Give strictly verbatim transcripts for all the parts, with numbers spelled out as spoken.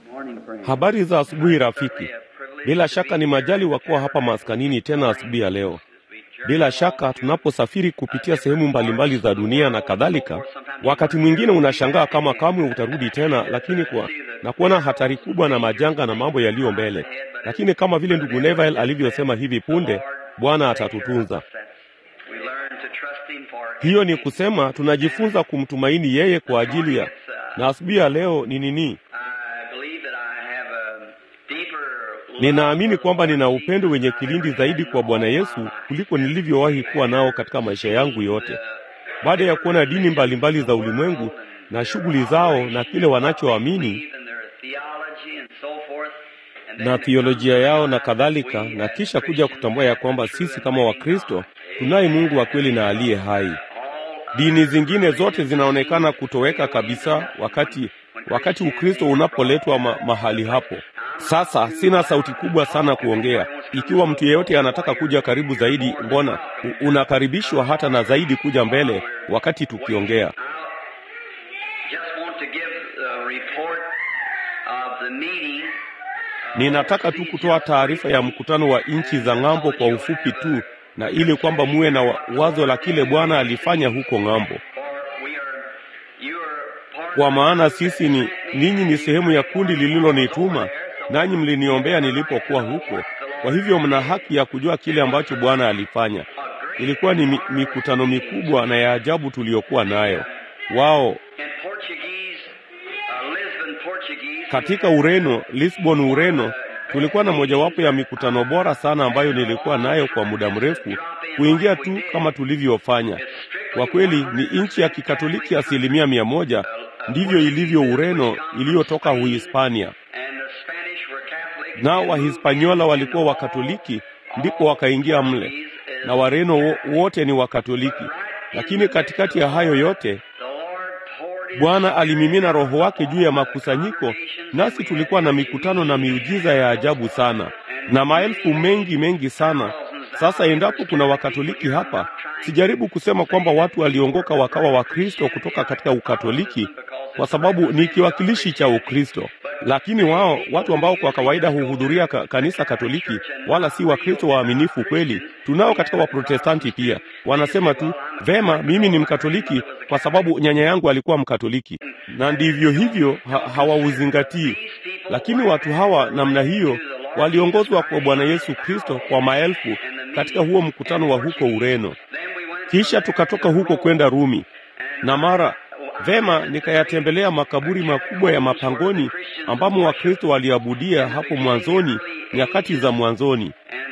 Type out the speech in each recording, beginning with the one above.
Habari za asubuhi rafiki. Bila shaka ni majali wa kuwa hapa maskanini tena asubuhi ya leo. Bila shaka tunaposafiri kupitia sehemu mbalimbali za dunia na kadhalika, wakati mwingine unashangaa kama kamwe utarudi tena, lakini kwa na kuona hatari kubwa na majanga na mambo yaliyo mbele. Lakini kama vile ndugu Neville alivyosema hivi punde, Bwana atatutunza. Hiyo ni kusema tunajifunza kumtumaini yeye kwa ajili ya, na asubuhi ya leo ni nini? Ninaamini kwamba nina upendo wenye kilindi zaidi kwa Bwana Yesu kuliko nilivyowahi kuwa nao katika maisha yangu yote. Baada ya kuona dini mbalimbali za ulimwengu na shughuli zao na kile wanachoamini na theolojia yao na kadhalika, na kisha kuja kutambua ya kwamba sisi kama Wakristo tunaye Mungu wa kweli na aliye hai. Dini zingine zote zinaonekana kutoweka kabisa wakati wakati Ukristo unapoletwa ma, mahali hapo. Sasa sina sauti kubwa sana kuongea. Ikiwa mtu yeyote anataka kuja karibu zaidi, mbona unakaribishwa hata na zaidi kuja mbele wakati tukiongea. Ninataka tu kutoa taarifa ya mkutano wa nchi za ng'ambo kwa ufupi tu, na ili kwamba muwe na wazo la kile Bwana alifanya huko ng'ambo. Kwa maana sisi ni ninyi ni sehemu ya kundi lililonituma, nanyi mliniombea nilipokuwa huko. Kwa hivyo mna haki ya kujua kile ambacho Bwana alifanya. Ilikuwa ni mikutano mikubwa na ya ajabu tuliyokuwa nayo. Wao katika Ureno, Lisbon Ureno, tulikuwa na mojawapo ya mikutano bora sana ambayo nilikuwa nayo kwa muda mrefu, kuingia tu kama tulivyofanya. Kwa kweli ni nchi ya Kikatoliki asilimia mia moja, ndivyo ilivyo Ureno iliyotoka Uhispania. Nao Wahispaniola walikuwa Wakatoliki, ndipo wakaingia mle, na Wareno wote ni Wakatoliki. Lakini katikati ya hayo yote, Bwana alimimina Roho wake juu ya makusanyiko, nasi tulikuwa na mikutano na miujiza ya ajabu sana, na maelfu mengi mengi sana. Sasa endapo kuna Wakatoliki hapa, sijaribu kusema kwamba watu waliongoka wakawa Wakristo kutoka katika Ukatoliki, kwa sababu ni kiwakilishi cha Ukristo. Lakini wao, watu ambao kwa kawaida huhudhuria ka, kanisa Katoliki, wala si Wakristo waaminifu kweli, tunao katika Waprotestanti pia. Wanasema tu, vema, mimi ni Mkatoliki kwa sababu nyanya yangu alikuwa Mkatoliki, na ndivyo hivyo ha, hawauzingatii. Lakini watu hawa namna hiyo waliongozwa kwa Bwana Yesu Kristo kwa maelfu katika huo mkutano wa huko Ureno. Kisha tukatoka huko kwenda Rumi, na mara vema nikayatembelea makaburi makubwa ya mapangoni ambamo Wakristo waliabudia hapo mwanzoni, nyakati za mwanzoni.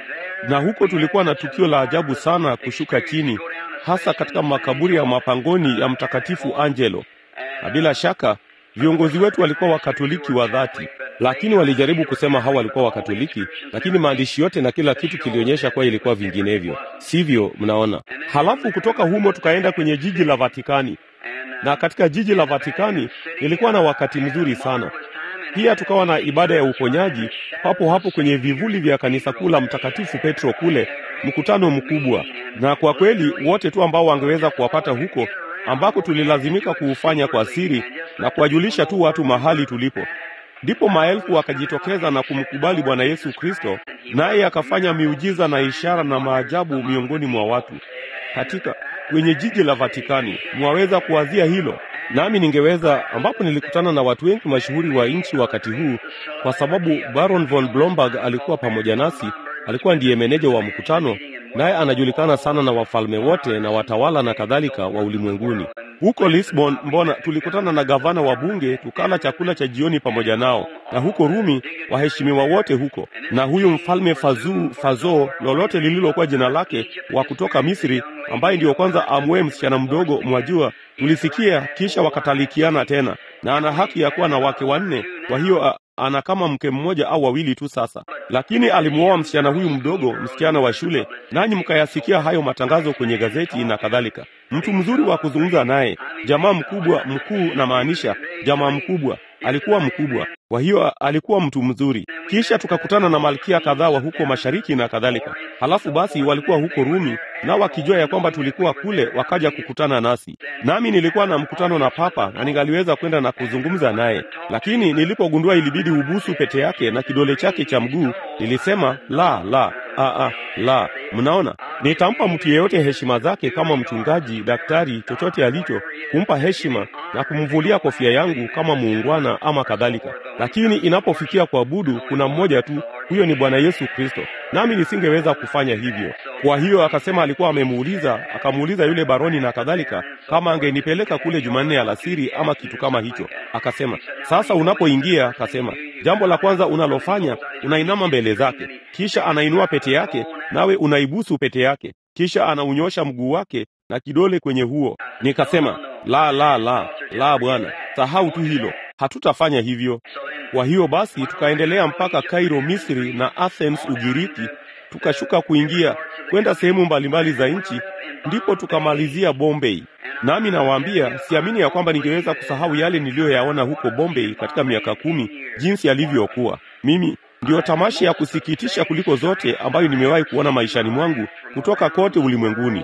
Na huko tulikuwa na tukio la ajabu sana kushuka chini, hasa katika makaburi ya mapangoni ya Mtakatifu Angelo. Na bila shaka viongozi wetu walikuwa Wakatoliki wa dhati, lakini walijaribu kusema hawa walikuwa Wakatoliki, lakini maandishi yote na kila kitu kilionyesha kwa ilikuwa vinginevyo. Sivyo, mnaona? Halafu kutoka humo tukaenda kwenye jiji la Vatikani. Na katika jiji la Vatikani ilikuwa na wakati mzuri sana. Pia tukawa na ibada ya uponyaji papo hapo kwenye vivuli vya kanisa kuu la Mtakatifu Petro kule, mkutano mkubwa. Na kwa kweli wote tu ambao wangeweza kuwapata huko, ambako tulilazimika kuufanya kwa siri na kuwajulisha tu watu mahali tulipo. Ndipo maelfu wakajitokeza na kumkubali Bwana Yesu Kristo, naye akafanya miujiza na ishara na maajabu miongoni mwa watu katika kwenye jiji la Vatikani. Mwaweza kuwazia hilo? Nami ningeweza, ambapo nilikutana na watu wengi mashuhuri wa nchi wakati huu, kwa sababu Baron von Blomberg alikuwa pamoja nasi. Alikuwa ndiye meneja wa mkutano, naye anajulikana sana na wafalme wote na watawala na kadhalika wa ulimwenguni. Huko Lisbon, mbona tulikutana na gavana wa bunge, tukala chakula cha jioni pamoja nao. Na huko Rumi, waheshimiwa wote huko. Na huyu mfalme Fazu, Fazo, lolote lililokuwa jina lake, wa kutoka Misri, ambaye ndio kwanza amwe msichana mdogo, mwajua, tulisikia. Kisha wakatalikiana tena, na ana haki ya kuwa na wake wanne. Kwa hiyo ana kama mke mmoja au wawili tu sasa. Lakini alimuoa msichana huyu mdogo, msichana wa shule, nanyi mkayasikia hayo matangazo kwenye gazeti na kadhalika. Mtu mzuri wa kuzungumza naye, jamaa mkubwa, mkuu na maanisha, jamaa mkubwa, alikuwa mkubwa. Kwa hiyo alikuwa mtu mzuri. Kisha tukakutana na malkia kadhaa wa huko mashariki na kadhalika. Halafu basi walikuwa huko Rumi, nao wakijua ya kwamba tulikuwa kule, wakaja kukutana nasi. Nami nilikuwa na mkutano na Papa na ningaliweza kwenda na kuzungumza naye, lakini nilipogundua ilibidi ubusu pete yake na kidole chake cha mguu, nilisema la la a a la. Mnaona, nitampa mtu yeyote heshima zake, kama mchungaji, daktari, chochote alicho, kumpa heshima na kumvulia kofia yangu kama muungwana ama kadhalika. Lakini inapofikia kuabudu, kuna mmoja tu, huyo ni Bwana Yesu Kristo. Nami nisingeweza kufanya hivyo. Kwa hiyo akasema alikuwa amemuuliza, akamuuliza yule baroni na kadhalika, kama angenipeleka kule Jumanne alasiri ama kitu kama hicho. Akasema, sasa unapoingia, akasema, jambo la kwanza unalofanya, unainama mbele zake, kisha anainua pete yake, nawe unaibusu pete yake, kisha anaunyosha mguu wake na kidole kwenye huo. Nikasema, la la la la bwana, sahau tu hilo, hatutafanya hivyo. Kwa hiyo basi tukaendelea mpaka Cairo Misri na Athens Ugiriki, tukashuka kuingia kwenda sehemu mbalimbali za nchi, ndipo tukamalizia Bombay. Nami nawaambia, siamini ya kwamba ningeweza kusahau yale niliyoyaona huko Bombay katika miaka kumi, jinsi yalivyokuwa. Mimi ndio tamasha ya kusikitisha kuliko zote ambayo nimewahi kuona maishani mwangu kutoka kote ulimwenguni.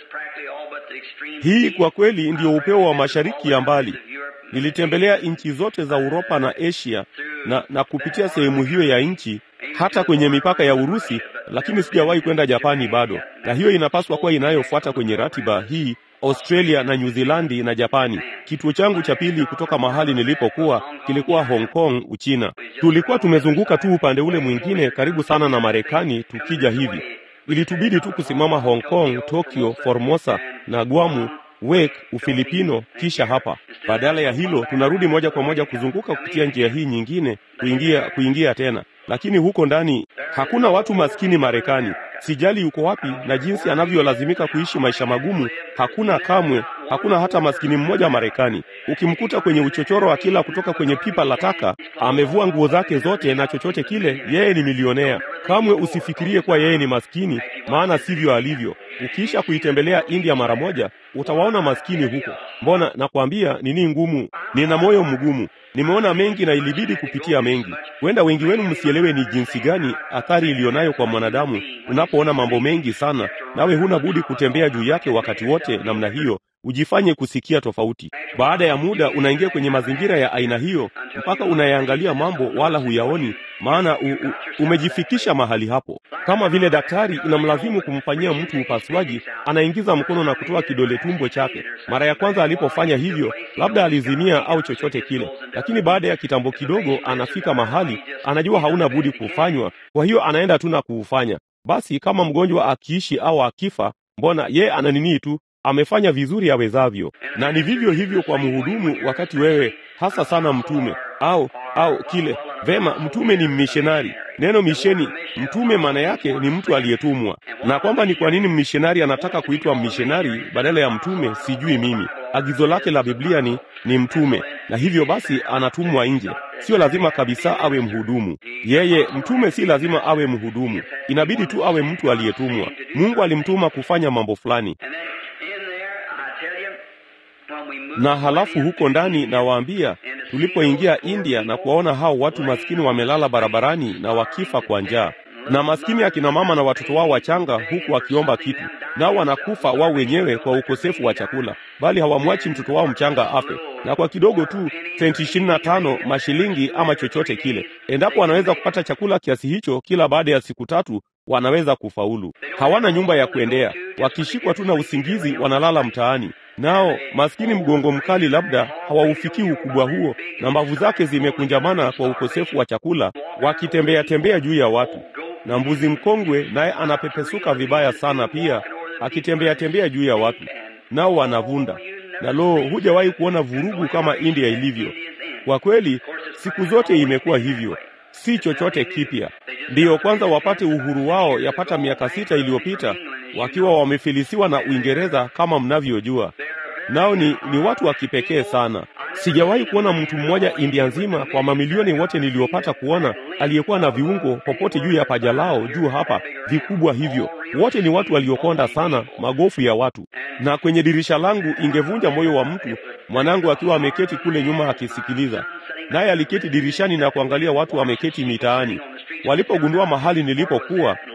Hii kwa kweli ndio upeo wa mashariki ya mbali. Nilitembelea nchi zote za Uropa na Asia na, na kupitia sehemu hiyo ya nchi hata kwenye mipaka ya Urusi, lakini sijawahi kwenda Japani bado. Na hiyo inapaswa kuwa inayofuata kwenye ratiba hii, Australia na New Zealand na Japani. Kituo changu cha pili kutoka mahali nilipokuwa kilikuwa Hong Kong, Uchina. Tulikuwa tumezunguka tu upande ule mwingine karibu sana na Marekani tukija hivi. Ilitubidi tu kusimama Hong Kong, Tokyo, Formosa na Guam, Wake, Ufilipino, kisha hapa. Badala ya hilo tunarudi moja kwa moja kuzunguka kupitia njia hii nyingine, kuingia kuingia tena. Lakini huko ndani hakuna watu maskini Marekani. Sijali yuko wapi na jinsi anavyolazimika kuishi maisha magumu, hakuna kamwe, hakuna hata maskini mmoja Marekani. Ukimkuta kwenye uchochoro akila kutoka kwenye pipa la taka, amevua nguo zake zote na chochote kile, yeye ni milionea. Kamwe usifikirie kuwa yeye ni maskini, maana sivyo alivyo. Ukiisha kuitembelea India mara moja, utawaona maskini huko. Mbona nakwambia nini ngumu? Nina moyo mgumu. Nimeona mengi na ilibidi kupitia mengi. Wenda wengi wenu msielewe ni jinsi gani athari ilionayo kwa mwanadamu unapoona mambo mengi sana, nawe huna budi kutembea juu yake wakati wote namna hiyo, ujifanye kusikia tofauti. Baada ya muda unaingia kwenye mazingira ya aina hiyo mpaka unayaangalia mambo wala huyaoni, maana u, u, umejifikisha mahali hapo. Kama vile daktari inamlazimu kumfanyia mtu upasuaji, anaingiza mkono na kutoa kidole tumbo chake. Mara ya kwanza alipofanya hivyo, labda alizimia au chochote kile, lakini baada ya kitambo kidogo anafika mahali anajua hauna budi kufanywa, kwa hiyo anaenda tu na kuufanya. Basi kama mgonjwa akiishi au akifa, mbona ye ana nini tu, amefanya vizuri awezavyo. Na ni vivyo hivyo kwa mhudumu, wakati wewe hasa sana mtume au au kile. Vema, mtume ni missionary. Neno misheni, mtume maana yake ni mtu aliyetumwa. Na kwamba ni kwa nini missionary anataka kuitwa missionary badala ya mtume, sijui mimi. Agizo lake la Biblia ni ni mtume, na hivyo basi anatumwa nje. Sio lazima kabisa awe mhudumu. Yeye mtume si lazima awe mhudumu. Inabidi tu awe mtu aliyetumwa. Mungu alimtuma kufanya mambo fulani. Na halafu huko ndani nawaambia, tulipoingia India na kuwaona hao watu maskini wamelala barabarani na wakifa kwa njaa, na maskini akina mama na watoto wao wachanga huku wakiomba kitu, nao wanakufa wao wenyewe kwa ukosefu wa chakula, bali hawamwachi mtoto wao mchanga afe, na kwa kidogo tu, senti ishirini na tano, mashilingi ama chochote kile, endapo wanaweza kupata chakula kiasi hicho kila baada ya siku tatu, wanaweza kufaulu. Hawana nyumba ya kuendea, wakishikwa tu na usingizi wanalala mtaani. Nao maskini mgongo mkali labda hawaufikii ukubwa huo, na mbavu zake zimekunjamana kwa ukosefu wa chakula, wakitembea tembea juu ya watu. Na mbuzi mkongwe naye anapepesuka vibaya sana pia, akitembea tembea juu ya watu, nao wanavunda. Na lo, hujawahi kuona vurugu kama India ilivyo. Kwa kweli siku zote imekuwa hivyo, si chochote kipya. Ndiyo kwanza wapate uhuru wao yapata miaka sita iliyopita, wakiwa wamefilisiwa na Uingereza kama mnavyojua. Nao ni, ni watu wa kipekee sana. Sijawahi kuona mtu mmoja India nzima kwa mamilioni wote niliopata kuona aliyekuwa na viungo popote juu ya paja lao juu hapa vikubwa hivyo. Wote ni watu waliokonda sana, magofu ya watu. Na kwenye dirisha langu ingevunja moyo wa mtu, mwanangu akiwa ameketi kule nyuma akisikiliza. Naye aliketi dirishani na kuangalia watu wameketi mitaani. Walipogundua mahali nilipokuwa,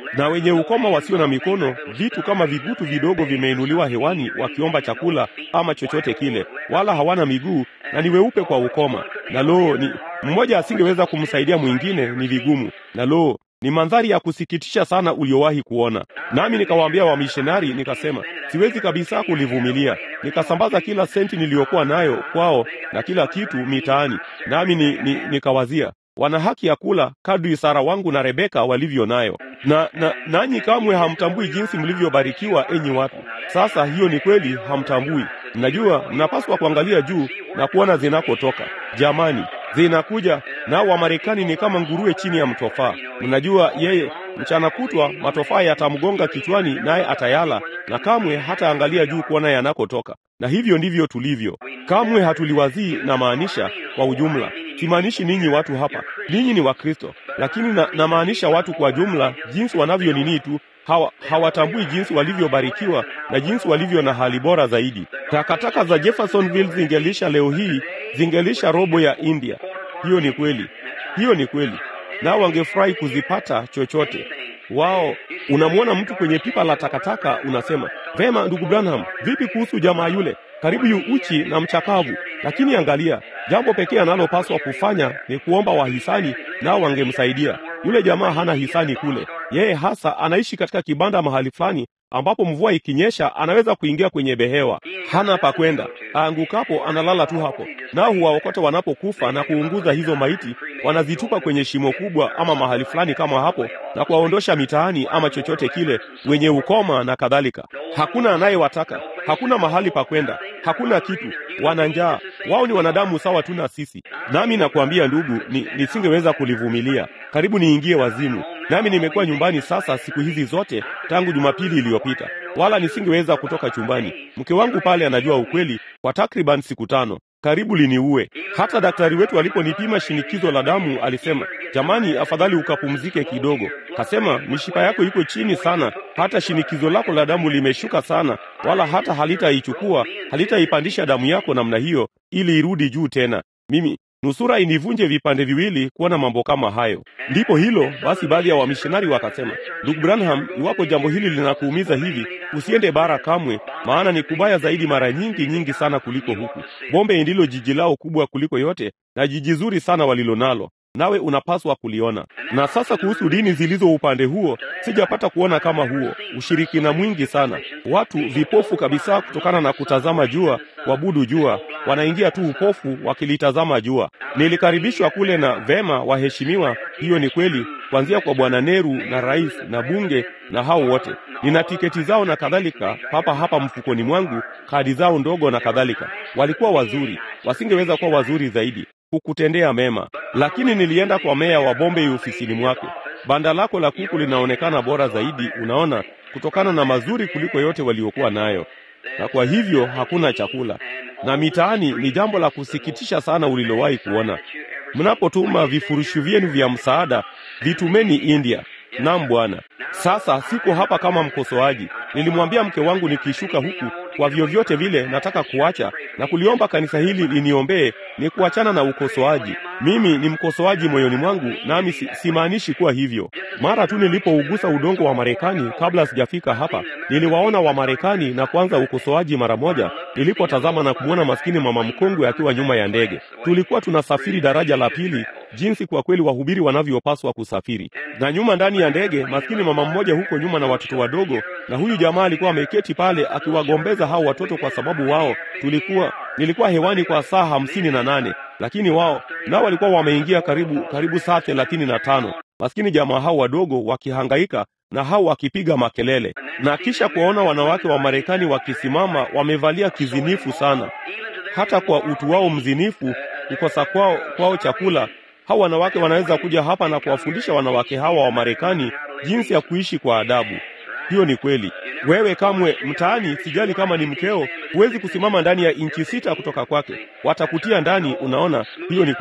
Na wenye ukoma wasio na mikono, vitu kama vigutu vidogo vimeinuliwa hewani wakiomba chakula ama chochote kile, wala hawana miguu na ni weupe kwa ukoma. Na loo, ni mmoja asingeweza kumsaidia mwingine, ni vigumu. Na loo, ni mandhari ya kusikitisha sana uliowahi kuona. Nami nikawaambia wamishonari, nikasema, siwezi kabisa kulivumilia. Nikasambaza kila senti niliyokuwa nayo kwao na kila kitu mitaani. Nami ni, ni, nikawazia, wana haki ya kula kadri Sara wangu na Rebeka walivyo nayo. Na na nanyi kamwe hamtambui jinsi mlivyobarikiwa, enyi watu. Sasa hiyo ni kweli, hamtambui. Mnajua mnapaswa kuangalia juu na kuona zinakotoka. Jamani, zinakuja na wa Marekani ni kama nguruwe chini ya mtofaa. Mnajua yeye mchana kutwa matofaa yatamgonga kichwani naye atayala, na kamwe hata angalia juu kuona yanakotoka. Na hivyo ndivyo tulivyo. Kamwe hatuliwazii, na maanisha kwa ujumla. Simaanishi ninyi watu hapa, ninyi ni Wakristo, lakini na, na maanisha watu kwa jumla, jinsi wanavyo nini tu, hawa hawatambui jinsi walivyobarikiwa na jinsi walivyo na hali bora zaidi. Takataka za Jeffersonville zingelisha leo hii, zingelisha robo ya India. Hiyo ni kweli. Hiyo ni kweli. Nao wangefurahi kuzipata chochote. Wao, unamwona mtu kwenye pipa la takataka, unasema, "Vema ndugu Branham, vipi kuhusu jamaa yule? Karibu yu uchi na mchakavu." Lakini angalia, jambo pekee analopaswa kufanya ni kuomba wahisani, nao wangemsaidia. Yule jamaa hana hisani kule. Yeye hasa anaishi katika kibanda mahali fulani ambapo mvua ikinyesha anaweza kuingia kwenye behewa. Hana pa kwenda. Aangukapo analala tu hapo. Nao huwaokota wanapokufa na kuunguza hizo maiti, wanazitupa kwenye shimo kubwa ama mahali fulani kama hapo na kuwaondosha mitaani ama chochote kile, wenye ukoma na kadhalika. Hakuna anayewataka, hakuna mahali pa kwenda, hakuna kitu. Wana njaa. Wao ni wanadamu sawa tu na sisi. Nami nakuambia ndugu, ni, nisingeweza kulivumilia. Karibu niingie wazimu. Nami nimekuwa nyumbani sasa siku hizi zote tangu Jumapili iliyopita. Wala nisingeweza kutoka chumbani. Mke wangu pale anajua ukweli, kwa takriban siku tano. Karibu liniue. Hata daktari wetu aliponipima shinikizo la damu alisema, "Jamani, afadhali ukapumzike kidogo." Kasema, "Mishipa yako iko chini sana, hata shinikizo lako la damu limeshuka sana, wala hata halitaichukua, halitaipandisha damu yako namna hiyo ili irudi juu tena." Mimi nusura inivunje vipande viwili kuona mambo kama hayo. Ndipo hilo basi, baadhi ya wamishonari wakasema, "Ndugu Branham, iwapo jambo hili linakuumiza hivi, usiende bara kamwe, maana ni kubaya zaidi mara nyingi nyingi sana kuliko huku. Bombay ndilo jiji lao kubwa kuliko yote, na jiji zuri sana walilonalo. Nawe unapaswa kuliona." Na sasa kuhusu dini zilizo upande huo, sijapata kuona kama huo. Ushirikina mwingi sana. Watu vipofu kabisa kutokana na kutazama jua, kuabudu jua, wanaingia tu upofu wakilitazama jua. Nilikaribishwa kule na vema, waheshimiwa, hiyo ni kweli, kuanzia kwa Bwana Nehru na rais na bunge na hao wote. Nina tiketi zao na kadhalika hapa hapa mfukoni mwangu, kadi zao ndogo na kadhalika. Walikuwa wazuri, wasingeweza kuwa wazuri zaidi, kukutendea mema. Lakini nilienda kwa meya wa Bombay ofisini mwake. Banda lako la kuku linaonekana bora zaidi, unaona, kutokana na mazuri kuliko yote waliokuwa nayo. Na kwa hivyo hakuna chakula. Na mitaani ni jambo la kusikitisha sana ulilowahi kuona. Mnapotuma vifurushi vyenu vya msaada, vitumeni India. Naam bwana. Sasa siko hapa kama mkosoaji. Nilimwambia mke wangu nikishuka huku, kwa vyovyote vile nataka kuacha na kuliomba kanisa hili liniombee, ni kuachana na ukosoaji. Mimi ni mkosoaji moyoni mwangu, nami si, simaanishi kuwa hivyo. Mara tu nilipougusa udongo wa Marekani kabla sijafika hapa, niliwaona wa Marekani na kuanza ukosoaji mara moja. Nilipotazama na kumwona maskini mama mkongwe akiwa nyuma ya ndege. Tulikuwa tunasafiri daraja la pili, jinsi kwa kweli wahubiri wanavyopaswa kusafiri. Na nyuma ndani ya ndege, maskini mama mmoja huko nyuma na watoto wadogo, na huyu jamaa alikuwa ameketi pale akiwagombeza hao watoto kwa sababu wao, tulikuwa nilikuwa hewani kwa saa hamsini na nane, lakini wao nao walikuwa wameingia karibu karibu saa thelathini na tano. Maskini jamaa hao wadogo wakihangaika na hao wakipiga makelele, na kisha kuona wanawake wa Marekani wakisimama wamevalia kizinifu sana, hata kwa utu wao mzinifu, kukosa kwao kwao chakula. Hao wanawake wanaweza kuja hapa na kuwafundisha wanawake hawa wa Marekani jinsi ya kuishi kwa adabu. Hiyo ni kweli. Wewe kamwe mtaani, sijali kama ni mkeo, huwezi kusimama ndani ya inchi sita kutoka kwake. Watakutia ndani, unaona. Hiyo ni kweli.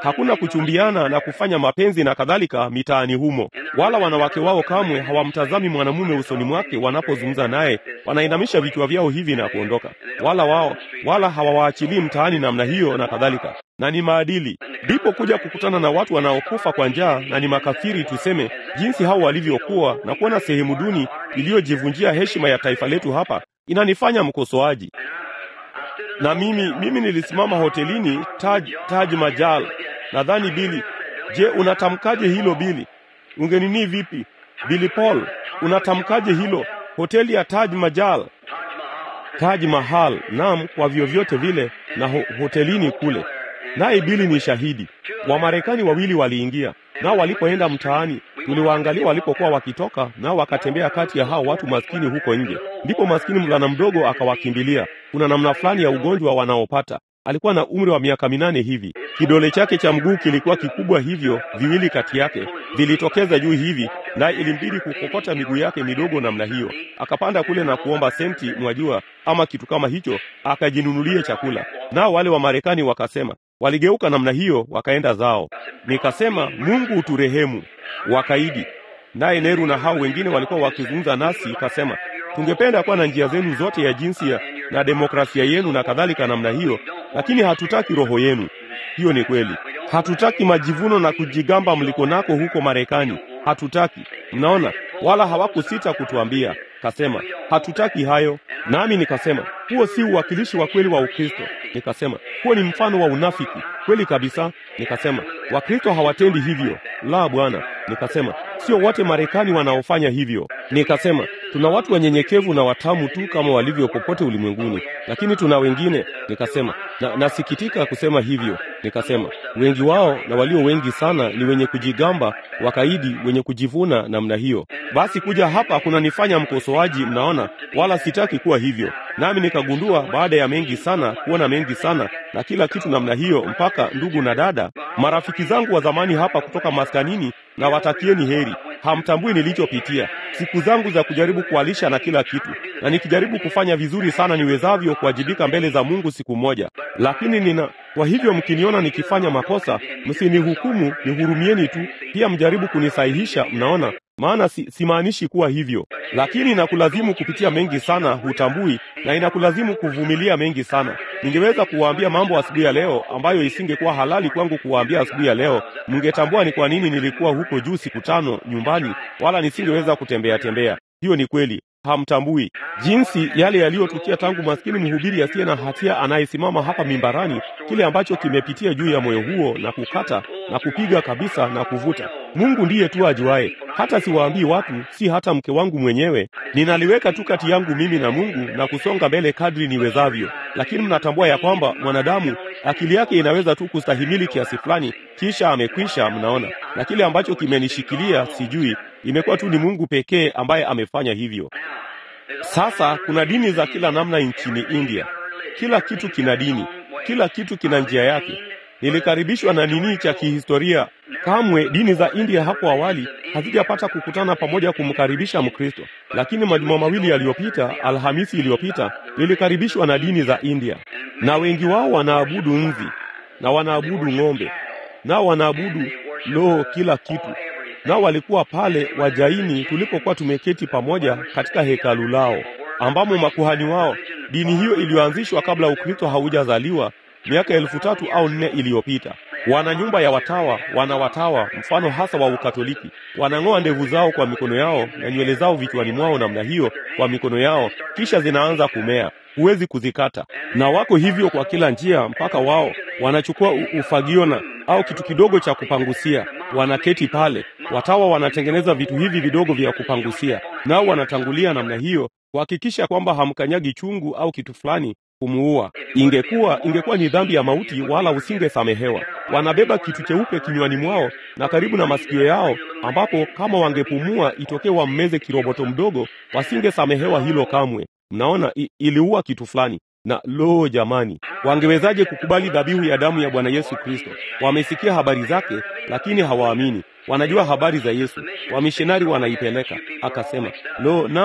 Hakuna kuchumbiana na kufanya mapenzi na kadhalika mitaani humo. Wala wanawake wao kamwe hawamtazami mwanamume usoni mwake wanapozungumza naye, wanainamisha vichwa vyao hivi na kuondoka. Wala wao wala hawawaachilii mtaani namna hiyo na kadhalika. Na ni maadili. Ndipo kuja kukutana na watu wanaokufa kwa njaa na ni makafiri, tuseme jinsi hao walivyokuwa, na kuona sehemu duni iliyojivunjia heshima ya taifa letu hapa, inanifanya mkosoaji. Na mimi mimi nilisimama hotelini Taj, Taj Mahal. Nadhani Bili, je, unatamkaje hilo Bili? Ungenini vipi? Billy Paul, unatamkaje hilo? Hoteli ya Taj Mahal. Taj Mahal, naam, kwa vyovyote vile, na ho, hotelini kule. Naye Bili ni shahidi. Wamarekani wawili waliingia, nao walipoenda mtaani, tuliwaangalia walipokuwa wakitoka, nao wakatembea kati ya hao watu maskini huko nje. Ndipo maskini mvulana mdogo akawakimbilia. Kuna namna fulani ya ugonjwa wanaopata. Alikuwa na umri wa miaka minane hivi. Kidole chake cha mguu kilikuwa kikubwa hivyo, viwili kati yake vilitokeza juu hivi, na ilimbidi kukokota miguu yake midogo namna hiyo. Akapanda kule na kuomba senti, mwajua, ama kitu kama hicho, akajinunulie chakula. Nao wale wa Marekani wakasema, waligeuka namna hiyo wakaenda zao. Nikasema, Mungu uturehemu. Wakaidi. Naye Neru na hao wengine walikuwa wakizungumza nasi, kasema, tungependa kuwa na njia zenu zote ya jinsia na demokrasia yenu na kadhalika namna hiyo, lakini hatutaki roho yenu. Hiyo ni kweli. Hatutaki majivuno na kujigamba mliko nako huko Marekani. Hatutaki. Mnaona, wala hawakusita kutuambia. Kasema, hatutaki hayo. Nami nikasema, huo si uwakilishi wa kweli wa Ukristo. Nikasema, huo ni mfano wa unafiki. Kweli kabisa. Nikasema, Wakristo hawatendi hivyo. La bwana. Nikasema, sio wote Marekani wanaofanya hivyo. Nikasema, tuna watu wanyenyekevu na watamu tu kama walivyo popote ulimwenguni, lakini tuna wengine. Nikasema, na nasikitika kusema hivyo. Nikasema, wengi wao na walio wengi sana ni wenye kujigamba, wakaidi, wenye kujivuna namna hiyo. Basi kuja hapa kunanifanya mkosoaji, mnaona, wala sitaki kuwa hivyo. Nami nikagundua baada ya mengi sana, kuona mengi sana na kila kitu namna hiyo, mpaka ndugu na dada, marafiki zangu wa zamani hapa kutoka maskanini, na watakieni heri. Hamtambui nilichopitia. Siku zangu za kujaribu kualisha na kila kitu, na nikijaribu kufanya vizuri sana niwezavyo kuwajibika mbele za Mungu siku moja. Lakini nina, kwa hivyo mkiniona nikifanya makosa, msinihukumu, nihurumieni tu. Pia mjaribu kunisahihisha, mnaona? Maana si, simaanishi kuwa hivyo. Lakini inakulazimu kupitia mengi sana, hutambui, na inakulazimu kuvumilia mengi sana. Ningeweza kuwaambia mambo asubuhi ya leo ambayo isingekuwa halali kwangu kuwaambia asubuhi ya leo. Mngetambua ni kwa nini nilikuwa huko juu siku tano nyumbani, wala nisingeweza kutembea tembea. Hiyo ni kweli. Hamtambui jinsi yale yaliyotukia tangu maskini mhubiri asiye na hatia anayesimama hapa mimbarani, kile ambacho kimepitia juu ya moyo huo, na kukata na kupiga kabisa na kuvuta. Mungu ndiye tu ajuaye. Hata siwaambii watu, si hata mke wangu mwenyewe. Ninaliweka tu kati yangu mimi na Mungu na kusonga mbele kadri niwezavyo. Lakini mnatambua ya kwamba mwanadamu akili yake inaweza tu kustahimili kiasi fulani, kisha amekwisha, mnaona. Na kile ambacho kimenishikilia sijui, imekuwa tu ni Mungu pekee ambaye amefanya hivyo. Sasa kuna dini za kila namna nchini India. Kila kitu kina dini, kila kitu kina njia yake. Nilikaribishwa na nini cha kihistoria. Kamwe dini za India hapo awali hazijapata kukutana pamoja kumkaribisha Mkristo. Lakini majuma mawili yaliyopita, Alhamisi iliyopita, nilikaribishwa na dini za India. Na wengi wao wanaabudu nzi, na wanaabudu ng'ombe, na wanaabudu lo kila kitu. Na walikuwa pale Wajaini tulipokuwa tumeketi pamoja katika hekalu lao, ambamo makuhani wao, dini hiyo iliyoanzishwa kabla Ukristo haujazaliwa miaka elfu tatu au nne iliyopita. Wana nyumba ya watawa, wana watawa mfano hasa wa Ukatoliki. Wanang'oa ndevu zao kwa mikono yao na nywele zao vichwani mwao namna hiyo kwa mikono yao, kisha zinaanza kumea. Huwezi kuzikata. Na wako hivyo kwa kila njia mpaka wao wanachukua ufagio na au kitu kidogo cha kupangusia. Wanaketi pale. Watawa wanatengeneza vitu hivi vidogo vya kupangusia. Nao wanatangulia namna hiyo kuhakikisha kwamba hamkanyagi chungu au kitu fulani kumuua. Ingekuwa ingekuwa ni dhambi ya mauti, wala usingesamehewa. Wanabeba kitu cheupe kinywani mwao na karibu na masikio yao, ambapo kama wangepumua itokee wammeze kiroboto mdogo, wasingesamehewa hilo kamwe. Mnaona, iliua kitu fulani. Na lo jamani, wangewezaje kukubali dhabihu ya damu ya Bwana Yesu Kristo? Wamesikia habari zake, lakini hawaamini. Wanajua habari za Yesu. Wamishinari wanaipeleka. Akasema, lo naam,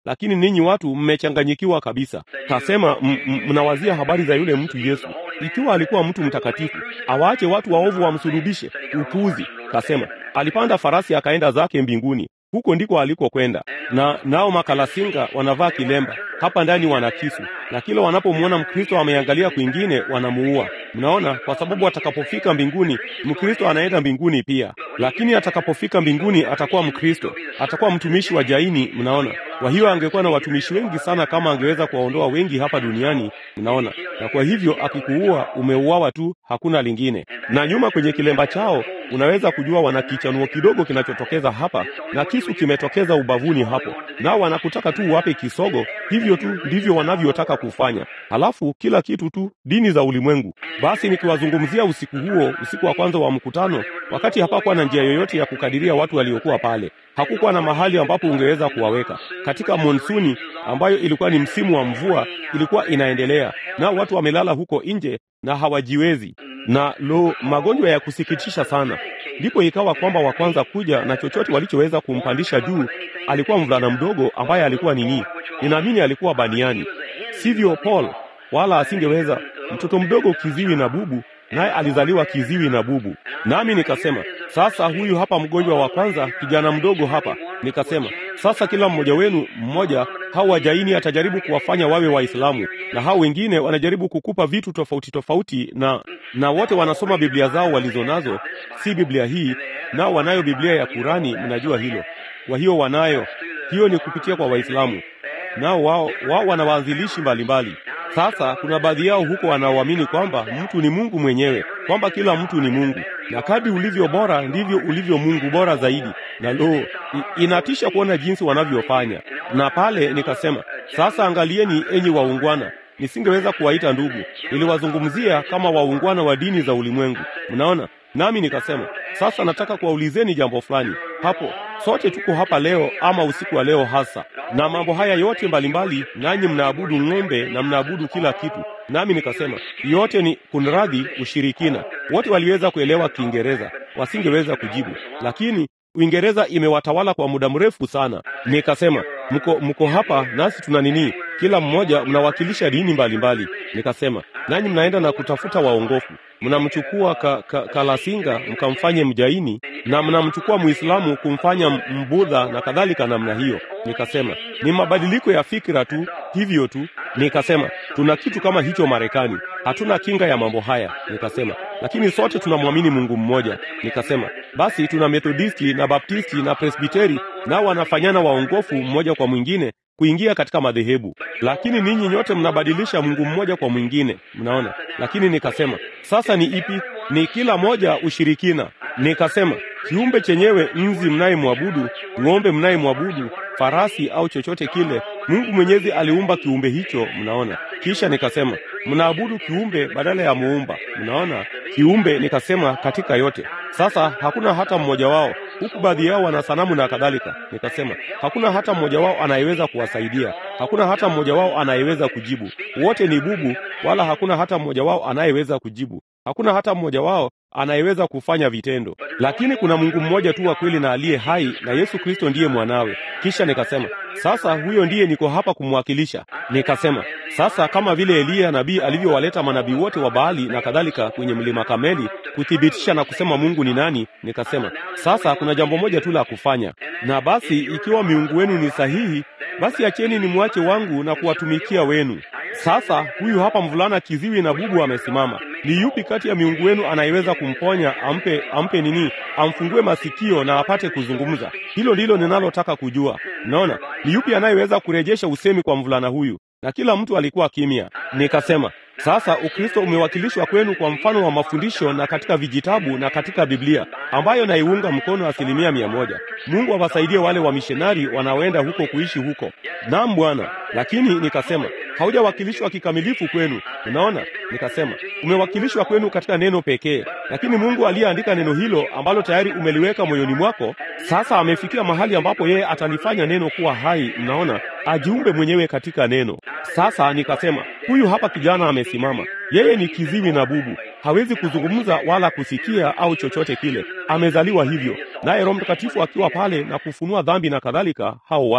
lakini ninyi watu mmechanganyikiwa kabisa. Kasema mnawazia habari za yule mtu Yesu. Ikiwa alikuwa mtu mtakatifu, awaache watu waovu wamsulubishe? Upuuzi. Kasema alipanda farasi akaenda zake mbinguni. Huko ndiko alikokwenda. Na nao makalasinga wanavaa kilemba, hapa ndani wana kisu, na kila wanapomwona Mkristo ameangalia kwingine wanamuua. Mnaona, kwa sababu atakapofika mbinguni, Mkristo anaenda mbinguni pia. Lakini atakapofika mbinguni atakuwa Mkristo, atakuwa mtumishi wa jaini. Mnaona, kwa hiyo angekuwa na watumishi wengi sana kama angeweza kuwaondoa wengi hapa duniani. Mnaona, na kwa hivyo akikuua umeuawa tu, hakuna lingine. Na nyuma kwenye kilemba chao unaweza kujua wana kichanuo kidogo kinachotokeza hapa, na kisu kimetokeza ubavuni hapo, nao wanakutaka tu wape kisogo. Hivyo tu ndivyo wanavyotaka kufanya. Halafu kila kitu tu dini za ulimwengu. Basi nikiwazungumzia usiku huo, usiku wa kwanza wa mkutano, wakati hapakuwa na njia yoyote ya kukadiria watu waliokuwa pale. Hakukuwa na mahali ambapo ungeweza kuwaweka. Katika monsuni ambayo ilikuwa ni msimu wa mvua, ilikuwa inaendelea, nao watu wamelala huko nje na hawajiwezi. Na lo, magonjwa ya kusikitisha sana. Ndipo ikawa kwamba wa kwanza kuja na chochote walichoweza kumpandisha juu alikuwa mvulana mdogo ambaye alikuwa nini? Ninaamini alikuwa baniani. Sivyo Paul? Wala asingeweza. Mtoto mdogo kiziwi na bubu, naye alizaliwa kiziwi na bubu. Nami nikasema, sasa huyu hapa mgonjwa wa kwanza, kijana mdogo hapa. Nikasema, sasa kila mmoja wenu mmoja, hao wajaini atajaribu kuwafanya wawe Waislamu, na hao wengine wanajaribu kukupa vitu tofauti tofauti, na na wote wanasoma Biblia zao walizonazo, si Biblia hii, nao wanayo Biblia ya Kurani, mnajua hilo. Kwa hiyo wanayo, hiyo ni kupitia kwa Waislamu. Nao wao wao wana waanzilishi mbalimbali. Sasa kuna baadhi yao huko wanaoamini kwamba mtu ni Mungu mwenyewe, kwamba kila mtu ni Mungu, na kadri ulivyo bora ndivyo ulivyo Mungu bora zaidi. Na lo, inatisha kuona jinsi wanavyofanya. Na pale nikasema, sasa angalieni enyi waungwana. Nisingeweza kuwaita ndugu, niliwazungumzia kama waungwana wa dini za ulimwengu. Mnaona? Nami nikasema, sasa nataka kuwaulizeni jambo fulani. Hapo sote tuko hapa leo, ama usiku wa leo hasa, na mambo haya yote mbalimbali, nanyi mnaabudu ng'ombe na mnaabudu kila kitu. Nami nikasema, yote ni kunradhi, ushirikina. Wote waliweza kuelewa Kiingereza, wasingeweza kujibu, lakini Uingereza imewatawala kwa muda mrefu sana. Nikasema, mko mko hapa nasi tuna nini? Kila mmoja mnawakilisha dini mbalimbali. Nikasema, nanyi mnaenda na kutafuta waongofu. Mnamchukua ka, ka, kalasinga mkamfanye mjaini, na mnamchukua Muislamu kumfanya mbudha na kadhalika namna hiyo. Nikasema, ni mabadiliko ya fikra tu, hivyo tu. Nikasema, tuna kitu kama hicho Marekani. Hatuna kinga ya mambo haya. Nikasema, lakini sote tunamwamini Mungu mmoja. Nikasema, basi tuna Methodisti na Baptisti na Presbiteri, nao wanafanyana waongofu mmoja kwa mwingine kuingia katika madhehebu. Lakini ninyi nyote mnabadilisha Mungu mmoja kwa mwingine. Mnaona? Lakini nikasema, sasa ni ipi? Ni kila moja ushirikina. Nikasema, kiumbe chenyewe, nzi mnayemwabudu, ng'ombe mnayemwabudu, farasi au chochote kile, Mungu Mwenyezi aliumba kiumbe hicho. Mnaona? Kisha nikasema, mnaabudu kiumbe badala ya muumba. Mnaona? Kiumbe, nikasema, katika yote. Sasa hakuna hata mmoja wao, huku baadhi yao wana sanamu na kadhalika. Nikasema, hakuna hata mmoja wao anayeweza kuwasaidia. Hakuna hata mmoja wao anayeweza kujibu. Wote ni bubu, wala hakuna hata mmoja wao anayeweza kujibu. Hakuna hata mmoja wao anayeweza kufanya vitendo. Lakini kuna Mungu mmoja tu wa kweli na aliye hai, na Yesu Kristo ndiye mwanawe. Kisha nikasema, sasa huyo ndiye niko hapa kumwakilisha. Nikasema, sasa kama vile Eliya nabii alivyowaleta manabii wote wa Baali na kadhalika kwenye mlima Kameli kuthibitisha na kusema Mungu ni nani, nikasema, sasa kuna jambo moja tu la kufanya. Na basi ikiwa miungu wenu ni sahihi, basi acheni ni mwache wangu na kuwatumikia wenu. Sasa huyu hapa mvulana kiziwi na bubu amesimama. Ni yupi kati ya miungu wenu anayeweza kumponya, ampe ampe nini, amfungue masikio na apate kuzungumza? Hilo ndilo ninalotaka kujua. Naona ni yupi anayeweza kurejesha usemi kwa mvulana huyu? Na kila mtu alikuwa kimya. Nikasema, sasa Ukristo umewakilishwa kwenu kwa mfano wa mafundisho na katika vijitabu na katika Biblia, ambayo naiunga mkono asilimia mia moja. Mungu awasaidie wale wa missionari wanaoenda huko kuishi huko. Naam Bwana. Lakini nikasema, haujawakilishwa kikamilifu kwenu. Unaona? Nikasema, umewakilishwa kwenu katika neno pekee. Lakini Mungu aliyeandika neno hilo ambalo tayari umeliweka moyoni mwako, sasa amefikia mahali ambapo yeye atalifanya neno kuwa hai. Mnaona? Ajiumbe mwenyewe katika neno. Sasa nikasema, huyu hapa kijana amesimama. Yeye ni kiziwi na bubu. Hawezi kuzungumza wala kusikia au chochote kile. Amezaliwa hivyo. Naye Roho Mtakatifu akiwa pale na kufunua dhambi na kadhalika hao watu.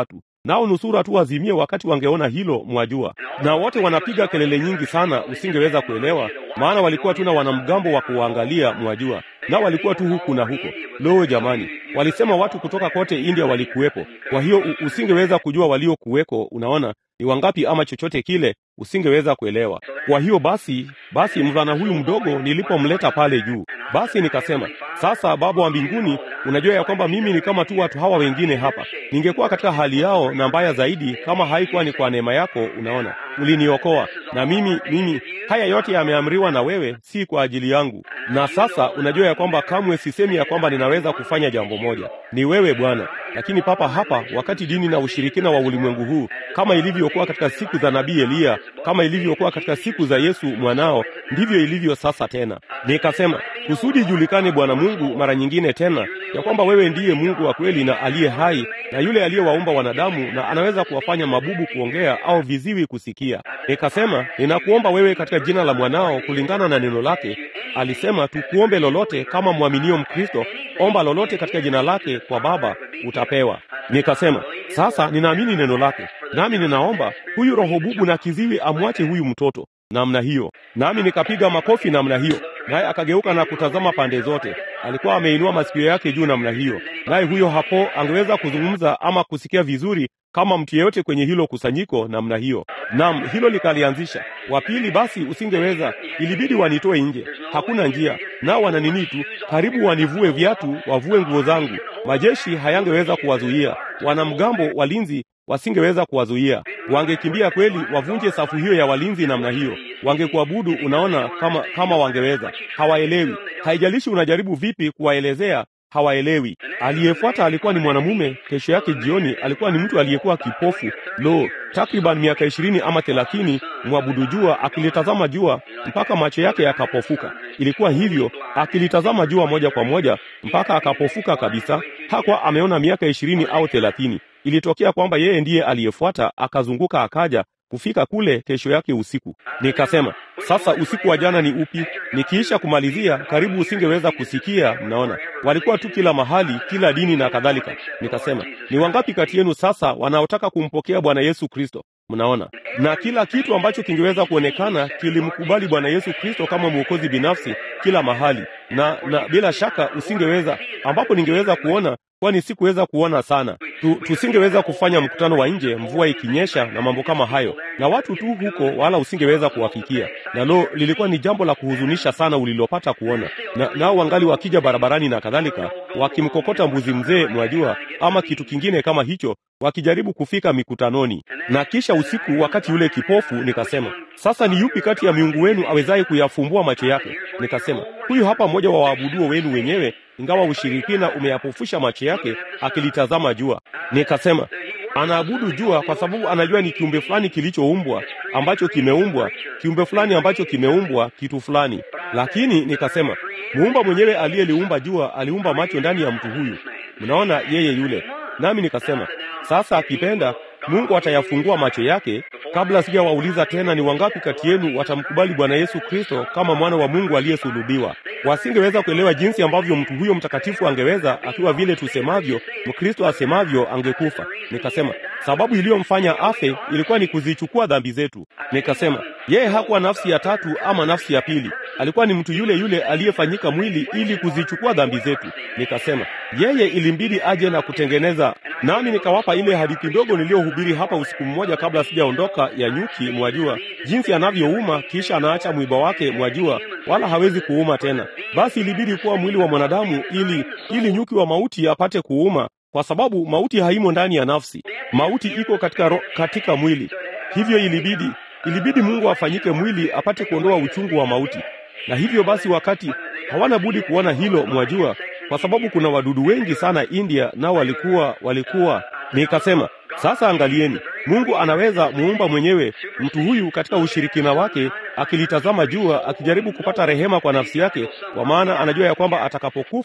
nao nusura tu wazimie wakati wangeona hilo, mwajua. Na wote wanapiga kelele nyingi sana, usingeweza kuelewa, maana walikuwa tu na wanamgambo wa kuangalia, mwajua. Na walikuwa tu huku na huko. Lo jamani, walisema watu kutoka kote India walikuwepo. Kwa hiyo usingeweza kujua walio kuweko, unaona, ni wangapi ama chochote kile, usingeweza kuelewa. Kwa hiyo basi, basi mvulana huyu mdogo nilipomleta pale juu, basi nikasema, sasa Baba wa mbinguni, unajua ya kwamba mimi ni kama tu watu hawa wengine hapa. Ningekuwa katika hali yao na mbaya zaidi kama haikuwa ni kwa neema yako, unaona. Uliniokoa. Na mimi mimi haya yote yameamriwa na wewe, si kwa ajili yangu. Na sasa unajua ya kwamba kamwe sisemi ya kwamba ninaweza kufanya jambo moja. Ni wewe Bwana. Lakini papa hapa, wakati dini na ushirikina wa ulimwengu huu, kama ilivyokuwa katika siku za nabii Eliya, kama ilivyokuwa katika siku za Yesu mwanao, ndivyo ilivyo sasa tena. Nikasema, kusudi julikane Bwana Mungu mara nyingine tena, ya kwamba wewe ndiye Mungu wa kweli na aliye hai, na yule aliyewaumba wanadamu na anaweza kuwafanya mabubu kuongea au viziwi kusikia. Nikasema, ninakuomba wewe katika jina la mwanao kulingana na neno lake. Alisema tukuombe lolote kama mwaminio Mkristo, omba lolote katika jina lake kwa Baba, utapewa. Nikasema, sasa ninaamini neno lake, nami ninaomba huyu roho bubu na kiziwi amwache huyu mtoto. Namna hiyo. Nami nikapiga makofi namna hiyo. Naye akageuka na kutazama pande zote. Alikuwa ameinua masikio yake juu namna hiyo. Naye huyo hapo angeweza kuzungumza ama kusikia vizuri kama mtu yeyote kwenye hilo kusanyiko namna hiyo. Naam, hilo likalianzisha. Wa pili basi usingeweza, ilibidi wanitoe nje. Hakuna njia. Nao wana nini tu, karibu wanivue viatu, wavue nguo zangu. Majeshi hayangeweza kuwazuia. Wanamgambo walinzi wasingeweza kuwazuia. Wangekimbia kweli, wavunje safu hiyo ya walinzi namna hiyo. Wangekuabudu, unaona, kama kama wangeweza. Hawaelewi. Haijalishi unajaribu vipi kuwaelezea, hawaelewi. Aliyefuata alikuwa ni mwanamume. Kesho yake jioni alikuwa ni mtu aliyekuwa kipofu. Lo, takriban miaka ishirini ama thelathini, mwabudu jua, akilitazama jua mpaka macho yake yakapofuka. Ilikuwa hivyo, akilitazama jua moja kwa moja mpaka akapofuka kabisa. Hakuwa ameona miaka ishirini au thelathini. Ilitokea kwamba yeye ndiye aliyefuata, akazunguka akaja kufika kule kesho yake usiku. Nikasema, sasa usiku wa jana ni upi? Nikiisha kumalizia, karibu usingeweza kusikia, mnaona. Walikuwa tu kila mahali, kila dini na kadhalika. Nikasema, ni wangapi kati yenu sasa wanaotaka kumpokea Bwana Yesu Kristo? Mnaona. Na kila kitu ambacho kingeweza kuonekana kilimkubali Bwana Yesu Kristo kama mwokozi binafsi kila mahali. Na na bila shaka usingeweza, ambapo ningeweza kuona, kwani sikuweza kuona sana. Tu, tusingeweza kufanya mkutano wa nje, mvua ikinyesha na mambo kama hayo. Na watu tu huko wala usingeweza kuwafikia. Na lo, lilikuwa ni jambo la kuhuzunisha sana ulilopata kuona. Na nao wangali wakija barabarani na kadhalika, wakimkokota mbuzi mzee, mwajua, ama kitu kingine kama hicho, wakijaribu kufika mikutanoni. Na kisha usiku wakati yule kipofu, nikasema, sasa ni yupi kati ya miungu wenu awezaye kuyafumbua macho yake? Nikasema, huyu hapa mmoja wa waabuduo wenu wenyewe, ingawa ushirikina umeyapofusha macho yake, akilitazama jua. Nikasema, anaabudu jua kwa sababu anajua ni kiumbe fulani kilichoumbwa, ambacho kimeumbwa, kiumbe fulani ambacho kimeumbwa, kitu fulani. Lakini nikasema, muumba mwenyewe aliyeliumba jua aliumba macho ndani ya mtu huyu. Mnaona, yeye yule. Nami nikasema, sasa akipenda Mungu atayafungua macho yake. Kabla sijawauliza tena ni wangapi kati yenu watamkubali Bwana Yesu Kristo kama mwana wa Mungu aliyesulubiwa. Wasingeweza kuelewa jinsi ambavyo mtu huyo mtakatifu angeweza, akiwa vile tusemavyo, Mkristo asemavyo, angekufa. Nikasema, sababu iliyomfanya afe ilikuwa ni kuzichukua dhambi zetu. Nikasema, yeye hakuwa nafsi ya tatu ama nafsi ya pili. Alikuwa ni mtu yule yule aliyefanyika mwili ili kuzichukua dhambi zetu. Nikasema, yeye ilimbidi aje na kutengeneza. Nami nikawapa ile hadithi ndogo niliyohubiri hapa usiku mmoja kabla sijaondoka, ya nyuki, mwajua, jinsi anavyouma kisha anaacha mwiba wake, mwajua, wala hawezi kuuma tena. Basi ilibidi kuwa mwili wa mwanadamu ili ili nyuki wa mauti apate kuuma, kwa sababu mauti haimo ndani ya nafsi. Mauti iko katika ro, katika mwili. Hivyo ilibidi ilibidi Mungu afanyike mwili apate kuondoa uchungu wa mauti. Na hivyo basi wakati hawana budi kuona hilo, mwajua, kwa sababu kuna wadudu wengi sana India, nao walikuwa walikuwa nikasema, sasa angalieni, Mungu anaweza muumba mwenyewe mtu huyu katika ushirikina wake, akilitazama jua, akijaribu kupata rehema kwa nafsi yake, kwa maana anajua ya kwamba atakapokufa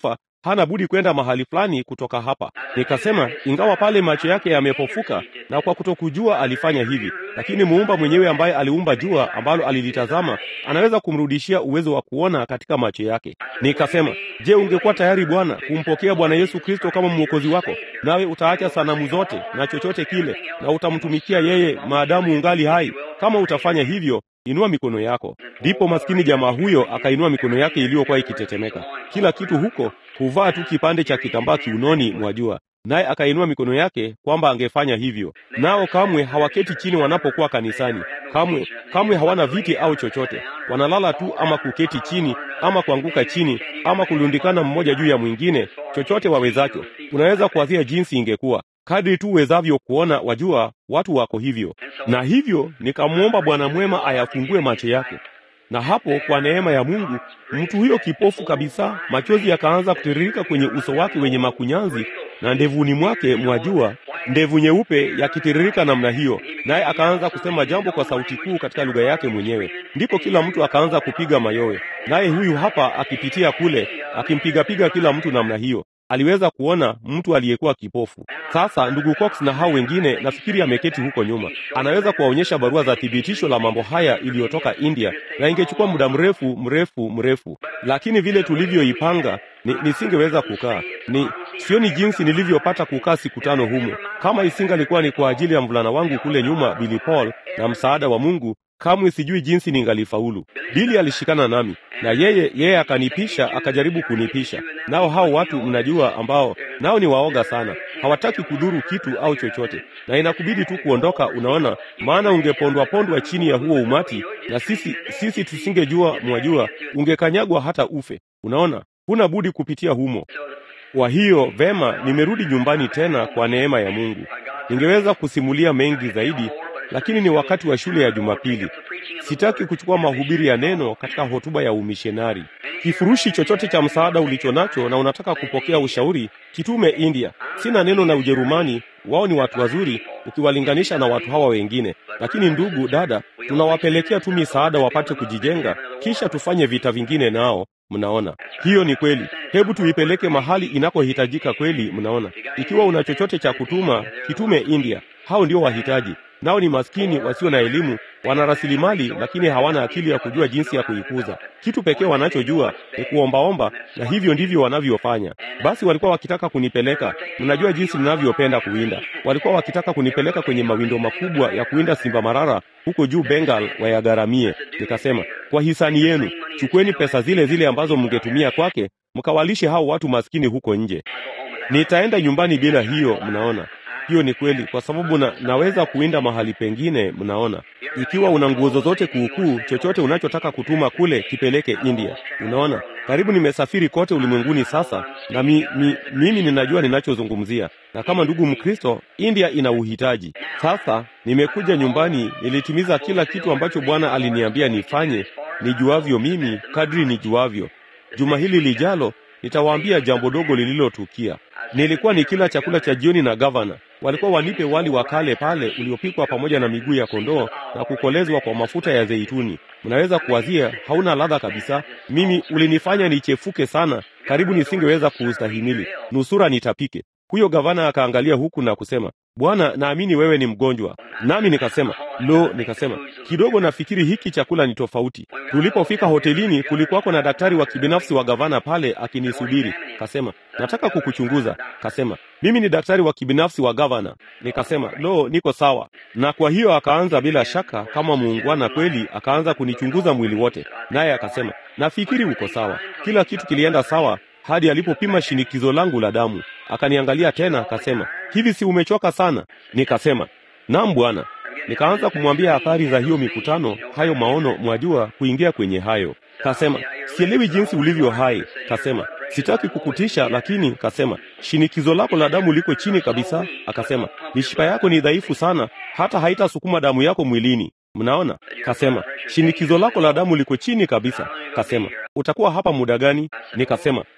hana budi kwenda mahali fulani kutoka hapa. Nikasema ingawa pale macho yake yamepofuka na kwa kutokujua alifanya hivi, lakini muumba mwenyewe ambaye aliumba jua ambalo alilitazama anaweza kumrudishia uwezo wa kuona katika macho yake. Nikasema, je, ungekuwa tayari Bwana kumpokea Bwana Yesu Kristo kama mwokozi wako, nawe utaacha sanamu zote na chochote kile na utamtumikia yeye maadamu ungali hai? Kama utafanya hivyo, inua mikono yako. Ndipo maskini jamaa huyo akainua mikono yake iliyokuwa ikitetemeka. Kila kitu huko huvaa tu kipande cha kitambaa kiunoni mwa jua. Naye akainua mikono yake kwamba angefanya hivyo. Nao kamwe hawaketi chini wanapokuwa kanisani. Kamwe, kamwe hawana viti au chochote. Wanalala tu ama kuketi chini, ama kuanguka chini, ama kulundikana mmoja juu ya mwingine, chochote wawezacho. Unaweza kuwazia jinsi ingekuwa. Kadri tu uwezavyo kuona, wajua, watu wako hivyo. Na hivyo, nikamwomba Bwana mwema ayafungue macho yake. Na hapo kwa neema ya Mungu, mtu huyo kipofu kabisa, machozi yakaanza kutiririka kwenye uso wake wenye makunyanzi, na ndevuni mwake mwajua, ndevu nyeupe yakitiririka namna hiyo. Naye akaanza kusema jambo kwa sauti kuu katika lugha yake mwenyewe. Ndipo kila mtu akaanza kupiga mayowe. Naye huyu hapa akipitia kule, akimpiga-piga kila mtu namna hiyo. Aliweza kuona mtu aliyekuwa kipofu. Sasa ndugu Cox na hao wengine nafikiri ameketi huko nyuma. Anaweza kuwaonyesha barua za thibitisho la mambo haya iliyotoka India, na ingechukua muda mrefu mrefu mrefu. Lakini vile tulivyoipanga, ni, nisingeweza kukaa. Ni sioni jinsi nilivyopata kukaa siku tano humo. Kama isingalikuwa ni kwa ajili ya mvulana wangu kule nyuma Billy Paul na msaada wa Mungu, kamwe sijui jinsi ningalifaulu. Billy alishikana nami na yeye yeye akanipisha, akajaribu kunipisha. Nao hao watu mnajua ambao nao ni waoga sana. Hawataki kudhuru kitu au chochote. Na inakubidi tu kuondoka, unaona, maana ungepondwa pondwa chini ya huo umati na sisi sisi tusingejua, mwajua, ungekanyagwa hata ufe. Unaona, huna budi kupitia humo. Kwa hiyo vema, nimerudi nyumbani tena kwa neema ya Mungu. Ningeweza kusimulia mengi zaidi, lakini ni wakati wa shule ya Jumapili. Sitaki kuchukua mahubiri ya neno katika hotuba ya umishenari. Kifurushi chochote cha msaada ulicho nacho na unataka kupokea ushauri, kitume India. Sina neno na Ujerumani, wao ni watu wazuri ukiwalinganisha na watu hawa wengine. Lakini ndugu, dada, tunawapelekea tu misaada wapate kujijenga, kisha tufanye vita vingine nao. Mnaona, hiyo ni kweli. Hebu tuipeleke mahali inakohitajika kweli. Mnaona, ikiwa una chochote cha kutuma, kitume India. Hao ndio wahitaji. Nao ni maskini wasio na elimu, wana rasilimali lakini hawana akili ya kujua jinsi ya kuikuza. Kitu pekee wanachojua ni kuombaomba, na hivyo ndivyo wanavyofanya. Basi walikuwa wakitaka kunipeleka, mnajua jinsi ninavyopenda kuwinda. Walikuwa wakitaka kunipeleka kwenye mawindo makubwa ya kuwinda simba marara huko juu Bengal wayagaramie. Nikasema, kwa hisani yenu, chukueni pesa zile zile ambazo mngetumia kwake, mkawalishe hao watu maskini huko nje. Nitaenda nyumbani bila hiyo. Mnaona, hiyo ni kweli, kwa sababu na, naweza kuinda mahali pengine. Mnaona, ikiwa una nguo zozote kuukuu, chochote unachotaka kutuma kule, kipeleke India. Unaona, karibu nimesafiri kote ulimwenguni sasa, na mi, mi, mimi ninajua ninachozungumzia. Na kama ndugu Mkristo, India ina uhitaji. Sasa nimekuja nyumbani, nilitimiza kila kitu ambacho Bwana aliniambia nifanye, nijuavyo mimi, kadri nijuavyo. Juma hili lijalo nitawaambia jambo dogo lililotukia. Nilikuwa nikila chakula cha jioni na gavana. Walikuwa wanipe wali wa kale pale uliopikwa pamoja na miguu ya kondoo na kukolezwa kwa mafuta ya zeituni. Mnaweza kuwazia, hauna ladha kabisa. Mimi ulinifanya nichefuke sana, karibu nisingeweza kuustahimili. Nusura nitapike. Huyo gavana akaangalia huku na kusema, Bwana, naamini wewe ni mgonjwa. Nami nikasema, lo, nikasema, kidogo nafikiri hiki chakula ni tofauti. Tulipofika hotelini, kulikuwako na daktari wa kibinafsi wa gavana pale akinisubiri. Kasema, nataka kukuchunguza. Kasema, mimi ni daktari wa kibinafsi wa gavana. Nikasema, lo, niko sawa. Na kwa hiyo akaanza bila shaka kama muungwana kweli, akaanza kunichunguza mwili wote. Naye akasema, nafikiri uko sawa. Kila kitu kilienda sawa hadi alipopima shinikizo langu la damu. Akaniangalia tena akasema, hivi si umechoka sana? Nikasema, naam bwana. Nikaanza kumwambia athari za hiyo mikutano, hayo maono, mwajua, kuingia kwenye hayo. Kasema, sielewi jinsi ulivyo hai. Kasema, sitaki kukutisha, lakini kasema, shinikizo lako la damu liko chini kabisa. Akasema, mishipa yako ni dhaifu sana, hata haitasukuma damu yako mwilini. Mnaona? Kasema, shinikizo lako la damu liko chini kabisa. Kasema, utakuwa hapa muda gani? Nikasema,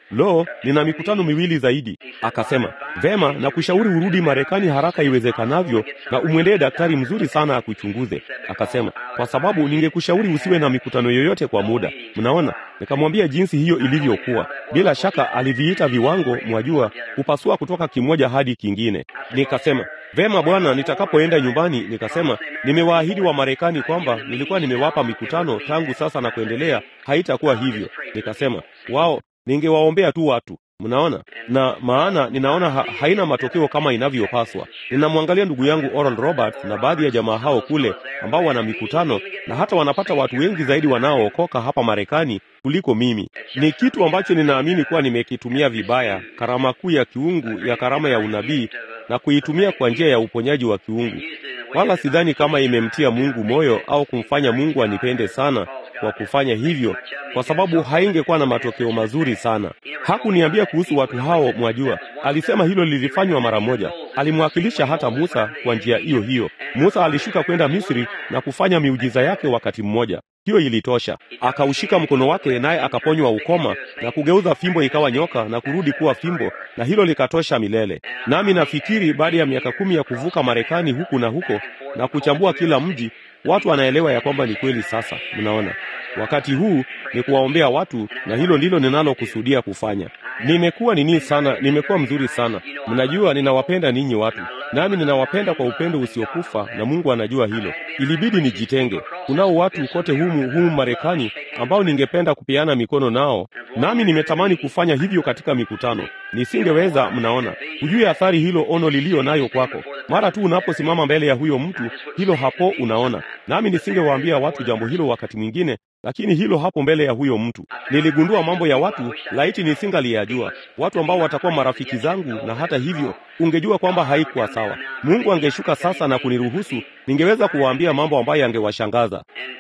Lo, nina mikutano miwili zaidi. Akasema, vema, na kushauri urudi Marekani haraka iwezekanavyo na umwendee daktari mzuri sana akuchunguze. Akasema, kwa sababu ningekushauri usiwe na mikutano yoyote kwa muda. Mnaona? Nikamwambia jinsi hiyo ilivyokuwa. Bila shaka aliviita viwango, mwajua, kupasua kutoka kimoja hadi kingine. Nikasema, vema bwana, nitakapoenda nyumbani, nikasema, nimewaahidi wa Marekani kwamba nilikuwa nimewapa mikutano tangu sasa na kuendelea, haitakuwa hivyo. Nikasema, wao, ningewaombea tu watu. Mnaona? Na maana ninaona ha, haina matokeo kama inavyopaswa. Ninamwangalia ndugu yangu Oral Roberts na baadhi ya jamaa hao kule ambao wana mikutano na hata wanapata watu wengi zaidi wanaookoka hapa Marekani kuliko mimi. Ni kitu ambacho ninaamini kuwa nimekitumia vibaya, karama kuu ya kiungu ya karama ya unabii, na kuitumia kwa njia ya uponyaji wa kiungu. Wala sidhani kama imemtia Mungu moyo au kumfanya Mungu anipende sana kwa kufanya hivyo, kwa sababu haingekuwa na matokeo mazuri sana. Hakuniambia kuhusu watu hao, mwajua. Alisema hilo lilifanywa mara moja. Alimwakilisha hata Musa kwa njia hiyo hiyo. Musa alishuka kwenda Misri na kufanya miujiza yake wakati mmoja. Hiyo ilitosha. Akaushika mkono wake naye akaponywa ukoma na kugeuza fimbo ikawa nyoka na kurudi kuwa fimbo, na hilo likatosha milele. Nami nafikiri baada ya miaka kumi ya kuvuka Marekani huku na huko na kuchambua kila mji, watu wanaelewa ya kwamba ni kweli sasa. Mnaona? Wakati huu ni kuwaombea watu, na hilo ndilo ninalokusudia kufanya. Nimekuwa nini sana, nimekuwa mzuri sana. Mnajua ninawapenda ninyi watu. Nami ninawapenda kwa upendo usiokufa, na Mungu anajua hilo. Ilibidi nijitenge. Kunao watu kote humu humu Marekani ambao ningependa kupeana mikono nao, nami nimetamani kufanya hivyo katika mikutano. Nisingeweza, mnaona. Hujui athari hilo ono lilio nayo kwako. Mara tu unaposimama mbele ya huyo mtu, hilo hapo unaona. Nami nisingewaambia watu jambo hilo wakati mwingine, lakini hilo hapo mbele ya huyo mtu. Niligundua mambo ya watu laiti nisingaliyajua. Watu ambao watakuwa marafiki zangu, na hata hivyo ungejua kwamba haikuwa sawa. Mungu angeshuka sasa na kuniruhusu, ningeweza kuwaambia mambo ambayo yangewashangaza.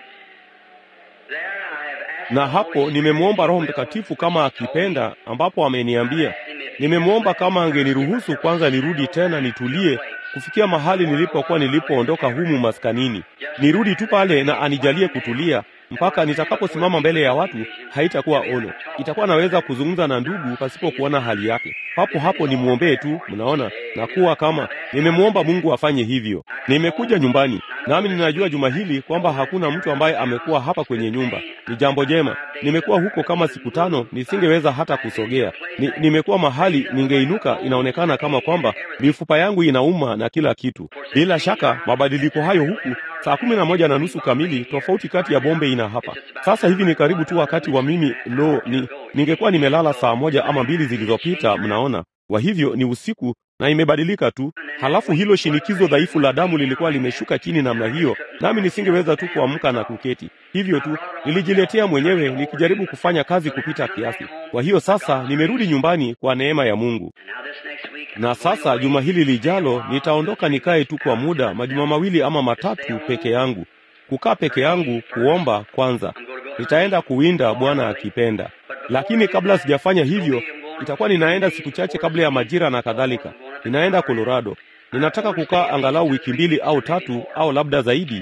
Na hapo nimemwomba Roho Mtakatifu kama akipenda, ambapo ameniambia. Nimemwomba kama angeniruhusu kwanza nirudi tena nitulie kufikia mahali nilipokuwa nilipoondoka humu maskanini. Nirudi tu pale na anijalie kutulia mpaka nitakaposimama mbele ya watu. Haitakuwa ono. Itakuwa naweza kuzungumza na ndugu pasipo kuona hali yake. Hapo hapo nimuombee tu, mnaona, na kuwa kama nimemwomba Mungu afanye hivyo. Nimekuja nyumbani, nami ninajua juma hili kwamba hakuna mtu ambaye amekuwa hapa kwenye nyumba. Ni jambo jema. Nimekuwa huko kama siku tano, nisingeweza hata kusogea. Ni, nimekuwa mahali ningeinuka, inaonekana kama kwamba mifupa yangu inauma na kila kitu. Bila shaka mabadiliko hayo huku saa kumi na moja na nusu kamili, tofauti kati ya Bombe ina hapa. Sasa hivi ni karibu tu wakati wa mimi, lo, ni ningekuwa nimelala saa moja ama mbili zilizopita, mnaona. Kwa hivyo ni usiku na imebadilika tu. Halafu hilo shinikizo dhaifu la damu lilikuwa limeshuka chini namna hiyo, nami nisingeweza tu kuamka na kuketi. Hivyo tu nilijiletea mwenyewe nikijaribu kufanya kazi kupita kiasi. Kwa hiyo sasa nimerudi nyumbani kwa neema ya Mungu. Na sasa juma hili lijalo nitaondoka nikae tu kwa muda, majuma mawili ama matatu peke yangu. Kukaa peke yangu kuomba kwanza. Nitaenda kuwinda Bwana akipenda. Lakini kabla sijafanya hivyo, itakuwa ninaenda siku chache kabla ya majira na kadhalika. Ninaenda Colorado. Ninataka kukaa angalau wiki mbili au tatu au labda zaidi.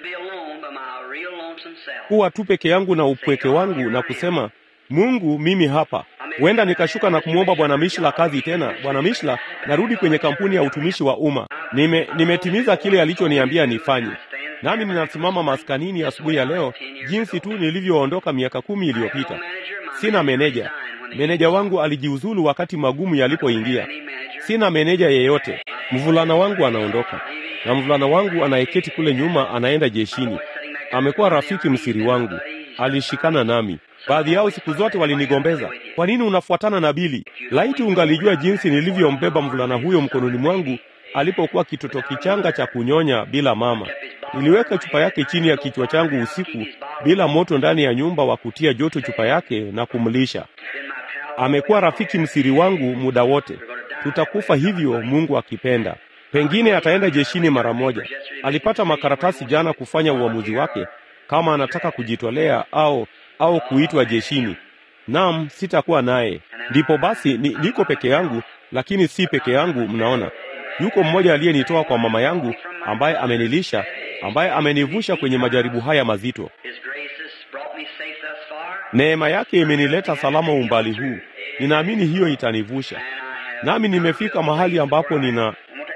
Kuwa tu peke yangu na upweke wangu na kusema, Mungu, mimi hapa. Huenda nikashuka na kumwomba Bwana Mishla kazi tena. Bwana Mishla, narudi kwenye kampuni ya utumishi wa umma. Nime nimetimiza kile alichoniambia nifanye. Nami ninasimama maskanini asubuhi ya leo jinsi tu nilivyoondoka miaka kumi iliyopita. Sina meneja. Meneja wangu alijiuzulu wakati magumu yalipoingia. Sina meneja yeyote. Mvulana wangu anaondoka. Na mvulana wangu anayeketi kule nyuma anaenda jeshini. Amekuwa rafiki msiri wangu. Alishikana nami. Baadhi yao siku zote walinigombeza. Kwa nini unafuatana na Bili? Laiti ungalijua jinsi nilivyombeba mvulana huyo mkononi mwangu alipokuwa kitoto kichanga cha kunyonya bila mama. Niliweka chupa yake chini ya kichwa changu usiku bila moto ndani ya nyumba wa kutia joto chupa yake na kumlisha. Amekuwa rafiki msiri wangu muda wote. Tutakufa hivyo Mungu akipenda. Pengine ataenda jeshini mara moja. Alipata makaratasi jana kufanya uamuzi wake kama anataka kujitolea au au kuitwa jeshini. Naam, sitakuwa naye. Ndipo basi ni, niko peke yangu, lakini si peke yangu, mnaona. Yuko mmoja aliyenitoa kwa mama yangu ambaye amenilisha, ambaye amenivusha kwenye majaribu haya mazito. Neema yake imenileta salama umbali huu. ninaamini hiyo itanivusha. Nami nimefika mahali ambapo nina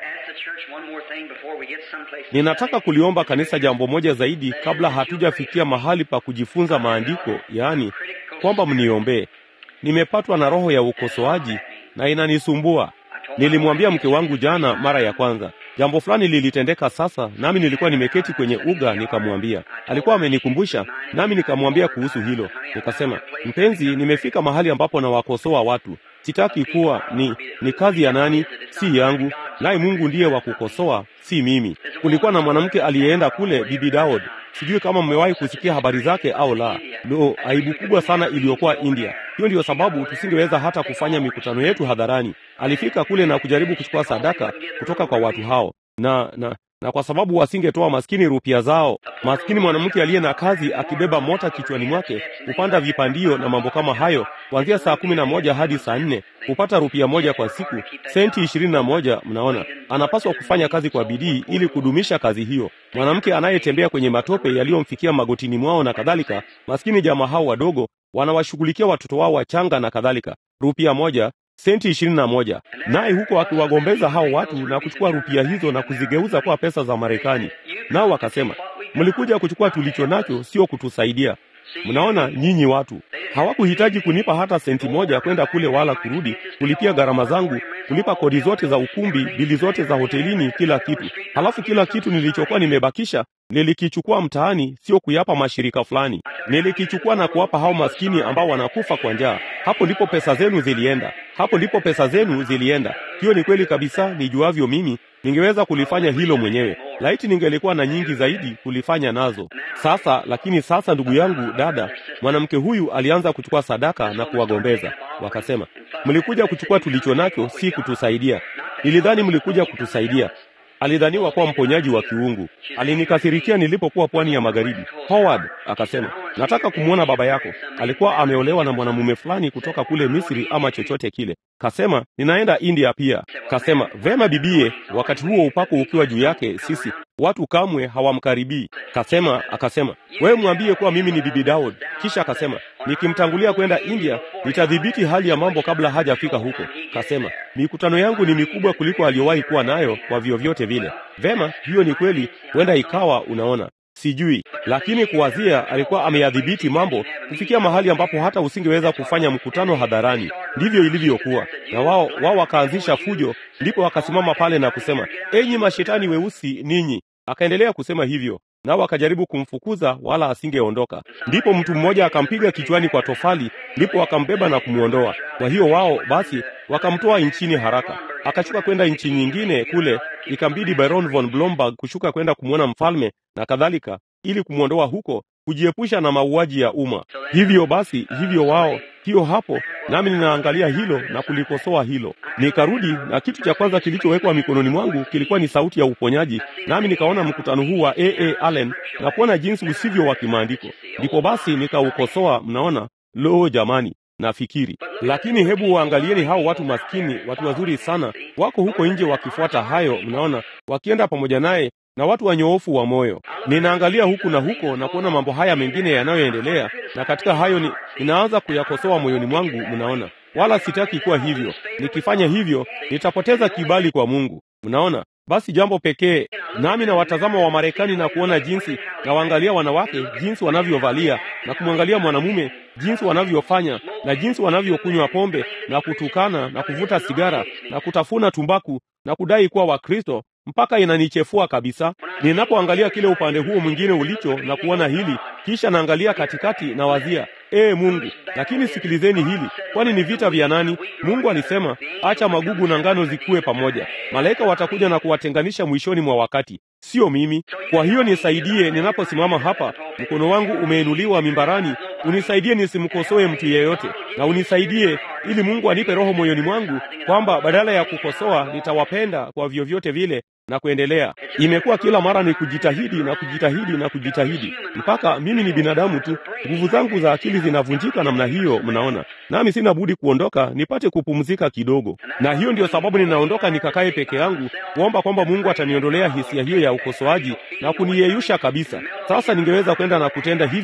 ninataka kuliomba kanisa jambo moja zaidi kabla hatujafikia mahali pa kujifunza maandiko, yaani kwamba mniombee. Nimepatwa na roho ya ukosoaji na inanisumbua. Nilimwambia mke wangu jana mara ya kwanza. Jambo fulani lilitendeka sasa, nami nilikuwa nimeketi kwenye uga nikamwambia. Alikuwa amenikumbusha, nami nikamwambia kuhusu hilo. Nikasema, "Mpenzi, nimefika mahali ambapo na wakosoa watu. Sitaki kuwa ni ni kazi ya nani? Si yangu. Naye Mungu ndiye wa kukosoa, si mimi." Kulikuwa na mwanamke aliyeenda kule, Bibi Daud. Sijui kama mmewahi kusikia habari zake au la. Lo, aibu kubwa sana iliyokuwa India. Hiyo ndiyo sababu tusingeweza hata kufanya mikutano yetu hadharani. Alifika kule na kujaribu kuchukua sadaka kutoka kwa watu hao. Na na na kwa sababu wasingetoa maskini rupia zao, maskini mwanamke aliye na kazi akibeba mota kichwani mwake, kupanda vipandio na mambo kama hayo, kuanzia saa kumi na moja hadi saa nne, kupata rupia moja kwa siku, senti ishirini na moja. Mnaona, anapaswa kufanya kazi kwa bidii ili kudumisha kazi hiyo. Mwanamke anayetembea kwenye matope yaliyomfikia magotini mwao na kadhalika, maskini jamaa hao wadogo wanawashughulikia watoto wao wachanga na kadhalika. Rupia moja, senti ishirini na moja. Naye huko akiwagombeza hao watu na kuchukua rupia hizo na kuzigeuza kwa pesa za Marekani. Nao wakasema, "Mlikuja kuchukua tulicho nacho, sio kutusaidia." Mnaona, nyinyi watu hawakuhitaji kunipa hata senti moja kwenda kule wala kurudi, kulipia gharama zangu, kulipa kodi zote za ukumbi, bili zote za hotelini, kila kitu. Halafu kila kitu nilichokuwa nimebakisha nilikichukua mtaani, sio kuyapa mashirika fulani. Nilikichukua na kuwapa hao maskini ambao wanakufa kwa njaa. Hapo ndipo pesa zenu zilienda. Hapo ndipo pesa zenu zilienda. Hiyo ni kweli kabisa, nijuavyo mimi. Ningeweza kulifanya hilo mwenyewe. Laiti ningelikuwa na nyingi zaidi kulifanya nazo. Sasa, lakini sasa ndugu yangu, dada, mwanamke huyu alianza kuchukua sadaka na kuwagombeza. Wakasema, "Mlikuja kuchukua tulicho nacho, si kutusaidia." Nilidhani mlikuja kutusaidia. Alidhaniwa kuwa mponyaji wa kiungu. Alinikasirikia nilipokuwa pwani ya magharibi. Howard akasema, "Nataka kumwona baba yako." Alikuwa ameolewa na mwanamume fulani kutoka kule Misri ama chochote kile. Kasema, "Ninaenda India pia." Kasema, "Vema bibie." Wakati huo upako ukiwa juu yake, sisi watu kamwe hawamkaribii. Kasema, akasema, "Wewe mwambie kuwa mimi ni Bibi Daud." Kisha akasema, "Nikimtangulia kwenda India, nitadhibiti hali ya mambo kabla hajafika huko." Kasema, "Mikutano yangu ni mikubwa kuliko aliyowahi kuwa nayo kwa vyovyote vile." Vema, hiyo ni kweli, huenda ikawa, unaona. Sijui, lakini kuwazia alikuwa ameyadhibiti mambo kufikia mahali ambapo hata usingeweza kufanya mkutano hadharani. Ndivyo ilivyokuwa. Na wao wao wakaanzisha fujo, ndipo wakasimama pale na kusema, "Enyi mashetani weusi ninyi." Akaendelea kusema hivyo. Nao wakajaribu kumfukuza wala asingeondoka. Ndipo mtu mmoja akampiga kichwani kwa tofali, ndipo wakambeba na kumuondoa. Kwa hiyo wao basi wakamtoa nchini haraka. Akashuka kwenda nchi nyingine kule, ikambidi Baron von Blomberg kushuka kwenda kumwona mfalme na kadhalika, ili kumuondoa huko, kujiepusha na mauaji ya umma. Hivyo basi, hivyo wao, hiyo hapo, nami ninaangalia hilo na kulikosoa hilo. Nikarudi na kitu cha kwanza kilichowekwa mikononi mwangu kilikuwa ni sauti ya uponyaji, nami nikaona mkutano huu wa A A Allen na kuona jinsi usivyo wa kimaandiko. Ndipo basi nikaukosoa, mnaona. Lo jamani, nafikiri. Lakini hebu waangalieni hao watu maskini, watu wazuri sana, wako huko nje wakifuata hayo, mnaona, wakienda pamoja naye na watu wanyoofu wa moyo. Ninaangalia huku na huko na kuona mambo haya mengine yanayoendelea, na katika hayo ni, ninaanza kuyakosoa moyoni mwangu, mnaona. Wala sitaki kuwa hivyo. Nikifanya hivyo, nitapoteza kibali kwa Mungu. Mnaona? Basi jambo pekee, nami na watazama wa Marekani na kuona jinsi, na waangalia wanawake jinsi wanavyovalia, na kumwangalia mwanamume jinsi wanavyofanya, na jinsi wanavyokunywa pombe na kutukana na kuvuta sigara na kutafuna tumbaku na kudai kuwa Wakristo, mpaka inanichefua kabisa. Ninapoangalia kile upande huo mwingine ulicho na kuona hili, kisha naangalia katikati na wazia, ee Mungu, lakini sikilizeni hili, kwani ni vita vya nani? Mungu alisema, acha magugu na ngano zikue pamoja. Malaika watakuja na kuwatenganisha mwishoni mwa wakati, sio mimi. Kwa hiyo nisaidie ninaposimama hapa, mkono wangu umeinuliwa mimbarani, unisaidie nisimkosoe mtu yeyote, na unisaidie ili Mungu anipe roho moyoni mwangu kwamba badala ya kukosoa nitawapenda kwa vyovyote vile na kuendelea. Imekuwa kila mara ni kujitahidi na kujitahidi na kujitahidi, mpaka mimi ni binadamu tu, nguvu zangu za akili zinavunjika namna hiyo, mnaona. Nami sina budi kuondoka nipate kupumzika kidogo, na hiyo ndio sababu ninaondoka nikakae peke yangu, kuomba kwamba Mungu ataniondolea hisia hiyo ya ukosoaji na kuniyeyusha kabisa. Sasa ningeweza kwenda na kutenda hivyo,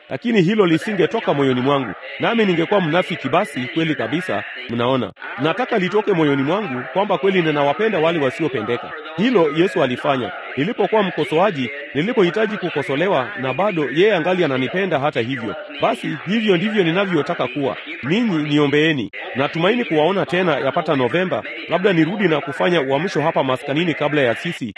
lakini hilo lisingetoka moyoni mwangu, nami ningekuwa mnafiki basi kweli kabisa. Mnaona, nataka litoke moyoni mwangu kwamba kweli ninawapenda wale wasiopendeka. Hilo Yesu alifanya. Nilipokuwa mkosoaji, nilipohitaji kukosolewa, na bado yeye angali ananipenda hata hivyo. Basi hivyo ndivyo ninavyotaka kuwa. Ninyi niombeeni. Natumaini kuwaona tena yapata Novemba, labda nirudi na kufanya uamsho hapa maskanini kabla ya sisi.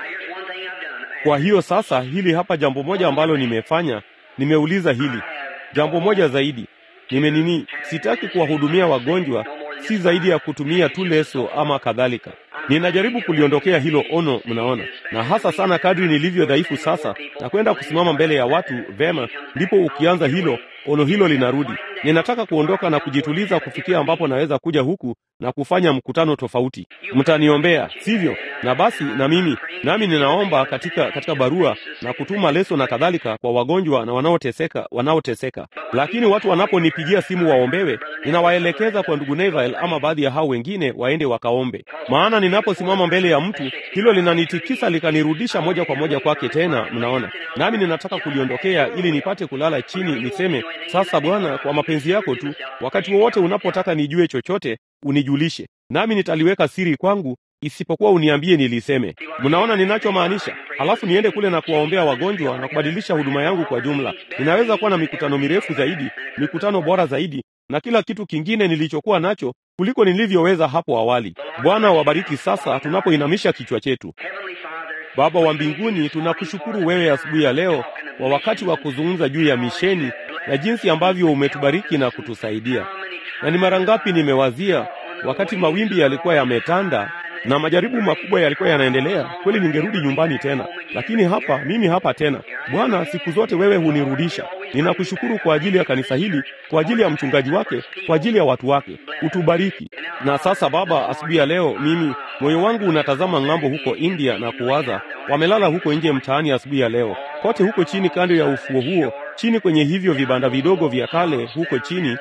Kwa hiyo sasa, hili hapa jambo moja ambalo nimefanya, nimeuliza hili jambo moja zaidi. Nimenini, sitaki kuwahudumia wagonjwa, si zaidi ya kutumia tu leso ama kadhalika. Ninajaribu kuliondokea hilo ono, mnaona, na hasa sana kadri nilivyo dhaifu sasa na kwenda kusimama mbele ya watu. Vema, ndipo ukianza hilo ono hilo linarudi. Ninataka kuondoka na kujituliza kufikia ambapo naweza kuja huku na kufanya mkutano tofauti. Mtaniombea, sivyo? Na basi na mimi nami ninaomba katika katika barua na kutuma leso na kadhalika kwa wagonjwa na wanaoteseka wanaoteseka. Lakini watu wanaponipigia simu waombewe, ninawaelekeza kwa ndugu Neville ama baadhi ya hao wengine waende wakaombe. Maana ninaposimama mbele ya mtu, hilo linanitikisa likanirudisha moja kwa moja kwake tena, mnaona. Nami ninataka kuliondokea ili nipate kulala chini niseme, sasa Bwana, kwa mapenzi yako tu, wakati wowote unapotaka nijue chochote, unijulishe. Nami nitaliweka siri kwangu, isipokuwa uniambie niliseme. Mnaona ninachomaanisha? Halafu niende kule na kuwaombea wagonjwa na kubadilisha huduma yangu kwa jumla. Ninaweza kuwa na mikutano mirefu zaidi, mikutano bora zaidi, na kila kitu kingine nilichokuwa nacho kuliko nilivyoweza hapo awali. Bwana wabariki. Sasa tunapoinamisha kichwa chetu. Baba wa mbinguni, tunakushukuru wewe asubuhi ya leo kwa wakati wa kuzungumza juu ya misheni na jinsi ambavyo umetubariki na kutusaidia. Na ni mara ngapi nimewazia wakati mawimbi yalikuwa yametanda na majaribu makubwa yalikuwa yanaendelea, kweli ningerudi nyumbani tena. Lakini hapa, mimi hapa tena. Bwana, siku zote wewe hunirudisha. Ninakushukuru kwa ajili ya kanisa hili, kwa ajili ya mchungaji wake, kwa ajili ya watu wake. Utubariki. Na sasa Baba, asubuhi ya leo mimi moyo wangu unatazama ng'ambo huko India na kuwaza, wamelala huko nje mtaani asubuhi ya leo. Kote huko chini kando ya ufuo huo, chini kwenye hivyo vibanda vidogo vya kale huko chini,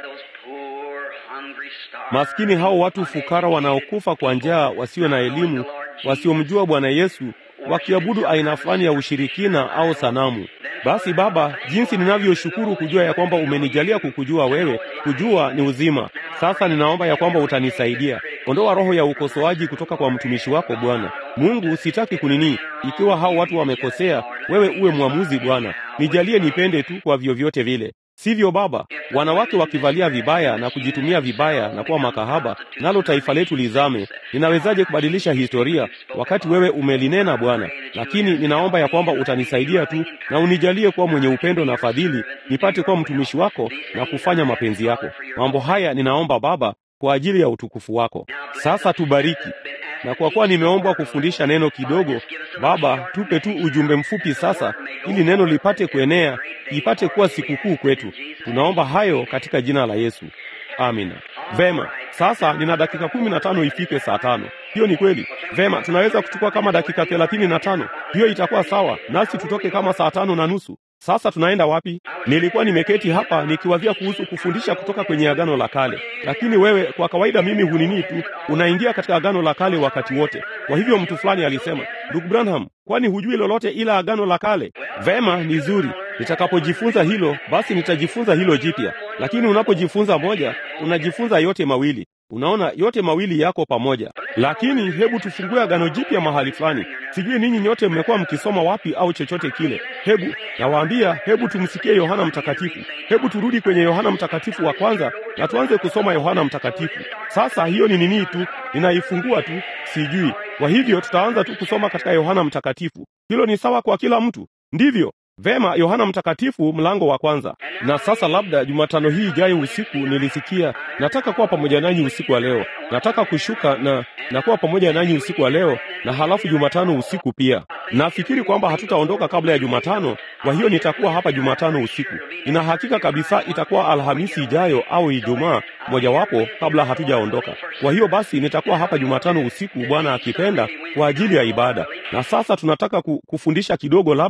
maskini hao watu fukara wanaokufa kwa njaa, wasio na elimu, wasiomjua Bwana Yesu, wakiabudu aina fulani ya ushirikina au sanamu. Basi Baba, jinsi ninavyoshukuru kujua ya kwamba umenijalia kukujua wewe. Kujua ni uzima. Sasa ninaomba ya kwamba utanisaidia. Ondoa roho ya ukosoaji kutoka kwa mtumishi wako Bwana. Mungu, sitaki kunini. Ikiwa hao watu wamekosea, wewe uwe mwamuzi Bwana. Nijalie nipende tu kwa vyovyote vile. Sivyo Baba, wanawake wakivalia vibaya na kujitumia vibaya na kuwa makahaba, nalo taifa letu lizame. Ninawezaje kubadilisha historia wakati wewe umelinena Bwana? Lakini ninaomba ya kwamba utanisaidia tu na unijalie kuwa mwenye upendo na fadhili, nipate kuwa mtumishi wako na kufanya mapenzi yako. Mambo haya ninaomba Baba kwa ajili ya utukufu wako. Sasa tubariki. Na kwa kuwa nimeombwa kufundisha neno kidogo, Baba, tupe tu ujumbe mfupi sasa, ili neno lipate kuenea, ipate kuwa sikukuu kwetu. Tunaomba hayo katika jina la Yesu. Amina. Vema, sasa nina dakika kumi na tano ifike saa tano. Hiyo ni kweli? Vema, tunaweza kuchukua kama dakika thelathini na tano. Hiyo itakuwa sawa, nasi tutoke kama saa tano na nusu. Sasa tunaenda wapi? Nilikuwa nimeketi hapa nikiwazia kuhusu kufundisha kutoka kwenye Agano la Kale. Lakini wewe, kwa kawaida mimi hunini tu, unaingia katika Agano la Kale wakati wote. Kwa hivyo mtu fulani alisema, Ndugu Branham, kwani hujui lolote ila Agano la Kale? Vema, ni zuri. Nitakapojifunza hilo, basi nitajifunza hilo jipya. Lakini unapojifunza moja, unajifunza yote mawili. Unaona, yote mawili yako pamoja. Lakini hebu tufungue Agano Jipya mahali fulani. Sijui ninyi nyote mmekuwa mkisoma wapi au chochote kile. Hebu nawaambia, hebu tumsikie Yohana Mtakatifu. Hebu turudi kwenye Yohana Mtakatifu wa kwanza na tuanze kusoma Yohana Mtakatifu. Sasa hiyo ni nini tu? Ninaifungua tu, sijui. Kwa hivyo tutaanza tu kusoma katika Yohana Mtakatifu. Hilo ni sawa kwa kila mtu? Ndivyo? Vema, Yohana Mtakatifu mlango wa kwanza. Na sasa labda Jumatano hii ijayo usiku nilisikia, nataka kuwa pamoja nanyi usiku wa leo. Nataka kushuka na na kuwa pamoja nanyi usiku wa leo, na halafu Jumatano usiku pia. Nafikiri kwamba hatutaondoka kabla ya Jumatano, kwa hiyo nitakuwa hapa Jumatano usiku. Ina hakika kabisa itakuwa Alhamisi ijayo au Ijumaa mojawapo kabla hatujaondoka. Kwa hiyo basi nitakuwa hapa Jumatano usiku, Bwana akipenda, kwa ajili ya ibada. Na sasa tunataka kufundisha kidogo labda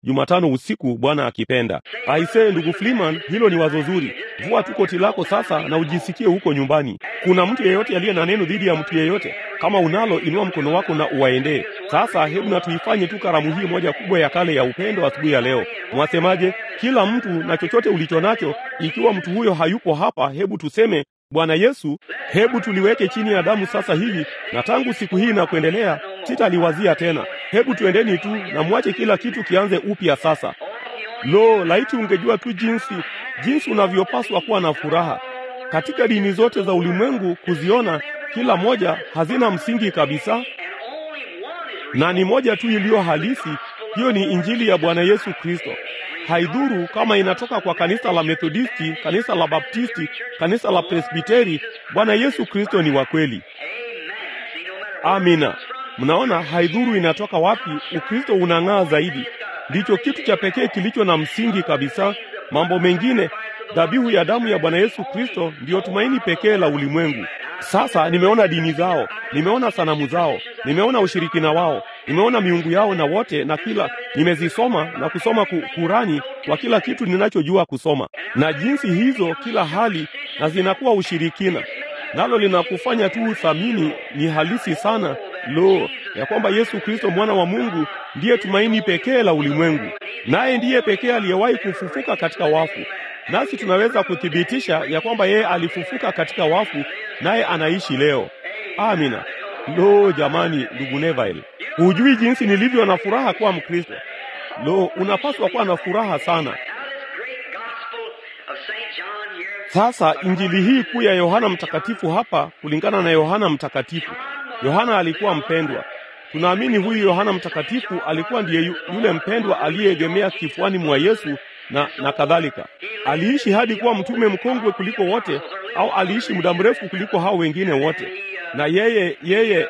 Jumatano usiku, Bwana akipenda. Aisee, ndugu Freeman, hilo ni wazo zuri. Vua tu koti lako sasa na ujisikie huko nyumbani. Kuna mtu yeyote aliye na neno dhidi ya mtu yeyote? Kama unalo, inua mkono wako na uwaendee. Sasa hebu na tuifanye tu karamu hii moja kubwa ya kale ya upendo asubuhi ya leo. Mwasemaje? Kila mtu na chochote ulicho nacho. Ikiwa mtu huyo hayupo hapa, hebu tuseme, Bwana Yesu, hebu tuliweke chini ya damu sasa hivi, na tangu siku hii na kuendelea sitaliwazia tena. Hebu tuendeni tu na muache kila kitu kianze upya sasa. Lo, laiti ungejua tu jinsi jinsi unavyopaswa kuwa na furaha. Katika dini zote za ulimwengu kuziona, kila moja hazina msingi kabisa, na ni moja tu iliyo halisi. Hiyo ni Injili ya Bwana Yesu Kristo. Haidhuru kama inatoka kwa kanisa la Methodisti, kanisa la Baptisti, kanisa la Presbiteri, Bwana Yesu Kristo ni wa kweli. Amina. Mnaona, haidhuru inatoka wapi, Ukristo unang'aa zaidi. Ndicho kitu cha pekee kilicho na msingi kabisa. Mambo mengine, dhabihu ya damu ya Bwana Yesu Kristo ndiyo tumaini pekee la ulimwengu. Sasa nimeona dini zao, nimeona sanamu zao, nimeona ushirikina wao, nimeona miungu yao na wote na kila, nimezisoma na kusoma Kurani kwa kila kitu ninachojua kusoma, na jinsi hizo kila hali na zinakuwa ushirikina, nalo linakufanya tu uthamini ni halisi sana, lo, ya kwamba Yesu Kristo mwana wa Mungu ndiye tumaini pekee la ulimwengu, naye ndiye pekee aliyewahi kufufuka katika wafu. Nasi tunaweza kuthibitisha ya kwamba yeye alifufuka katika wafu, naye anaishi leo. Amina. Lo, jamani, ndugu Neville, hujui jinsi nilivyo na furaha kuwa Mkristo. Lo, unapaswa kuwa na furaha sana. Sasa Injili hii kuu ya Yohana Mtakatifu hapa, kulingana na Yohana Mtakatifu. Yohana alikuwa mpendwa. Tunaamini huyu Yohana Mtakatifu alikuwa ndiye yule mpendwa aliyeegemea kifuani mwa Yesu na na kadhalika. Aliishi hadi kuwa mtume mkongwe kuliko wote, au aliishi muda mrefu kuliko hao wengine wote. Na yeye yeye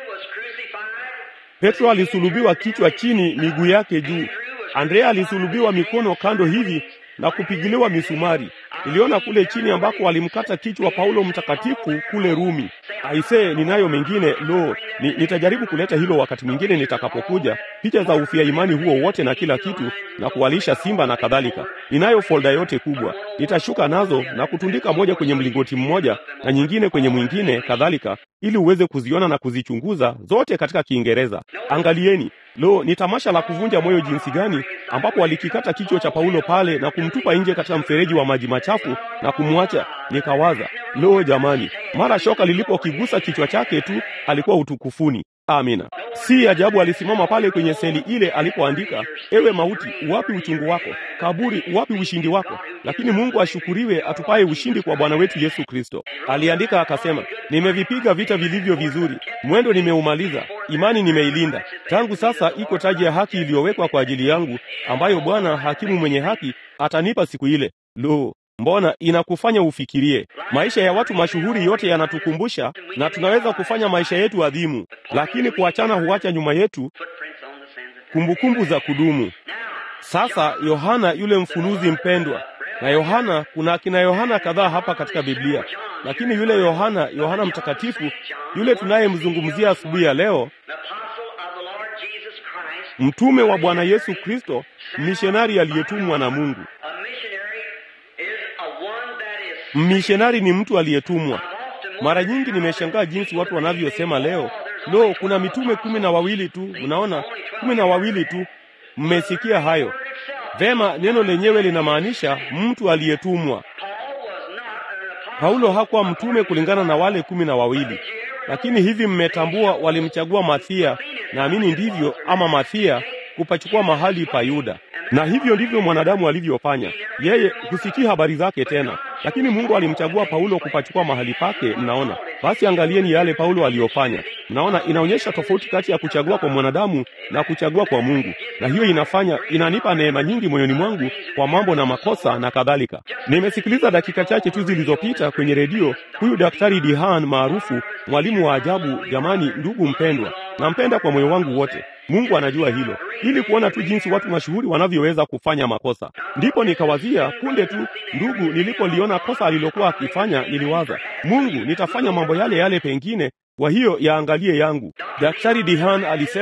Petro alisulubiwa kichwa chini, miguu yake juu. Andrea alisulubiwa mikono kando hivi na kupigiliwa misumari. Niliona kule chini ambako walimkata kichwa Paulo mtakatifu kule Rumi. Aisee, ninayo mengine, lo, ni, nitajaribu kuleta hilo wakati mwingine nitakapokuja. Picha za ufia imani huo wote na kila kitu, na kuwalisha simba na kadhalika. Ninayo folda yote kubwa. Nitashuka nazo na kutundika moja kwenye mlingoti mmoja na nyingine kwenye mwingine kadhalika, ili uweze kuziona na kuzichunguza zote katika Kiingereza. Angalieni, lo, ni tamasha la kuvunja moyo jinsi gani, ambapo walikikata kichwa cha Paulo pale na kumtupa nje katika mfereji wa maji machafu na kumwacha. Nikawaza, lo jamani, mara shoka lilipokigusa kichwa chake tu alikuwa utukufuni. Amina. Si ajabu alisimama pale kwenye seli ile alipoandika, ewe mauti, uwapi uchungu wako? Kaburi, uwapi ushindi wako? Lakini Mungu ashukuriwe atupaye ushindi kwa Bwana wetu Yesu Kristo. Aliandika akasema, nimevipiga vita vilivyo vizuri, mwendo nimeumaliza, imani nimeilinda. Tangu sasa iko taji ya haki iliyowekwa kwa ajili yangu, ambayo Bwana hakimu mwenye haki atanipa siku ile. Lo, mbona inakufanya ufikirie. Maisha ya watu mashuhuri yote yanatukumbusha, na tunaweza kufanya maisha yetu adhimu, lakini kuachana huacha nyuma yetu kumbukumbu za kudumu. Sasa Yohana yule mfunuzi mpendwa, na Yohana, kuna kina Yohana kadhaa hapa katika Biblia, lakini yule Yohana, Yohana Mtakatifu, yule tunayemzungumzia asubuhi ya leo, mtume wa Bwana Yesu Kristo, missionari aliyetumwa na Mungu. Missionari ni mtu aliyetumwa. Mara nyingi nimeshangaa jinsi watu wanavyosema leo, lo, kuna mitume kumi na wawili tu. Mnaona, kumi na wawili tu. Mmesikia hayo? Vema, neno lenyewe linamaanisha mtu aliyetumwa. Paulo hakuwa mtume kulingana na wale kumi na wawili. Lakini hivi mmetambua walimchagua Mathia, naamini ndivyo, ama Mathia, kupachukua mahali pa Yuda. Na hivyo ndivyo mwanadamu alivyofanya. Yeye husikii habari zake tena, lakini Mungu alimchagua Paulo kupachukua mahali pake. Mnaona? Basi angalieni yale Paulo aliyofanya. Mnaona, inaonyesha tofauti kati ya kuchagua kwa mwanadamu na kuchagua kwa Mungu. Na hiyo inafanya inanipa neema nyingi moyoni mwangu kwa mambo na makosa na kadhalika. Nimesikiliza dakika chache tu zilizopita kwenye redio huyu Daktari Dihan maarufu, mwalimu wa ajabu. Jamani, ndugu mpendwa, nampenda kwa moyo wangu wote. Mungu anajua hilo. Ili kuona tu jinsi watu mashuhuri wanavyoweza kufanya makosa. Ndipo nikawazia punde tu ndugu nilipoliona kosa alilokuwa akifanya, niliwaza, Mungu, nitafanya mambo yale yale pengine, kwa hiyo yaangalie yangu. Daktari Dihan alisema,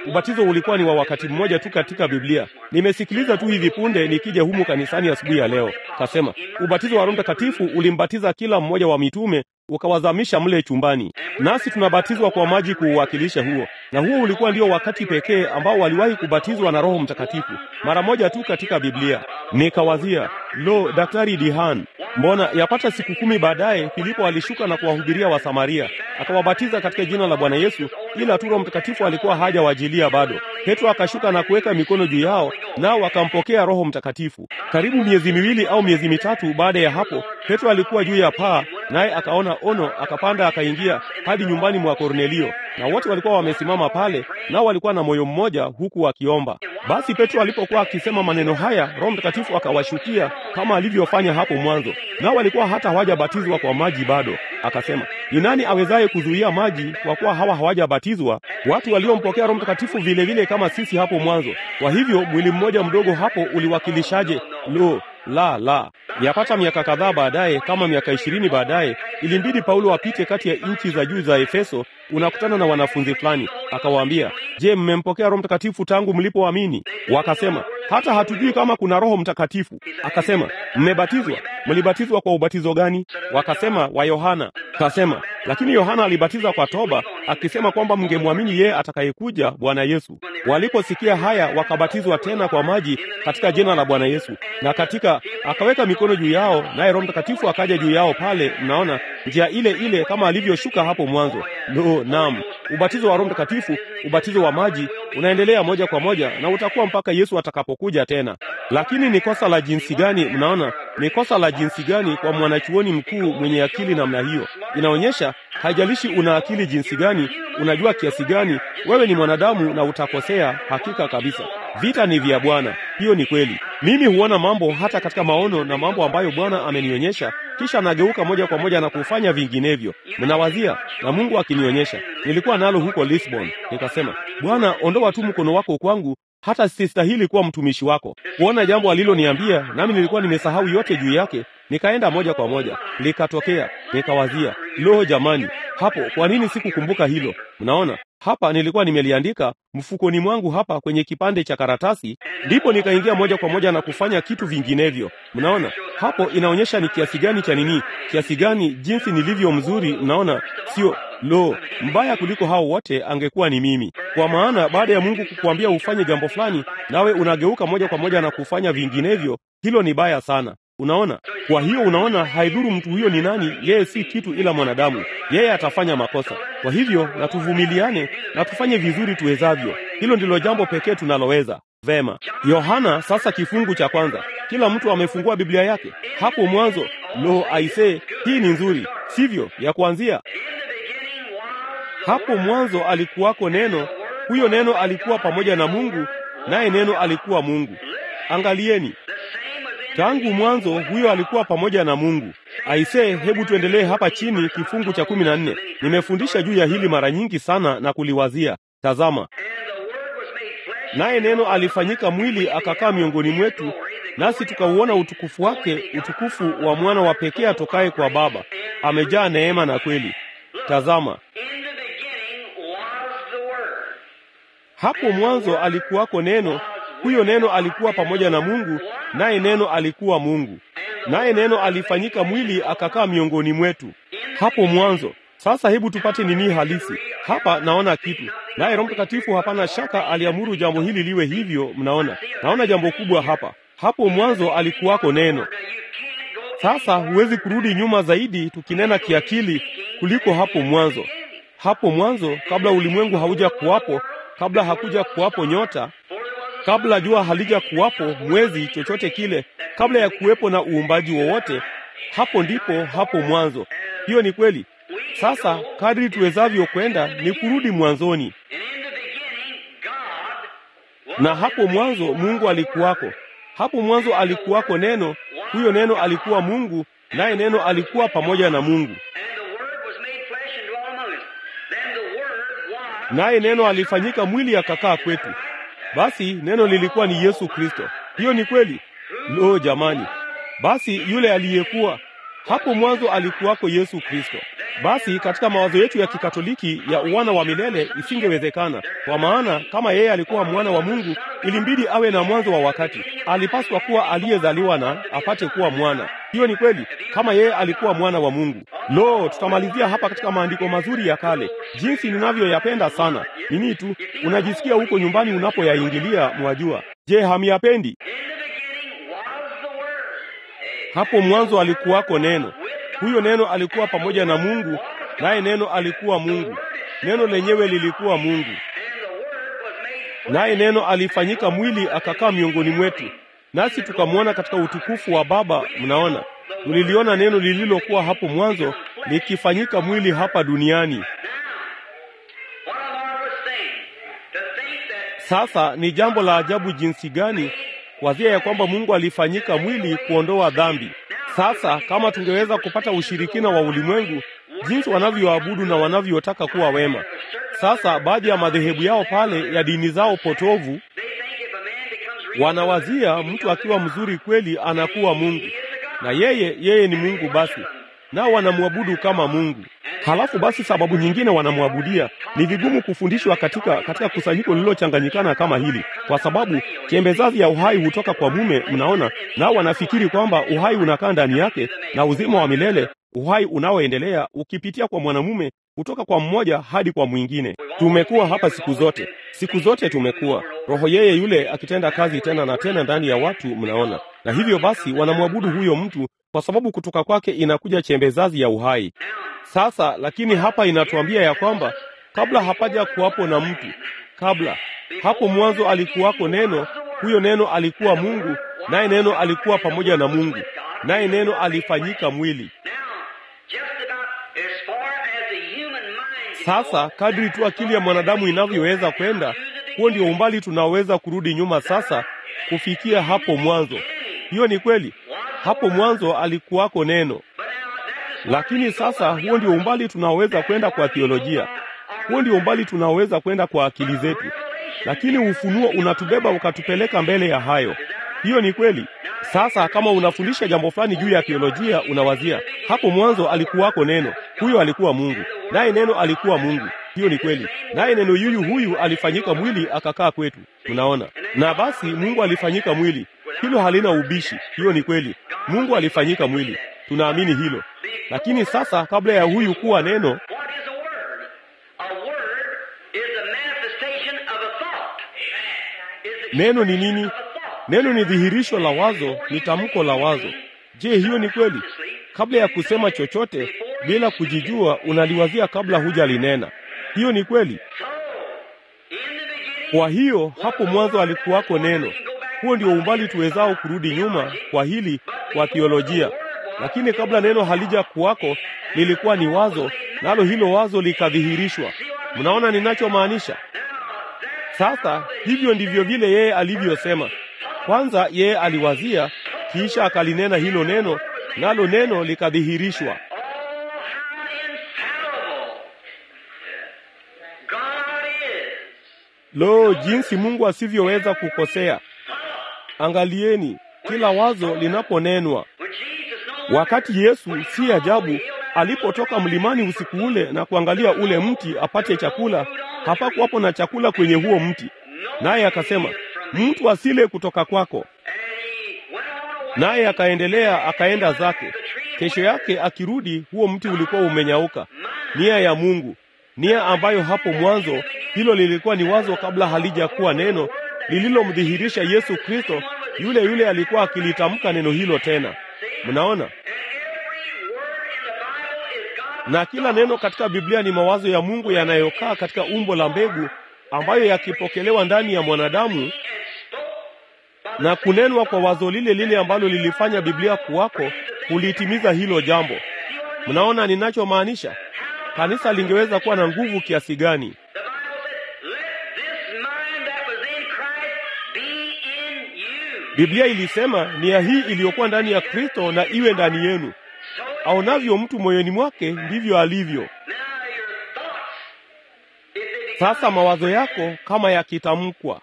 ubatizo ulikuwa ni wa wakati mmoja tu katika Biblia. Nimesikiliza tu hivi punde nikija humu kanisani asubuhi ya leo. Kasema, ubatizo wa Roho Mtakatifu ulimbatiza kila mmoja wa mitume ukawazamisha mle chumbani. Nasi tunabatizwa kwa maji kuuwakilisha huo. Na huo ulikuwa ndio wakati pekee ambao waliwahi kubatizwa na Roho Mtakatifu. Mara moja tu katika Biblia. Nikawazia, lo, Daktari Dihan, mbona yapata siku kumi baadaye Filipo alishuka na kuwahubiria wa Samaria, akawabatiza katika jina la Bwana Yesu, ila tu Roho Mtakatifu alikuwa hajawajilia bado. Petro akashuka na kuweka mikono juu yao, nao wakampokea Roho Mtakatifu. Karibu miezi miwili au miezi mitatu baada ya hapo, Petro alikuwa juu ya paa, naye akaona ono, akapanda akaingia hadi nyumbani mwa Kornelio, na wote walikuwa wamesimama pale, nao walikuwa na moyo mmoja huku wakiomba. Basi Petro alipokuwa akisema maneno haya, Roho Mtakatifu akawashukia kama alivyofanya hapo mwanzo, nao walikuwa hata hawajabatizwa kwa maji bado. Akasema, ni nani awezaye kuzuia maji kwa kuwa hawa hawajabatizwa? Watu waliompokea Roho Mtakatifu vile vile kama sisi hapo mwanzo. Kwa hivyo mwili mmoja mdogo hapo uliwakilishaje? Lo, la la. Yapata miaka kadhaa baadaye, kama miaka ishirini baadaye, ilimbidi Paulo apite kati ya nchi za juu za Efeso. Unakutana na wanafunzi fulani, akawaambia, je, mmempokea Roho Mtakatifu tangu mlipoamini? Wakasema, hata hatujui kama kuna Roho Mtakatifu. Akasema, mmebatizwa? Mlibatizwa kwa ubatizo gani? Wakasema, wa Yohana. Akasema, lakini Yohana alibatiza kwa toba, akisema kwamba mngemwamini yeye atakayekuja, Bwana Yesu. Waliposikia haya, wakabatizwa tena kwa maji katika jina la Bwana Yesu. Na katika akaweka mikono juu yao, naye Roho Mtakatifu akaja juu yao pale. Mnaona njia ile ile kama alivyoshuka hapo mwanzo. Lo, naam, ubatizo wa Roho Mtakatifu, ubatizo wa maji unaendelea moja kwa moja na utakuwa mpaka Yesu atakapokuja tena. Lakini ni kosa la jinsi gani? Mnaona ni kosa la jinsi gani kwa mwanachuoni mkuu mwenye akili namna hiyo? Inaonyesha haijalishi una akili jinsi gani, unajua kiasi gani, wewe ni mwanadamu na utakosea, hakika kabisa. Vita ni vya Bwana. Hiyo ni kweli. Mimi huona mambo hata katika maono na mambo ambayo Bwana amenionyesha, kisha nageuka moja kwa moja na kufanya vinginevyo. Mnawazia, na Mungu akinionyesha. Nilikuwa nalo huko Lisbon. Nikasema, Bwana, ondoa tu mkono wako kwangu, hata sistahili kuwa mtumishi wako. Kuona jambo aliloniambia, nami nilikuwa nimesahau yote juu yake. Nikaenda moja kwa moja, likatokea. Nikawazia, lo jamani, hapo kwa nini sikukumbuka hilo? Mnaona, hapa nilikuwa nimeliandika mfukoni mwangu hapa kwenye kipande cha karatasi, ndipo nikaingia moja kwa moja na kufanya kitu vinginevyo. Mnaona, hapo inaonyesha ni kiasi gani cha nini, kiasi gani jinsi nilivyo mzuri. Mnaona, sio lo, mbaya kuliko hao wote angekuwa ni mimi. Kwa maana baada ya Mungu kukuambia ufanye jambo fulani, nawe unageuka moja kwa moja na kufanya vinginevyo, hilo ni baya sana. Unaona, kwa hiyo unaona, haidhuru mtu huyo ni nani, yeye si kitu ila mwanadamu. Yeye atafanya makosa. Kwa hivyo na tuvumiliane na tufanye vizuri tuwezavyo. Hilo ndilo jambo pekee tunaloweza. Vema. Yohana sasa kifungu cha kwanza. Kila mtu amefungua Biblia yake. Hapo mwanzo, lo aisee, hii ni nzuri, sivyo? Ya kuanzia. Hapo mwanzo alikuwako neno, huyo neno alikuwa pamoja na Mungu, naye neno alikuwa Mungu. Angalieni. Tangu mwanzo huyo alikuwa pamoja na Mungu. Aisee, hebu tuendelee hapa chini kifungu cha kumi na nne. Nimefundisha juu ya hili mara nyingi sana na kuliwazia. Tazama. Naye neno alifanyika mwili akakaa miongoni mwetu, nasi tukauona utukufu wake, utukufu wa mwana wa pekee atokaye kwa Baba, amejaa neema na kweli. Tazama. Hapo mwanzo alikuwako neno, huyo neno alikuwa pamoja na Mungu, naye neno alikuwa Mungu. Naye neno alifanyika mwili akakaa miongoni mwetu. Hapo mwanzo. Sasa hebu tupate nini halisi. Hapa naona kitu. Naye Roho Mtakatifu hapana shaka aliamuru jambo hili liwe hivyo. Mnaona, naona jambo kubwa hapa. Hapo mwanzo alikuwako neno. Sasa huwezi kurudi nyuma zaidi tukinena kiakili kuliko hapo mwanzo. Hapo mwanzo, kabla ulimwengu hauja kuwapo, kabla hakuja kuwapo nyota, kabla jua halija kuwapo, mwezi, chochote kile, kabla ya kuwepo na uumbaji wowote, hapo ndipo hapo mwanzo. Hiyo ni kweli. Sasa kadri tuwezavyo kwenda ni kurudi mwanzoni. Na hapo mwanzo Mungu alikuwako. Hapo mwanzo alikuwako neno, huyo neno alikuwa Mungu, naye neno alikuwa pamoja na Mungu. Naye neno alifanyika mwili akakaa kwetu. Basi neno lilikuwa ni Yesu Kristo. Hiyo ni kweli. Lo jamani. Basi yule aliyekuwa hapo mwanzo alikuwako Yesu Kristo. Basi katika mawazo yetu ya Kikatoliki ya uwana wa milele isingewezekana, kwa maana kama yeye alikuwa mwana wa Mungu, ilimbidi awe na mwanzo wa wakati. Alipaswa kuwa aliyezaliwa na apate kuwa mwana. Hiyo ni kweli, kama yeye alikuwa mwana wa Mungu. Lo, tutamalizia hapa katika maandiko mazuri ya kale, jinsi ninavyoyapenda sana. Nini tu unajisikia huko nyumbani unapoyaingilia, mwajua. Je, hamiyapendi? Hapo mwanzo alikuwako neno. Huyo neno alikuwa pamoja na Mungu, naye neno alikuwa Mungu. Neno lenyewe lilikuwa Mungu. Naye neno alifanyika mwili akakaa miongoni mwetu, nasi tukamwona katika utukufu wa Baba. Mnaona, tuliliona neno lililokuwa hapo mwanzo likifanyika mwili hapa duniani. Sasa ni jambo la ajabu jinsi gani wazia ya kwamba Mungu alifanyika mwili kuondoa dhambi. Sasa kama tungeweza kupata ushirikina wa ulimwengu, jinsi wanavyoabudu na wanavyotaka kuwa wema. Sasa baadhi ya madhehebu yao pale ya dini zao potovu, wanawazia mtu akiwa mzuri kweli anakuwa Mungu, na yeye yeye ni Mungu basi, nao wanamwabudu kama Mungu. Halafu basi sababu nyingine wanamwabudia. Ni vigumu kufundishwa katika katika kusanyiko lililochanganyikana kama hili, kwa sababu chembezazi ya uhai hutoka kwa mume, mnaona, nao wanafikiri kwamba uhai unakaa ndani yake na uzima wa milele, uhai unaoendelea ukipitia kwa mwanamume kutoka kwa mmoja hadi kwa mwingine. Tumekuwa hapa siku zote, siku zote tumekuwa roho yeye yule akitenda kazi tena na tena ndani ya watu, mnaona. Na hivyo basi wanamwabudu huyo mtu kwa sababu kutoka kwake inakuja chembezazi ya uhai. Sasa lakini hapa inatuambia ya kwamba kabla hapaja kuwapo na mtu, kabla hapo mwanzo alikuwako neno, huyo neno alikuwa Mungu, naye neno alikuwa pamoja na Mungu, naye neno alifanyika mwili. Sasa kadri tu akili ya mwanadamu inavyoweza kwenda, huo ndio umbali tunaweza kurudi nyuma sasa kufikia hapo mwanzo. Hiyo ni kweli, hapo mwanzo alikuwako neno. Lakini sasa huo ndio umbali tunaweza kwenda kwa theolojia. Huo ndio umbali tunaweza kwenda kwa akili zetu. Lakini ufunuo unatubeba ukatupeleka mbele ya hayo. Hiyo ni kweli. Sasa kama unafundisha jambo fulani juu ya theolojia, unawazia hapo mwanzo alikuwako neno. Huyo alikuwa Mungu, naye neno alikuwa Mungu. Hiyo ni kweli. Naye neno yuyu huyu alifanyika mwili akakaa kwetu. Unaona? Na basi Mungu alifanyika mwili. Hilo halina ubishi. Hiyo ni kweli. Mungu alifanyika mwili. Tunaamini hilo. Lakini sasa kabla ya huyu kuwa neno, neno ni nini? Neno ni dhihirisho la wazo, ni tamko la wazo. Je, hiyo ni kweli? Kabla ya kusema chochote, bila kujijua, unaliwazia kabla hujalinena. Hiyo ni kweli. Kwa hiyo hapo mwanzo alikuwako neno. Huo ndio umbali tuwezao kurudi nyuma kwa hili kwa theolojia. Lakini kabla neno halija kuwako, lilikuwa ni wazo, nalo hilo wazo likadhihirishwa. Mnaona ninachomaanisha? Sasa hivyo ndivyo vile yeye alivyosema. Kwanza yeye aliwazia, kisha akalinena hilo neno, nalo neno likadhihirishwa. Lo, jinsi Mungu asivyoweza kukosea. Angalieni, kila wazo linaponenwa. Wakati Yesu, si ajabu, alipotoka mlimani usiku ule na kuangalia ule mti apate chakula, hapakuwapo na chakula kwenye huo mti. Naye akasema, mtu asile kutoka kwako. Naye akaendelea akaenda zake. Kesho yake akirudi, huo mti ulikuwa umenyauka. Nia ya Mungu, nia ambayo hapo mwanzo hilo lilikuwa ni wazo kabla halijakuwa neno, lililomdhihirisha Yesu Kristo, yule yule alikuwa akilitamka neno hilo tena. Mnaona? Na kila neno katika Biblia ni mawazo ya Mungu yanayokaa katika umbo la mbegu, ambayo yakipokelewa ndani ya mwanadamu na kunenwa kwa wazo lile lile ambalo lilifanya Biblia kuwako, kulitimiza hilo jambo. Mnaona ninachomaanisha? Kanisa lingeweza kuwa na nguvu kiasi gani? Biblia ilisema nia hii iliyokuwa ndani ya Kristo na iwe ndani yenu. Aonavyo mtu moyoni mwake ndivyo alivyo. Sasa mawazo yako kama yakitamkwa,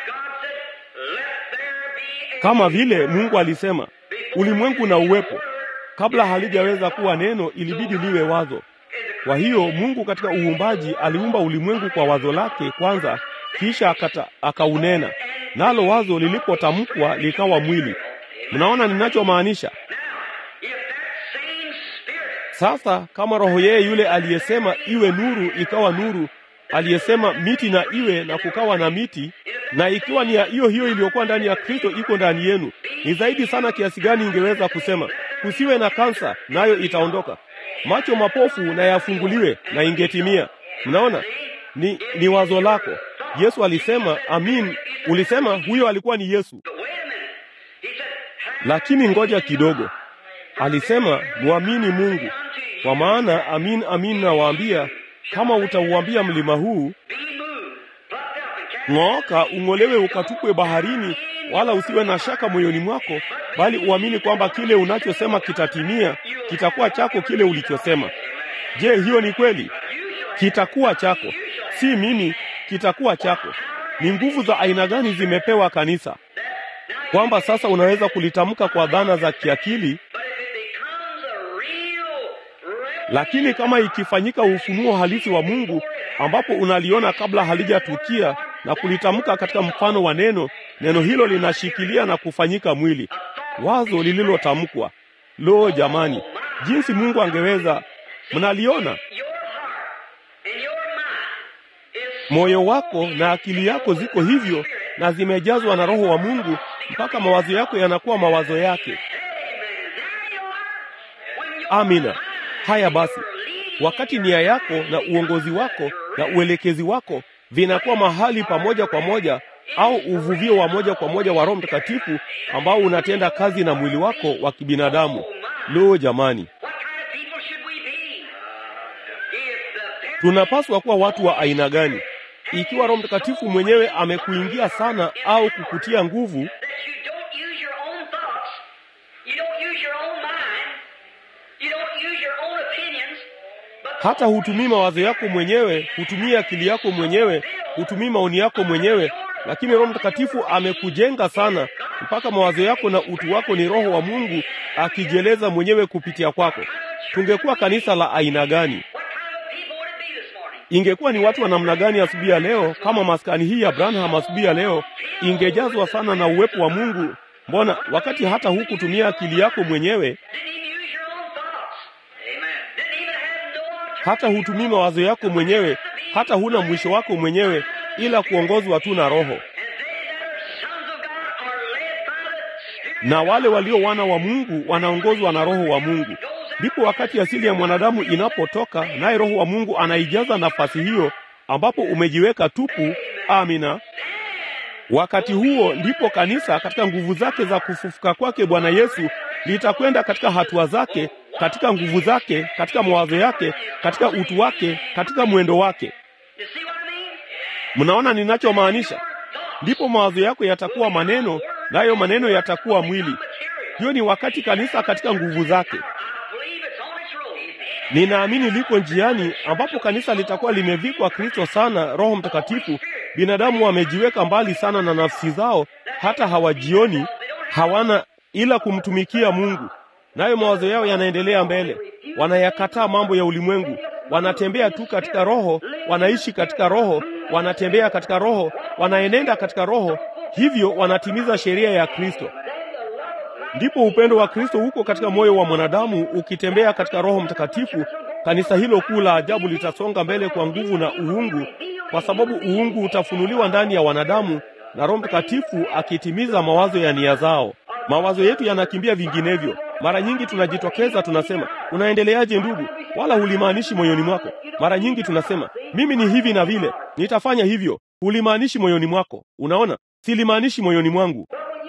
kama vile Mungu alisema, ulimwengu na uwepo. Kabla halijaweza kuwa neno, ilibidi liwe wazo. Kwa hiyo Mungu katika uumbaji aliumba ulimwengu kwa wazo lake kwanza, kisha akata, akaunena. Nalo wazo lilipotamkwa likawa mwili. Mnaona ninachomaanisha? Sasa kama roho yeye yule aliyesema iwe nuru ikawa nuru, aliyesema miti na iwe na kukawa na miti, na ikiwa ni ya hiyo hiyo iliyokuwa ndani ya Kristo iko ndani yenu, ni zaidi sana kiasi gani ingeweza kusema kusiwe na kansa, nayo itaondoka, macho mapofu na yafunguliwe, na ingetimia. Mnaona? Ni, ni wazo lako. Yesu alisema amin. Ulisema huyo alikuwa ni Yesu. Lakini ngoja kidogo. Alisema muamini Mungu. Kwa maana amin amin nawaambia, kama utauambia mlima huu ng'ooka ung'olewe ukatupwe baharini, wala usiwe na shaka moyoni mwako, bali uamini kwamba kile unachosema kitatimia, kitakuwa chako kile ulichosema. Je, hiyo ni kweli? Kitakuwa chako. Si mimi, kitakuwa chako. Ni nguvu za aina gani zimepewa kanisa kwamba sasa unaweza kulitamka kwa dhana za kiakili? Lakini kama ikifanyika ufunuo halisi wa Mungu ambapo unaliona kabla halijatukia na kulitamka katika mfano wa neno, neno hilo linashikilia na kufanyika mwili, wazo lililotamkwa. Lo jamani, jinsi Mungu angeweza! Mnaliona? Moyo wako na akili yako ziko hivyo na zimejazwa na Roho wa Mungu mpaka mawazo yako yanakuwa mawazo yake. Amina. Haya basi, wakati nia yako na uongozi wako na uelekezi wako vinakuwa mahali pamoja kwa moja, au uvuvio wa moja kwa moja wa Roho Mtakatifu ambao unatenda kazi na mwili wako wa kibinadamu. Lo jamani, tunapaswa kuwa watu wa aina gani? Ikiwa Roho Mtakatifu mwenyewe amekuingia sana au kukutia nguvu, hata hutumii mawazo yako mwenyewe, hutumia akili yako mwenyewe, hutumii maoni yako mwenyewe, lakini Roho Mtakatifu amekujenga sana mpaka mawazo yako na utu wako ni Roho wa Mungu akijieleza mwenyewe kupitia kwako. Tungekuwa kanisa la aina gani? Ingekuwa ni watu wa namna gani asubuhi ya leo kama maskani hii ya Branham asubuhi ya leo ingejazwa sana na uwepo wa Mungu? Mbona wakati hata hukutumia akili yako mwenyewe, hata hutumii mawazo yako mwenyewe, hata huna mwisho wako mwenyewe, ila kuongozwa tu na Roho. Na wale walio wana wa Mungu wanaongozwa na Roho wa Mungu. Ndipo wakati asili ya mwanadamu inapotoka, naye Roho wa Mungu anaijaza nafasi hiyo ambapo umejiweka tupu. Amina. Wakati huo ndipo kanisa katika nguvu zake za kufufuka kwake Bwana Yesu litakwenda katika hatua zake, katika nguvu zake, katika mawazo yake, katika utu wake, katika mwendo wake. Mnaona ninachomaanisha? Ndipo mawazo yako yatakuwa maneno, nayo maneno yatakuwa mwili. Hiyo ni wakati kanisa katika nguvu zake. Ninaamini liko njiani ambapo kanisa litakuwa limevikwa Kristo sana, Roho Mtakatifu. Binadamu wamejiweka mbali sana na nafsi zao, hata hawajioni, hawana ila kumtumikia Mungu. Nayo mawazo yao yanaendelea mbele. Wanayakataa mambo ya ulimwengu. Wanatembea tu katika Roho, wanaishi katika Roho, wanatembea katika Roho, wanaenenda katika Roho. Hivyo wanatimiza sheria ya Kristo. Ndipo upendo wa Kristo huko katika moyo wa mwanadamu ukitembea katika Roho Mtakatifu. Kanisa hilo kuu la ajabu litasonga mbele kwa nguvu na uungu, kwa sababu uungu utafunuliwa ndani ya wanadamu na Roho Mtakatifu akitimiza mawazo ya nia zao. Mawazo yetu yanakimbia vinginevyo. Mara nyingi tunajitokeza tunasema, unaendeleaje ndugu? Wala hulimaanishi moyoni mwako. Mara nyingi tunasema, mimi ni hivi na vile, nitafanya hivyo. Hulimaanishi moyoni mwako. Unaona? Silimaanishi moyoni mwangu.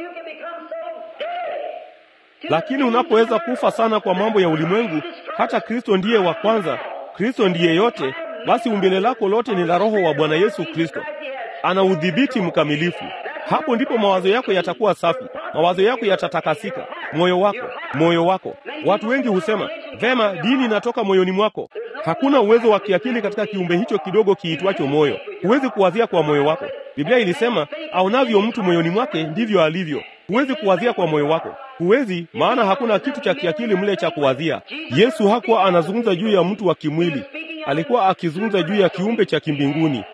Lakini unapoweza kufa sana kwa mambo ya ulimwengu, hata Kristo ndiye wa kwanza, Kristo ndiye yote, basi umbile lako lote ni la Roho wa Bwana Yesu Kristo. Ana udhibiti mkamilifu. Hapo ndipo mawazo yako yatakuwa safi, mawazo yako yatatakasika. Moyo wako, moyo wako. Watu wengi husema, vema, dini inatoka moyoni mwako. Hakuna uwezo wa kiakili katika kiumbe hicho kidogo kiitwacho moyo. Huwezi kuwazia kwa moyo wako. Biblia ilisema aonavyo mtu moyoni mwake ndivyo alivyo. Huwezi kuwazia kwa moyo wako, huwezi, maana hakuna kitu cha kiakili mle cha kuwazia. Yesu hakuwa anazungumza juu ya mtu wa kimwili, alikuwa akizungumza juu ya kiumbe cha kimbinguni.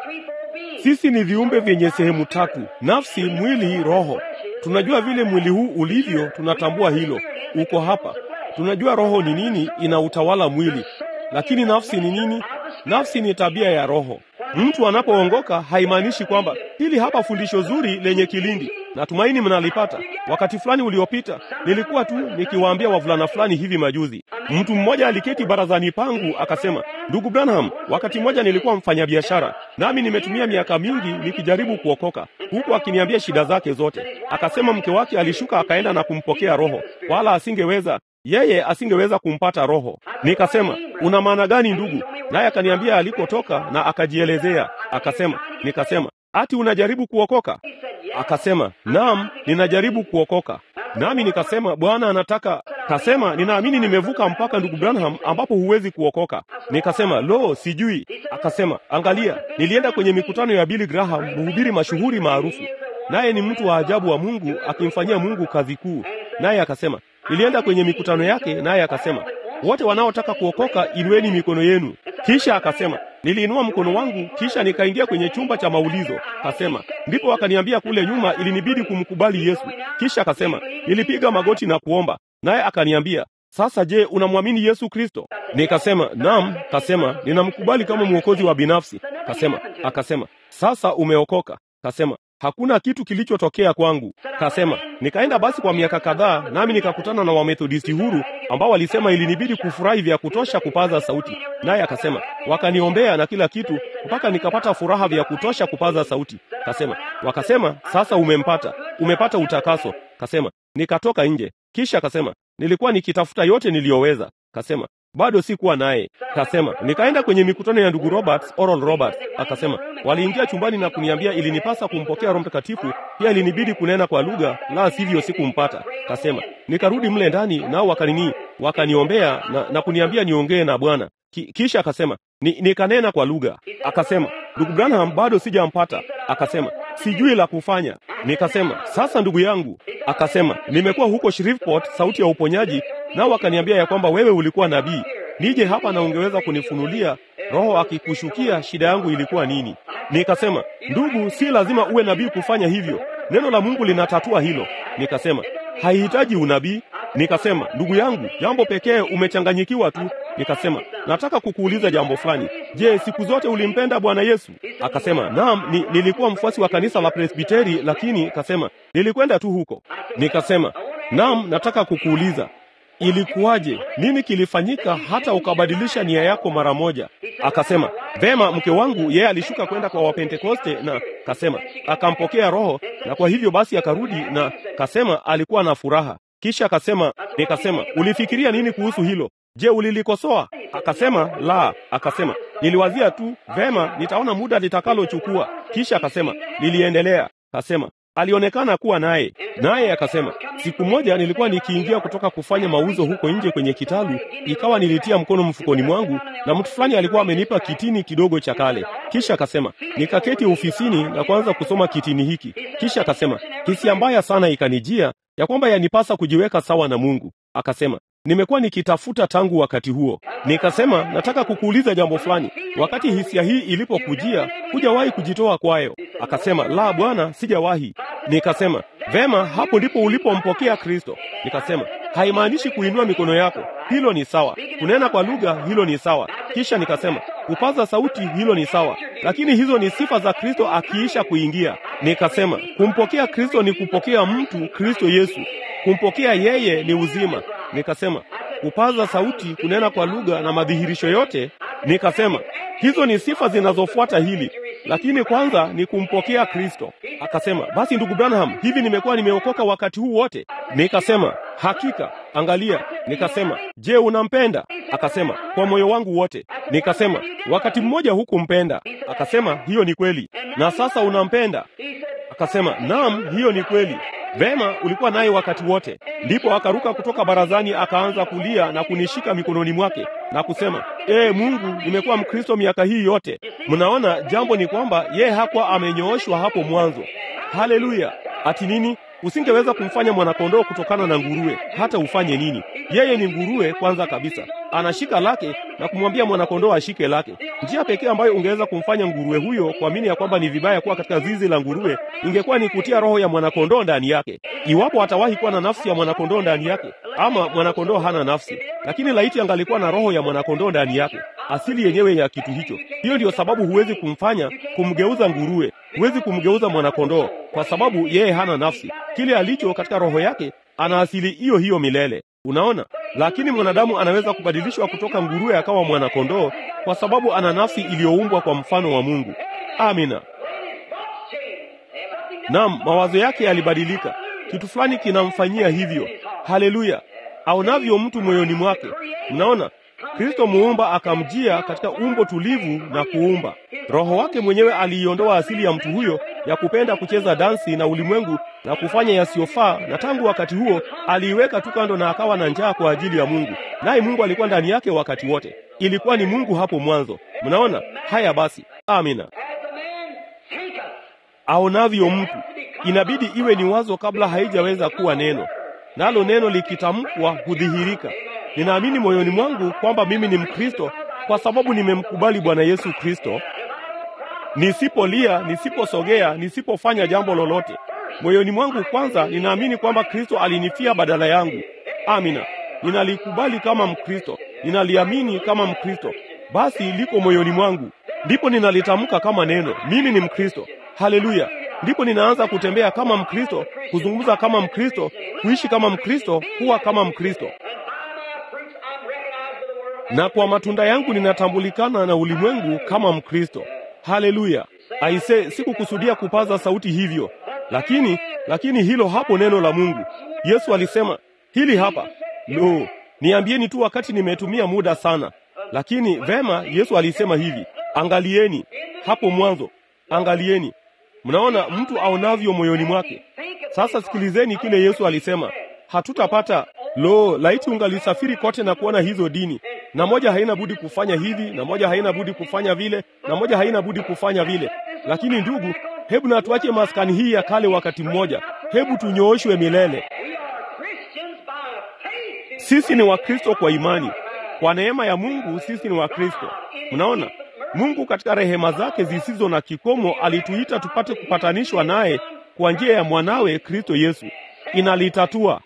Sisi ni viumbe vyenye sehemu tatu: nafsi, mwili, roho. Tunajua vile mwili huu ulivyo, tunatambua hilo, uko hapa. Tunajua roho ni nini, inautawala mwili. Lakini nafsi ni nini? Nafsi ni tabia ya roho. Mtu anapoongoka haimaanishi kwamba hili hapa fundisho zuri lenye kilindi, natumaini mnalipata. Wakati fulani uliopita nilikuwa tu nikiwaambia wavulana fulani hivi majuzi. Mtu mmoja aliketi barazani pangu akasema, ndugu Branham, wakati mmoja nilikuwa mfanyabiashara, nami nimetumia miaka mingi nikijaribu kuokoka, huku akiniambia shida zake zote. Akasema mke wake alishuka akaenda na kumpokea roho, wala asingeweza yeye asingeweza kumpata roho. Nikasema, una maana gani ndugu? Naye akaniambia alikotoka na akajielezea. Akasema, nikasema, ati unajaribu kuokoka? Akasema, naam, ninajaribu kuokoka. Nami nikasema, Bwana anataka. Kasema, ninaamini nimevuka mpaka ndugu Branham ambapo huwezi kuokoka. Nikasema, lo, sijui. Akasema, angalia, nilienda kwenye mikutano ya Billy Graham, mhubiri mashuhuri maarufu. Naye ni mtu wa ajabu wa Mungu, akimfanyia Mungu kazi kuu. Naye akasema, nilienda kwenye mikutano yake, naye akasema, wote wanaotaka kuokoka inueni mikono yenu. Kisha akasema, niliinua mkono wangu, kisha nikaingia kwenye chumba cha maulizo. Akasema, ndipo akaniambia kule nyuma ilinibidi kumkubali Yesu. Kisha akasema, nilipiga magoti na kuomba. Naye akaniambia, sasa je, unamwamini Yesu Kristo? Nikasema, naam. Kasema, ninamkubali kama mwokozi wa binafsi. Kasema, akasema, sasa umeokoka? Kasema, hakuna kitu kilichotokea kwangu. Kasema, nikaenda basi kwa miaka kadhaa, nami nikakutana na Wamethodisti huru ambao walisema ilinibidi kufurahi vya kutosha kupaza sauti. Naye akasema, wakaniombea na kila kitu mpaka nikapata furaha vya kutosha kupaza sauti. Kasema, wakasema, sasa umempata, umepata utakaso. Kasema, nikatoka nje. Kisha akasema, nilikuwa nikitafuta yote niliyoweza. Kasema, bado sikuwa naye. Kasema, nikaenda kwenye mikutano ya ndugu Roberts, Oral Roberts. Akasema, waliingia chumbani na kuniambia ilinipasa kumpokea Roho Mtakatifu, pia ilinibidi kunena kwa lugha, la sivyo sikumpata. Kasema, nikarudi mle ndani nao wakanini, wakaniombea na, na kuniambia niongee na Bwana. Ki, kisha akasema, ni, nikanena kwa lugha. Akasema, ndugu Branham, bado sijampata. Akasema, sijui la kufanya. Nikasema, sasa ndugu yangu. Akasema, nimekuwa huko Shreveport, sauti ya uponyaji, nao wakaniambia ya kwamba wewe ulikuwa nabii. Nije hapa na ungeweza kunifunulia, Roho akikushukia, shida yangu ilikuwa nini. Nikasema, ndugu, si lazima uwe nabii kufanya hivyo. Neno la Mungu linatatua hilo. Nikasema, haihitaji unabii. Nikasema, ndugu yangu, jambo pekee umechanganyikiwa tu. Nikasema, nataka kukuuliza jambo fulani. Je, siku zote ulimpenda Bwana Yesu? Akasema, naam, ni, nilikuwa mfuasi wa kanisa la Presbiteri, lakini kasema, nilikwenda tu huko. Nikasema, naam, nataka kukuuliza, ilikuwaje? Nini kilifanyika hata ukabadilisha nia yako mara moja? Akasema, vema, mke wangu yeye alishuka kwenda kwa Wapentekoste na kasema, akampokea Roho, na kwa hivyo basi akarudi na kasema alikuwa na furaha. Kisha akasema, nikasema, ulifikiria nini kuhusu hilo? Je, ulilikosoa? Akasema, la. Akasema, niliwazia tu, vema, nitaona muda litakalochukua. Kisha akasema, niliendelea. Kasema, alionekana kuwa naye. Naye akasema, siku moja nilikuwa nikiingia kutoka kufanya mauzo huko nje kwenye kitalu, ikawa nilitia mkono mfukoni mwangu na mtu fulani alikuwa amenipa kitini kidogo cha kale. Kisha akasema, nikaketi ofisini na kuanza kusoma kitini hiki. Kisha akasema, hisia mbaya sana ikanijia ya kwamba yanipasa kujiweka sawa na Mungu. Akasema, nimekuwa nikitafuta tangu wakati huo. Nikasema, nataka kukuuliza jambo fulani. Wakati hisia hii ilipokujia, hujawahi kujitoa kwayo? Akasema, la Bwana, sijawahi. Nikasema, vema, hapo ndipo ulipompokea Kristo. Nikasema, haimaanishi kuinua mikono yako, hilo ni sawa. Kunena kwa lugha, hilo ni sawa. Kisha nikasema, kupaza sauti, hilo ni sawa. Lakini hizo ni sifa za Kristo akiisha kuingia. Nikasema, kumpokea Kristo ni kupokea mtu Kristo Yesu. Kumpokea yeye ni uzima. Nikasema, kupaza sauti, kunena kwa lugha na madhihirisho yote. Nikasema, hizo ni sifa zinazofuata hili, lakini kwanza ni kumpokea Kristo. Akasema, basi ndugu Branham, hivi nimekuwa nimeokoka wakati huu wote? Nikasema, hakika. Angalia. Nikasema, je, unampenda? Akasema, kwa moyo wangu wote. Nikasema, wakati mmoja hukumpenda. Akasema, hiyo ni kweli. Na sasa unampenda? Akasema, naam, hiyo ni kweli. Vema, ulikuwa naye wakati wote. Ndipo akaruka kutoka barazani akaanza kulia na kunishika mikononi mwake na kusema, ee Mungu, nimekuwa Mkristo miaka hii yote. Mnaona, jambo ni kwamba yeye hakuwa amenyooshwa hapo mwanzo. Haleluya! Ati nini? Usingeweza kumfanya mwanakondoo kutokana na nguruwe, hata ufanye nini. Yeye ni nguruwe kwanza kabisa. Anashika lake na kumwambia mwanakondoo ashike lake. Njia pekee ambayo ungeweza kumfanya nguruwe huyo kuamini ya kwamba ni vibaya kuwa katika zizi la nguruwe ingekuwa ni kutia roho ya mwanakondoo ndani yake. Iwapo atawahi kuwa na nafsi ya mwanakondoo ndani yake, ama mwanakondoo hana nafsi, lakini laiti angalikuwa na roho ya mwanakondoo ndani yake, asili yenyewe ya kitu hicho. Hiyo ndiyo sababu huwezi kumfanya kumgeuza nguruwe, huwezi kumgeuza mwanakondoo, kwa sababu yeye hana nafsi. Kile alicho katika roho yake ana asili hiyo hiyo milele. Unaona? Lakini mwanadamu anaweza kubadilishwa kutoka nguruwe akawa mwanakondoo kwa sababu ana nafsi iliyoumbwa kwa mfano wa Mungu. Amina. Naam, mawazo yake yalibadilika. Kitu fulani kinamfanyia hivyo. Haleluya. Aonavyo mtu moyoni mwake. Mnaona? Kristo muumba akamjia katika umbo tulivu na kuumba. Roho wake mwenyewe aliiondoa asili ya mtu huyo ya kupenda kucheza dansi na ulimwengu na kufanya yasiyofaa, na tangu wakati huo aliiweka tu kando na akawa na njaa kwa ajili ya Mungu. Naye Mungu alikuwa ndani yake wakati wote. Ilikuwa ni Mungu hapo mwanzo. Mnaona? Haya basi. Amina. Aonavyo mtu, inabidi iwe ni wazo kabla haijaweza kuwa neno. Nalo neno likitamkwa hudhihirika. Ninaamini moyoni mwangu kwamba mimi ni Mkristo kwa sababu nimemkubali Bwana Yesu Kristo. Nisipolia, nisiposogea, nisipofanya jambo lolote, moyoni mwangu kwanza ninaamini kwamba Kristo alinifia badala yangu. Amina. Ninalikubali kama Mkristo, ninaliamini kama Mkristo. Basi liko moyoni mwangu. Ndipo ninalitamka kama neno, mimi ni Mkristo. Haleluya. Ndipo ninaanza kutembea kama Mkristo, kuzungumza kama Mkristo, kuishi kama Mkristo, kuwa kama Mkristo. Na kwa matunda yangu ninatambulikana na ulimwengu kama Mkristo. Haleluya. Aise, sikukusudia kupaza sauti hivyo. Lakini, lakini hilo hapo neno la Mungu. Yesu alisema, hili hapa. Lo, niambieni tu wakati nimetumia muda sana. Lakini vema, Yesu alisema hivi, angalieni hapo mwanzo. Angalieni. Mnaona mtu aonavyo moyoni mwake. Sasa sikilizeni kile Yesu alisema. Hatutapata. Lo, laiti ungalisafiri kote na kuona hizo dini. Na moja haina budi kufanya hivi, na moja haina budi kufanya vile, na moja haina budi kufanya vile. Lakini ndugu, hebu na tuache maskani hii ya kale wakati mmoja. Hebu tunyooshwe milele. Sisi ni Wakristo kwa imani. Kwa neema ya Mungu sisi ni Wakristo. Mnaona? Mungu katika rehema zake zisizo na kikomo alituita tupate kupatanishwa naye kwa njia ya mwanawe Kristo Yesu. Inalitatua.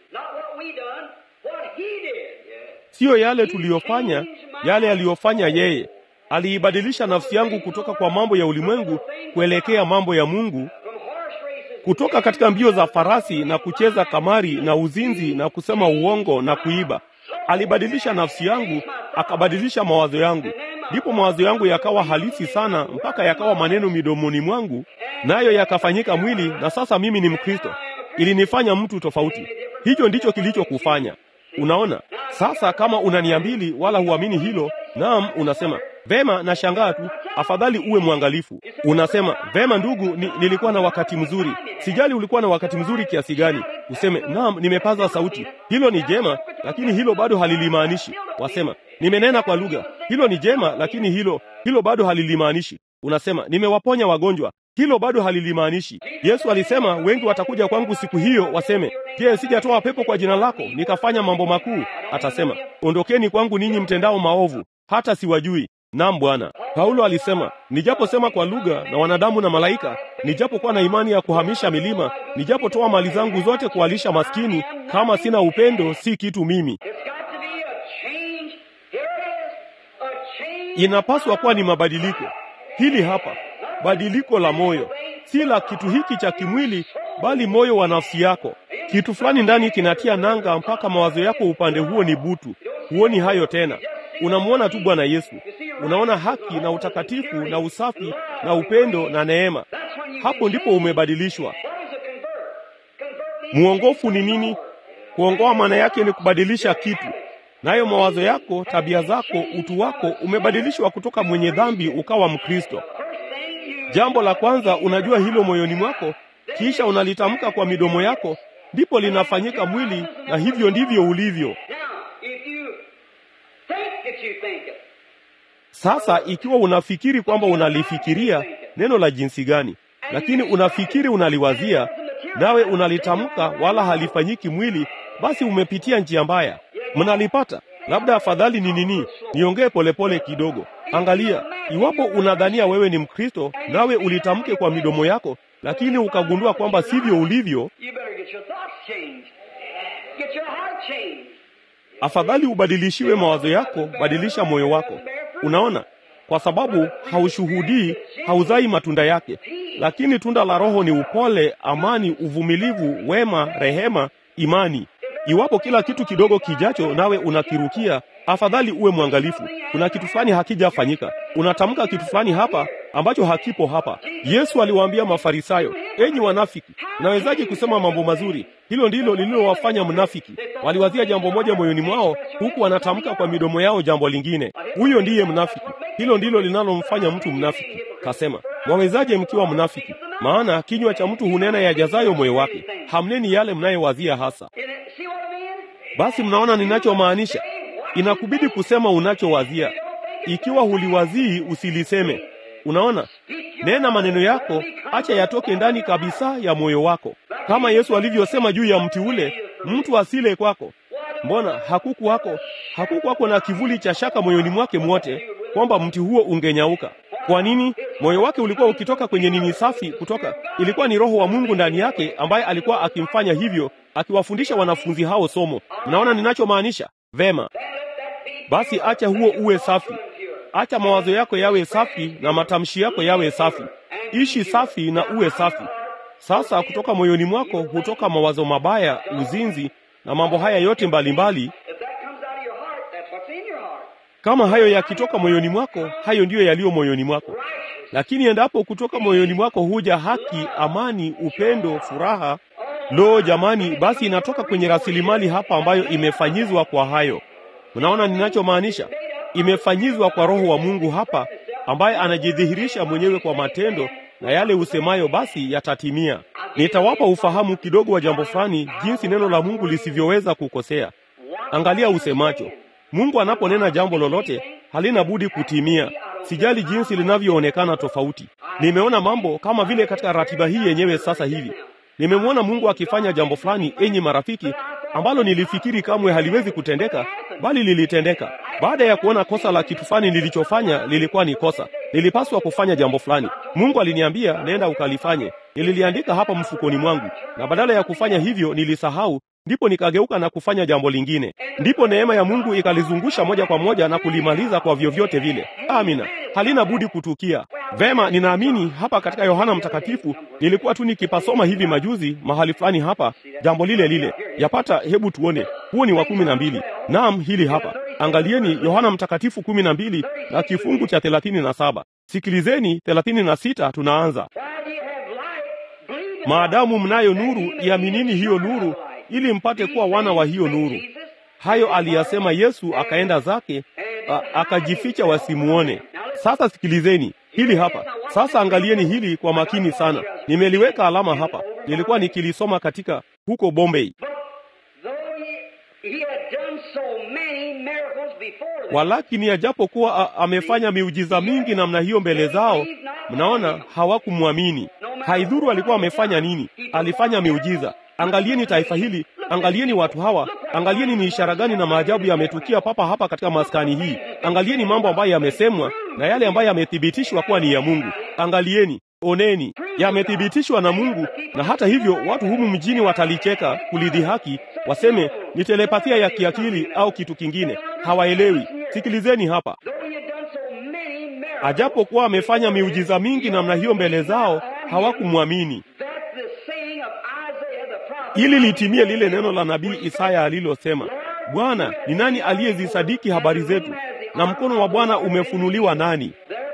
Sio yale tuliyofanya, yale aliyofanya yeye. Aliibadilisha nafsi yangu kutoka kwa mambo ya ulimwengu kuelekea mambo ya Mungu, kutoka katika mbio za farasi na kucheza kamari na uzinzi na kusema uongo na kuiba. Alibadilisha nafsi yangu, akabadilisha mawazo yangu. Ndipo mawazo yangu yakawa halisi sana mpaka yakawa maneno midomoni mwangu, nayo yakafanyika mwili, na sasa mimi ni Mkristo. Ilinifanya mtu tofauti. Hicho ndicho kilichokufanya. Unaona? Sasa kama unaniambili wala huamini hilo, naam, unasema, vema, nashangaa tu, afadhali uwe mwangalifu. Unasema, vema ndugu, ni, nilikuwa na wakati mzuri. Sijali ulikuwa na wakati mzuri kiasi gani. Useme, naam, nimepaza sauti. Hilo ni jema, lakini hilo bado halilimaanishi. Wasema, nimenena kwa lugha. Hilo ni jema, lakini hilo hilo bado halilimaanishi. Unasema, nimewaponya wagonjwa. Hilo bado halilimaanishi. Yesu alisema, wengi watakuja kwangu siku hiyo waseme, je, sijatoa pepo kwa jina lako nikafanya mambo makuu? Atasema, ondokeni kwangu ninyi mtendao maovu, hata siwajui. Naam Bwana. Paulo alisema, nijaposema kwa lugha na wanadamu na malaika, nijapokuwa na imani ya kuhamisha milima, nijapotoa mali zangu zote kuwalisha maskini, kama sina upendo si kitu mimi. Inapaswa kuwa ni mabadiliko. Hili hapa, badiliko la moyo, si la kitu hiki cha kimwili, bali moyo wa nafsi yako. Kitu fulani ndani kinatia nanga mpaka mawazo yako upande huo ni butu. Huoni hayo tena. Unamuona tu Bwana Yesu. Unaona haki na utakatifu na usafi na upendo na neema. Hapo ndipo umebadilishwa. Muongofu ni nini? Kuongoa maana yake ni kubadilisha kitu. Nayo mawazo yako, tabia zako, utu wako umebadilishwa kutoka mwenye dhambi ukawa Mkristo. Jambo la kwanza, unajua hilo moyoni mwako, kisha unalitamka kwa midomo yako, ndipo linafanyika mwili, na hivyo ndivyo ulivyo. Sasa ikiwa unafikiri kwamba unalifikiria neno la jinsi gani, lakini unafikiri unaliwazia, nawe unalitamka wala halifanyiki mwili, basi umepitia njia mbaya. Mnalipata? Labda afadhali ni nini? Niongee polepole kidogo. Angalia, iwapo unadhania wewe ni Mkristo, nawe ulitamke kwa midomo yako, lakini ukagundua kwamba sivyo ulivyo, afadhali ubadilishiwe mawazo yako, badilisha moyo wako. Unaona? Kwa sababu haushuhudii, hauzai matunda yake. Lakini tunda la Roho ni upole, amani, uvumilivu, wema, rehema, imani. Iwapo kila kitu kidogo kijacho nawe unakirukia, afadhali uwe mwangalifu. Kuna kitu fulani hakijafanyika. Unatamka kitu fulani hapa ambacho hakipo hapa. Yesu aliwaambia Mafarisayo, enyi wanafiki, unawezaje kusema mambo mazuri? Hilo ndilo lililowafanya mnafiki. Waliwazia jambo moja moyoni mwao, huku wanatamka kwa midomo yao jambo lingine. Huyo ndiye mnafiki. Hilo ndilo linalomfanya mtu mnafiki. Kasema, mwawezaje mkiwa mnafiki? Maana kinywa cha mtu hunena yajazayo moyo wake. Hamneni yale mnayowazia hasa. Basi mnaona ninachomaanisha? Inakubidi kusema unachowazia. Ikiwa huliwazii, usiliseme. Unaona? Nena maneno yako, acha yatoke ndani kabisa ya moyo wako. Kama Yesu alivyosema juu ya mti ule, mtu asile kwako. Mbona hakuku wako, hakuku wako na kivuli cha shaka moyoni mwake mwote kwamba mti huo ungenyauka. Kwa nini? Moyo wake ulikuwa ukitoka kwenye nini safi kutoka. Ilikuwa ni Roho wa Mungu ndani yake ambaye alikuwa akimfanya hivyo, akiwafundisha wanafunzi hao somo. Mnaona ninachomaanisha? Vema. Basi acha huo uwe safi. Acha mawazo yako yawe safi na matamshi yako yawe safi. Ishi safi na uwe safi. Sasa kutoka moyoni mwako hutoka mawazo mabaya, uzinzi na mambo haya yote mbalimbali. Kama hayo yakitoka moyoni mwako, hayo ndiyo yaliyo moyoni mwako. Lakini endapo kutoka moyoni mwako huja haki, amani, upendo, furaha, lo jamani, basi inatoka kwenye rasilimali hapa ambayo imefanyizwa kwa hayo. Mnaona ninachomaanisha? Imefanyizwa kwa Roho wa Mungu hapa, ambaye anajidhihirisha mwenyewe kwa matendo, na yale usemayo basi yatatimia. Nitawapa ufahamu kidogo wa jambo fulani, jinsi neno la Mungu lisivyoweza kukosea. Angalia usemacho. Mungu anaponena jambo lolote, halina budi kutimia. Sijali jinsi linavyoonekana tofauti. Nimeona mambo kama vile katika ratiba hii yenyewe sasa hivi. Nimemwona Mungu akifanya jambo fulani, enyi marafiki, ambalo nilifikiri kamwe haliwezi kutendeka, bali lilitendeka. Baada ya kuona kosa la kitu fulani nilichofanya lilikuwa ni kosa, nilipaswa kufanya jambo fulani. Mungu aliniambia, nenda ukalifanye. Nililiandika hapa mfukoni mwangu, na badala ya kufanya hivyo nilisahau. Ndipo nikageuka na kufanya jambo lingine. Ndipo neema ya Mungu ikalizungusha moja kwa moja na kulimaliza kwa vyovyote vile. Amina. Halina budi kutukia. Vema, ninaamini hapa katika Yohana Mtakatifu, nilikuwa tu nikipasoma hivi majuzi mahali fulani hapa, jambo lile lile. Yapata, hebu tuone. Huo ni wa kumi na mbili. Naam, hili hapa. Angalieni Yohana Mtakatifu kumi na mbili na kifungu cha thelathini na saba. Sikilizeni thelathini na sita tunaanza. Maadamu mnayo nuru, iaminini hiyo nuru, ili mpate kuwa wana wa hiyo nuru. Hayo aliyasema Yesu, akaenda zake, a, akajificha wasimuone. Sasa sikilizeni hili hapa. Sasa angalieni hili kwa makini sana. Nimeliweka alama hapa. Nilikuwa nikilisoma katika huko Bombay. Walakini ajapokuwa amefanya miujiza mingi namna hiyo mbele zao, mnaona hawakumwamini. Haidhuru alikuwa amefanya nini, alifanya miujiza. Angalieni taifa hili, angalieni watu hawa, angalieni ni ishara gani na maajabu yametukia papa hapa katika maskani hii. Angalieni mambo ambayo yamesemwa na yale ambayo yamethibitishwa kuwa ni ya Mungu. Angalieni, oneni, yamethibitishwa na Mungu, na hata hivyo watu humu mjini watalicheka, kulidhihaki, waseme ni telepathia ya kiakili au kitu kingine. Hawaelewi. Sikilizeni hapa. Ajapokuwa amefanya miujiza mingi namna hiyo mbele zao, hawakumwamini. Ili litimie lile neno la nabii Isaya alilosema, Bwana, ni nani aliyezisadiki habari zetu? Na mkono wa Bwana umefunuliwa nani?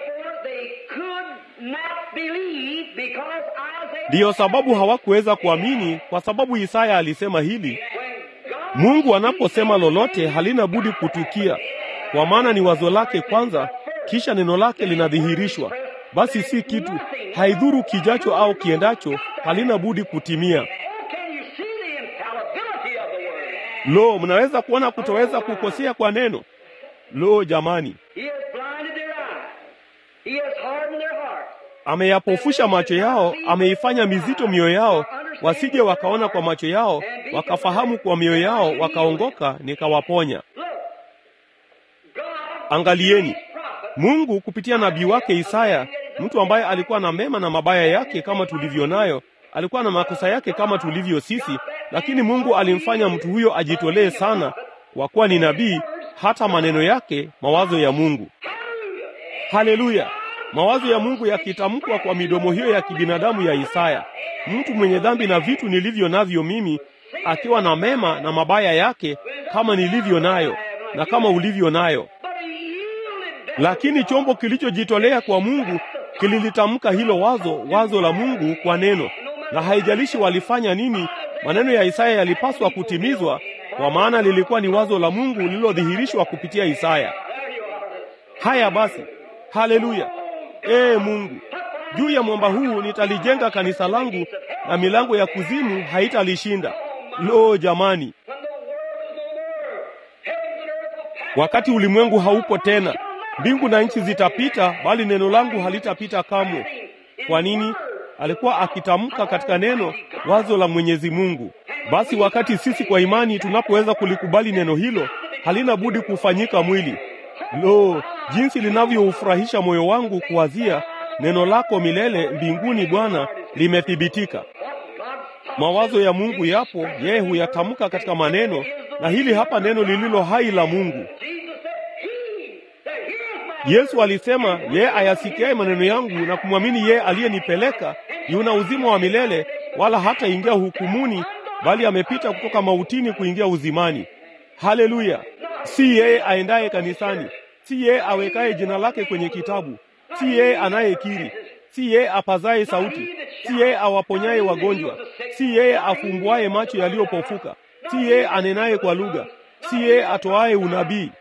Ndiyo sababu hawakuweza kuamini, kwa sababu Isaya alisema hili. Mungu anaposema lolote halina budi kutukia, kwa maana ni wazo lake kwanza, kisha neno lake linadhihirishwa. Basi si kitu, haidhuru kijacho au kiendacho, halina budi kutimia. Lo, mnaweza kuona kutoweza kukosea kwa neno. Lo jamani, ameyapofusha macho yao, ameifanya mizito mioyo yao, wasije wakaona kwa macho yao, wakafahamu kwa mioyo yao, wakaongoka, nikawaponya. Angalieni, Mungu kupitia nabii wake Isaya, mtu ambaye alikuwa na mema na mabaya yake kama tulivyo nayo, alikuwa na makosa yake kama tulivyo sisi, lakini Mungu alimfanya mtu huyo ajitolee sana, kwa kuwa ni nabii, hata maneno yake mawazo ya Mungu. Haleluya! Mawazo ya Mungu yakitamkwa kwa midomo hiyo ya kibinadamu ya Isaya, mtu mwenye dhambi na vitu nilivyo navyo mimi, akiwa na mema na mabaya yake kama nilivyo nayo na kama ulivyo nayo. Lakini chombo kilichojitolea kwa Mungu kililitamka hilo wazo, wazo la Mungu kwa neno, na haijalishi walifanya nini, maneno ya Isaya yalipaswa kutimizwa, kwa maana lilikuwa ni wazo la Mungu lililodhihirishwa kupitia Isaya. Haya basi, haleluya! Ee Mungu, juu ya mwamba huu nitalijenga kanisa langu, na milango ya kuzimu haitalishinda. Lo jamani, wakati ulimwengu haupo tena, mbingu na nchi zitapita, bali neno langu halitapita kamwe. Kwa nini? Alikuwa akitamka katika neno wazo la Mwenyezi Mungu. Basi wakati sisi kwa imani tunapoweza kulikubali neno hilo, halina budi kufanyika mwili. Lo, jinsi linavyoufurahisha moyo wangu kuwazia neno lako milele mbinguni, Bwana, limethibitika. Mawazo ya Mungu yapo, yeye huyatamka katika maneno, na hili hapa neno lililo hai la Mungu. Yesu alisema, yeye ayasikiaye maneno yangu na kumwamini yeye aliyenipeleka yuna uzima wa milele, wala hata ingia hukumuni, bali amepita kutoka mautini kuingia uzimani. Haleluya! Si yeye aendaye kanisani, si yeye awekaye jina lake kwenye kitabu, si yeye anayekiri, si yeye apazaye sauti, si yeye awaponyaye wagonjwa, si yeye afumbuaye macho yaliyopofuka, si yeye anenaye kwa lugha, si yeye atoaye unabii,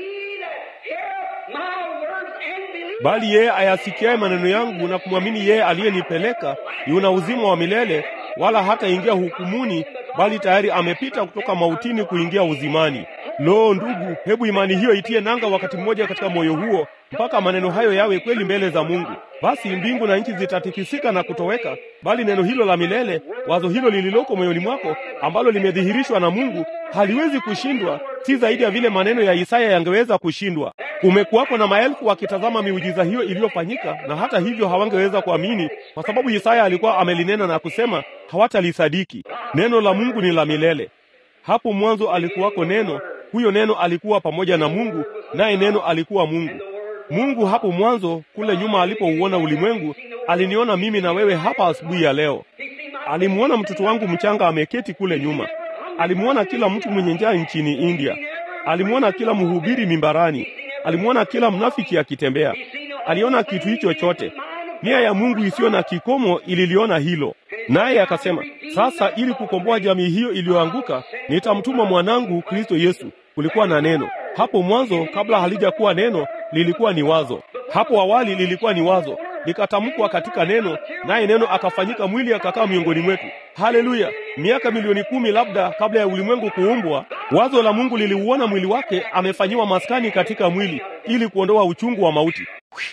bali yeye ayasikiaye maneno yangu na kumwamini yeye aliyenipeleka yuna uzima wa milele, wala hata ingia hukumuni, bali tayari amepita kutoka mautini kuingia uzimani. Lo ndugu, hebu imani hiyo itie nanga wakati mmoja katika moyo huo, mpaka maneno hayo yawe kweli mbele za Mungu. Basi mbingu na nchi zitatikisika na kutoweka, bali neno hilo la milele, wazo hilo lililoko moyoni mwako, ambalo limedhihirishwa na Mungu, haliwezi kushindwa, si zaidi ya vile maneno ya Isaya yangeweza kushindwa. Kumekuwapo na maelfu wakitazama miujiza hiyo iliyofanyika, na hata hivyo hawangeweza kuamini, kwa sababu Isaya alikuwa amelinena na kusema hawatalisadiki. Neno la Mungu ni la milele. Hapo mwanzo alikuwako neno, huyo neno alikuwa pamoja na Mungu, naye neno alikuwa Mungu. Mungu hapo mwanzo, kule nyuma alipouona ulimwengu, aliniona mimi na wewe hapa asubuhi ya leo. Alimuona mtoto wangu mchanga ameketi kule nyuma. Alimuona kila mtu mwenye njaa nchini India. Alimuona kila mhubiri mimbarani. Alimuona kila mnafiki akitembea. Aliona kitu hicho chote. Nia ya Mungu isiyo na kikomo ililiona hilo. Naye akasema, sasa ili kukomboa jamii hiyo iliyoanguka, nitamtuma mwanangu Kristo Yesu. Kulikuwa na neno. Hapo mwanzo, kabla halijakuwa neno, lilikuwa ni wazo. Hapo awali lilikuwa ni wazo, likatamkwa katika neno, naye neno akafanyika mwili akakaa miongoni mwetu. Haleluya! Miaka milioni kumi labda kabla ya ulimwengu kuumbwa, wazo la Mungu liliuona mwili wake amefanyiwa maskani katika mwili, ili kuondoa uchungu wa mauti.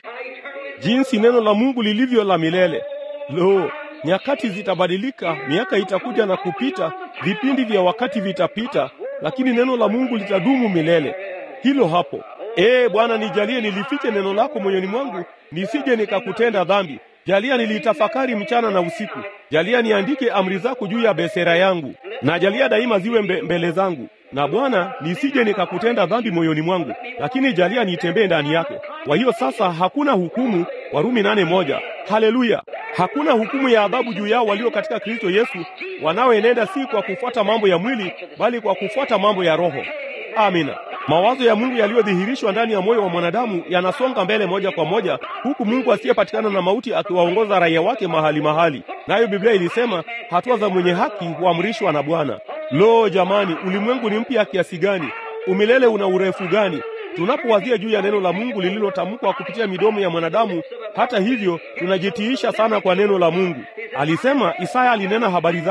Jinsi neno la Mungu lilivyo la milele. Lo, nyakati zitabadilika, miaka itakuja na kupita, vipindi vya wakati vitapita, lakini neno la Mungu litadumu milele. Hilo hapo. Ee Bwana, nijalie nilifiche neno lako moyoni mwangu, nisije nikakutenda dhambi. Jalia nilitafakari mchana na usiku. Jalia niandike amri zako juu ya besera yangu, na jalia daima ziwe mbe, mbele zangu. Na Bwana, nisije nikakutenda dhambi moyoni mwangu, lakini jalia nitembee ndani yake. Kwa hiyo sasa hakuna hukumu, Warumi nane moja. Haleluya! Hakuna hukumu ya adhabu juu yao walio katika Kristo Yesu, wanaoenenda si kwa kufuata mambo ya mwili, bali kwa kufuata mambo ya Roho. Amina. Mawazo ya Mungu yaliyodhihirishwa ndani ya moyo wa mwanadamu yanasonga mbele moja kwa moja, huku Mungu asiyepatikana na mauti akiwaongoza raia wake mahali mahali. Nayo Biblia ilisema, hatua za mwenye haki huamrishwa na Bwana. Lo jamani, ulimwengu ni mpya kiasi gani! Umilele una urefu gani! Tunapowazia juu ya neno la Mungu lililotamkwa kupitia midomo ya mwanadamu, hata hivyo tunajitiisha sana kwa neno la Mungu. Alisema, Isaya alinena habari zake.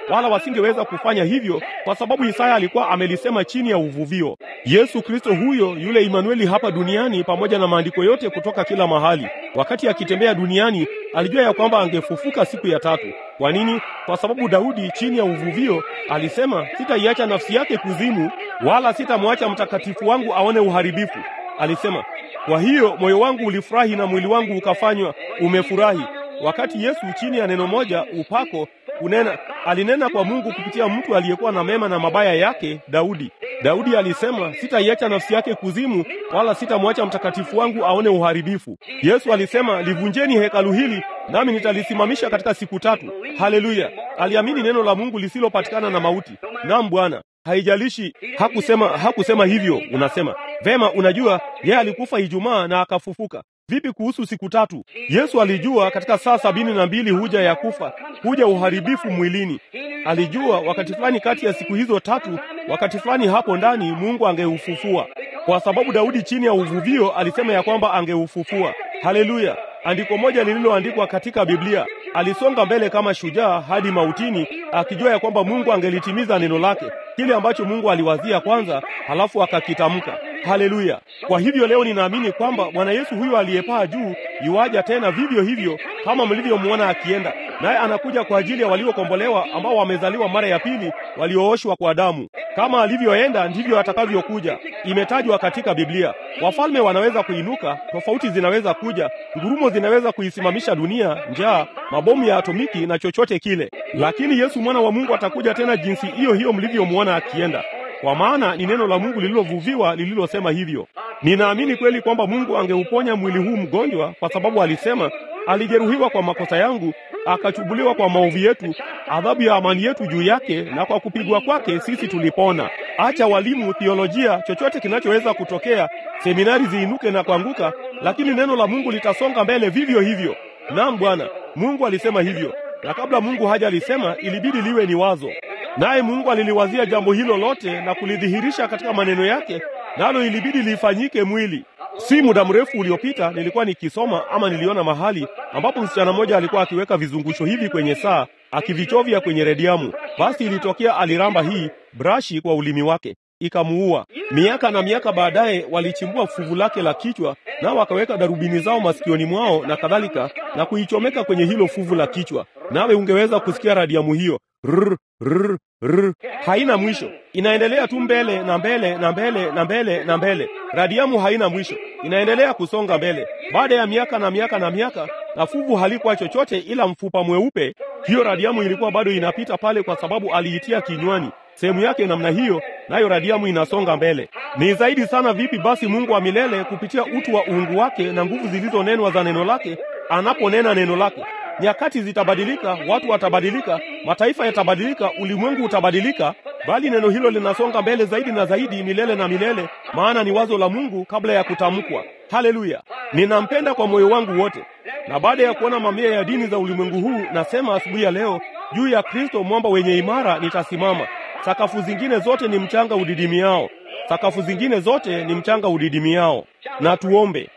wala wasingeweza kufanya hivyo kwa sababu Isaya alikuwa amelisema chini ya uvuvio. Yesu Kristo huyo yule Imanueli hapa duniani, pamoja na maandiko yote kutoka kila mahali, wakati akitembea duniani alijua ya kwamba angefufuka siku ya tatu. Kwa nini? Kwa sababu Daudi chini ya uvuvio alisema, sitaiacha nafsi yake kuzimu, wala sitamwacha mtakatifu wangu aone uharibifu. Alisema, kwa hiyo moyo wangu ulifurahi na mwili wangu ukafanywa umefurahi. Wakati Yesu chini ya neno moja, upako, kunena, alinena kwa Mungu kupitia mtu aliyekuwa na mema na mabaya yake, Daudi. Daudi alisema, sitaiacha nafsi yake kuzimu, wala sitamwacha mtakatifu wangu aone uharibifu. Yesu alisema, livunjeni hekalu hili nami nitalisimamisha katika siku tatu. Haleluya! Aliamini neno la Mungu lisilopatikana na mauti. Naam Bwana. Haijalishi, hakusema hakusema hivyo. Unasema, vema, unajua yeye alikufa Ijumaa na akafufuka. Vipi kuhusu siku tatu? Yesu alijua katika saa sabini na mbili huja ya kufa, huja uharibifu mwilini. Alijua wakati fulani kati ya siku hizo tatu, wakati fulani hapo ndani Mungu angeufufua. Kwa sababu Daudi chini ya uvuvio alisema ya kwamba angeufufua. Haleluya! Andiko moja lililoandikwa katika Biblia, alisonga mbele kama shujaa hadi mautini, akijua ya kwamba Mungu angelitimiza neno lake, kile ambacho Mungu aliwazia kwanza, halafu akakitamka. Haleluya! Kwa hivyo leo ninaamini kwamba Bwana Yesu huyo aliyepaa juu yuaja tena vivyo hivyo kama mlivyomuona akienda, naye anakuja kwa ajili ya waliokombolewa ambao wamezaliwa mara ya pili, waliooshwa kwa damu. Kama alivyoenda ndivyo atakavyokuja. Imetajwa katika Biblia. Wafalme wanaweza kuinuka, tofauti zinaweza kuja, ngurumo zinaweza kuisimamisha dunia, njaa, mabomu ya atomiki na chochote kile, lakini Yesu mwana wa Mungu atakuja tena jinsi hiyo hiyo mlivyomuona akienda. Kwa maana ni neno la Mungu lililovuviwa lililosema hivyo. Ninaamini kweli kwamba Mungu angeuponya mwili huu mgonjwa, kwa sababu alisema, alijeruhiwa kwa makosa yangu, akachubuliwa kwa maovu yetu, adhabu ya amani yetu juu yake, na kwa kupigwa kwake sisi tulipona. Acha walimu, theolojia, chochote kinachoweza kutokea, seminari ziinuke na kuanguka, lakini neno la Mungu litasonga mbele vivyo hivyo. Naam Bwana, Mungu alisema hivyo. Na kabla Mungu haja alisema, ilibidi liwe ni wazo. Naye Mungu aliliwazia jambo hilo lote na kulidhihirisha katika maneno yake, nalo ilibidi lifanyike mwili. Si muda mrefu uliopita nilikuwa nikisoma ama niliona mahali ambapo msichana mmoja alikuwa akiweka vizungusho hivi kwenye saa, akivichovya kwenye rediamu. Basi ilitokea aliramba hii brashi kwa ulimi wake, ikamuua. Miaka na miaka baadaye walichimbua fuvu lake la kichwa, nao wakaweka darubini zao masikioni mwao na kadhalika, na kuichomeka kwenye hilo fuvu la kichwa. Nawe ungeweza kusikia radiamu hiyo, rrr, rrr, rrr. Haina mwisho. Inaendelea tu mbele na mbele na mbele na mbele na mbele. Radiamu haina mwisho. Inaendelea kusonga mbele. Baada ya miaka na miaka na miaka, na fuvu halikuwa chochote ila mfupa mweupe, hiyo radiamu ilikuwa bado inapita pale kwa sababu aliitia kinywani. Sehemu yake namna hiyo, nayo radiamu inasonga mbele. Ni zaidi sana vipi basi Mungu wa milele kupitia utu wa uungu wake na nguvu zilizonenwa za neno lake, anaponena neno lake. Nyakati zitabadilika, watu watabadilika, mataifa yatabadilika, ulimwengu utabadilika, bali neno hilo linasonga mbele zaidi na zaidi, milele na milele, maana ni wazo la Mungu kabla ya kutamkwa. Haleluya! Ninampenda kwa moyo wangu wote. Na baada ya kuona mamia ya dini za ulimwengu huu, nasema asubuhi ya leo, juu ya Kristo mwamba wenye imara nitasimama. Sakafu zingine zote ni mchanga udidimiao. Sakafu zingine zote ni mchanga udidimiao. Na tuombe.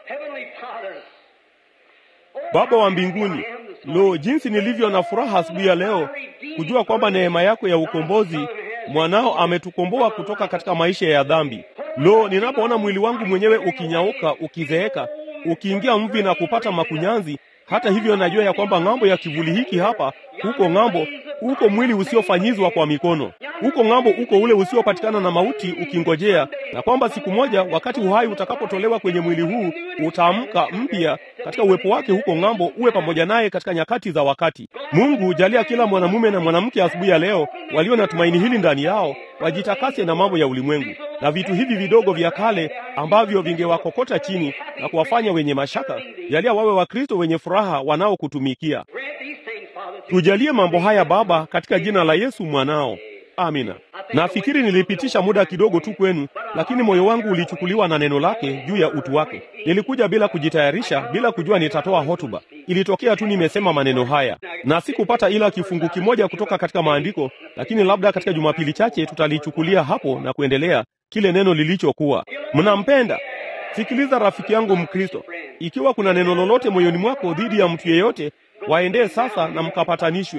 Baba wa mbinguni, lo, jinsi nilivyo na furaha asubuhi ya leo kujua kwamba neema yako ya ukombozi, mwanao ametukomboa kutoka katika maisha ya dhambi. Lo, ninapoona mwili wangu mwenyewe ukinyauka, ukizeeka, ukiingia mvi na kupata makunyanzi, hata hivyo najua ya kwamba ng'ambo ya kivuli hiki hapa, huko ng'ambo, huko mwili usiofanyizwa kwa mikono. Huko ng'ambo, huko ule usiopatikana na mauti ukingojea, na kwamba siku moja wakati uhai utakapotolewa kwenye mwili huu, utaamka mpya katika uwepo wake huko ng'ambo, uwe pamoja naye katika nyakati za wakati. Mungu, jalia kila mwanamume na mwanamke asubuhi ya leo walio na tumaini hili ndani yao, wajitakase na mambo ya ulimwengu na vitu hivi vidogo vya kale ambavyo vingewakokota chini na kuwafanya wenye mashaka. Jalia wawe Wakristo wenye furaha wanaokutumikia. Tujalie mambo haya Baba, katika jina la Yesu mwanao. Amina. Nafikiri nilipitisha muda kidogo tu kwenu, lakini moyo wangu ulichukuliwa na neno lake juu ya utu wake. Nilikuja bila kujitayarisha, bila kujua nitatoa hotuba. Ilitokea tu nimesema maneno haya, na sikupata ila kifungu kimoja kutoka katika maandiko, lakini labda katika Jumapili chache tutalichukulia hapo na kuendelea kile neno lilichokuwa. Mnampenda? Sikiliza rafiki yangu Mkristo, ikiwa kuna neno lolote moyoni mwako dhidi ya mtu yeyote, waendee sasa na mkapatanishwe.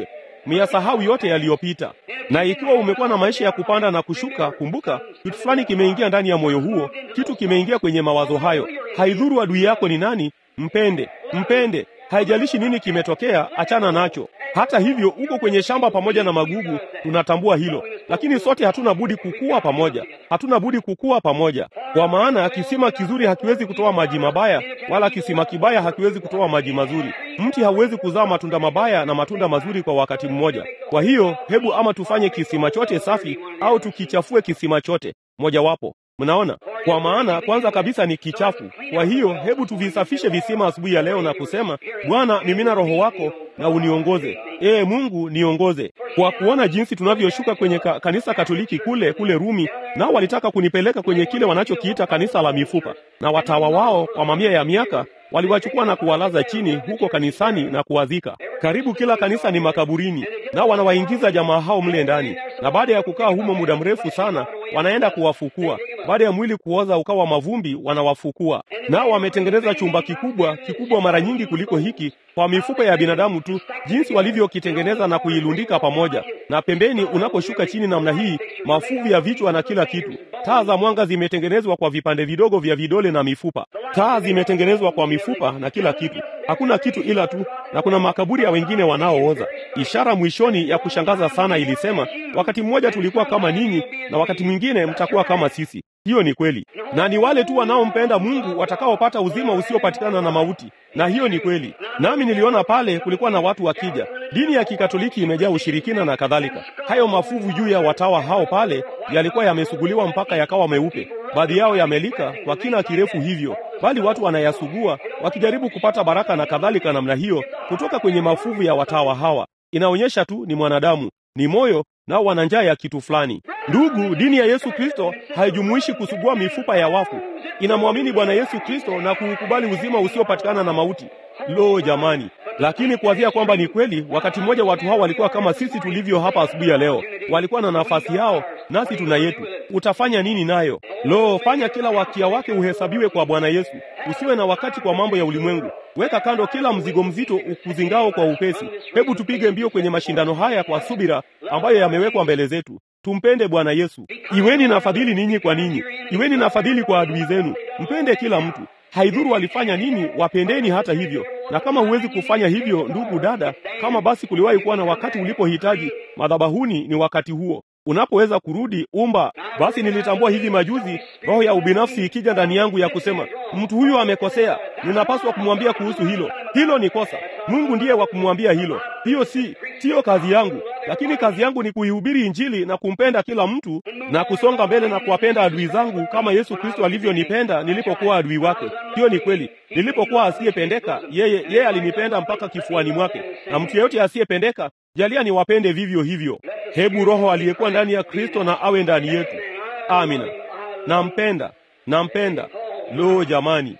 Mmeyasahau yote yaliyopita. Na ikiwa umekuwa na maisha ya kupanda na kushuka, kumbuka kitu fulani kimeingia ndani ya moyo huo, kitu kimeingia kwenye mawazo hayo. Haidhuru adui yako ni nani, mpende, mpende. Haijalishi nini kimetokea, achana nacho. Hata hivyo, uko kwenye shamba pamoja na magugu, tunatambua hilo. Lakini sote hatuna budi kukua pamoja. Hatuna budi kukua pamoja. Kwa maana kisima kizuri hakiwezi kutoa maji mabaya, wala kisima kibaya hakiwezi kutoa maji mazuri. Mti hauwezi kuzaa matunda mabaya na matunda mazuri kwa wakati mmoja. Kwa hiyo, hebu ama tufanye kisima chote safi au tukichafue kisima chote mojawapo. Mnaona? Kwa maana kwanza kabisa ni kichafu. Kwa hiyo hebu tuvisafishe visima asubuhi ya leo na kusema, Bwana, mimina roho wako na uniongoze. Ee Mungu, niongoze. Kwa kuona jinsi tunavyoshuka kwenye ka, kanisa Katoliki kule kule Rumi, nao walitaka kunipeleka kwenye kile wanachokiita kanisa la mifupa. Na watawa wao kwa mamia ya miaka waliwachukua na kuwalaza chini huko kanisani na kuwazika. Karibu kila kanisa ni makaburini, nao wanawaingiza jamaa hao mle ndani. Na baada ya kukaa humo muda mrefu sana, wanaenda kuwafukua. Baada ya mwili kuoza ukawa mavumbi, wanawafukua. Nao wametengeneza chumba kikubwa, kikubwa mara nyingi kuliko hiki, kwa mifupa ya binadamu tu, jinsi walivyokitengeneza na kuilundika pamoja. Na pembeni unaposhuka chini namna hii, mafuvu ya vichwa na kila kitu. Taa za mwanga zimetengenezwa kwa vipande vidogo vya vidole na mifupa. Taa zimetengenezwa kwa mifupa na kila kitu. Hakuna kitu ila tu, na kuna makaburi ya wengine wanaooza. Ishara mwishoni ya kushangaza sana ilisema, wakati mmoja tulikuwa kama ninyi na wakati mwingine mtakuwa kama sisi. Hiyo ni kweli. Na ni wale tu wanaompenda Mungu watakaopata uzima usiopatikana na mauti. Na hiyo ni kweli. Nami niliona pale kulikuwa na watu wakija. Dini ya Kikatoliki imejaa ushirikina na kadhalika. Hayo mafuvu juu ya watawa hao pale yalikuwa yamesuguliwa mpaka yakawa meupe. Baadhi yao yamelika kwa kina kirefu hivyo, bali watu wanayasugua wakijaribu kupata baraka na kadhalika namna hiyo kutoka kwenye mafuvu ya watawa hawa. Inaonyesha tu ni mwanadamu, ni moyo, nao wana njaa ya kitu fulani. Ndugu, dini ya Yesu Kristo haijumuishi kusugua mifupa ya wafu. Inamwamini Bwana Yesu Kristo na kuukubali uzima usiopatikana na mauti. Lo jamani! Lakini kuanzia kwamba ni kweli, wakati mmoja watu hao walikuwa kama sisi tulivyo hapa asubuhi ya leo. Walikuwa na nafasi yao, nasi tuna yetu. Utafanya nini nayo? Lo, fanya kila wakia wake uhesabiwe kwa Bwana Yesu. Usiwe na wakati kwa mambo ya ulimwengu. Weka kando kila mzigo mzito ukuzingao kwa upesi. Hebu tupige mbio kwenye mashindano haya kwa subira ambayo yamewekwa mbele zetu. Tumpende Bwana Yesu. Iweni na fadhili ninyi kwa ninyi. Iweni na fadhili kwa adui zenu. Mpende kila mtu. Haidhuru walifanya nini, wapendeni hata hivyo. Na kama huwezi kufanya hivyo, ndugu dada, kama basi kuliwahi kuwa na wakati ulipohitaji, madhabahuni ni wakati huo. Unapoweza kurudi, umba. Basi nilitambua hivi majuzi, roho ya ubinafsi ikija ndani yangu ya kusema, mtu huyu amekosea, ninapaswa kumwambia kuhusu hilo. Hilo ni kosa. Mungu ndiye wa kumwambia hilo. Hiyo si, siyo kazi yangu. Lakini kazi yangu ni kuihubiri Injili na kumpenda kila mtu na kusonga mbele na kuwapenda adui zangu kama Yesu Kristo alivyonipenda nilipokuwa adui wake. Hiyo ni kweli. Nilipokuwa asiyependeka, yeye yeye alinipenda mpaka kifuani mwake. Na mtu yeyote asiyependeka, jalia niwapende vivyo hivyo. Hebu Roho aliyekuwa ndani ya Kristo na awe ndani yetu. Amina. Nampenda. Nampenda. Lo jamani.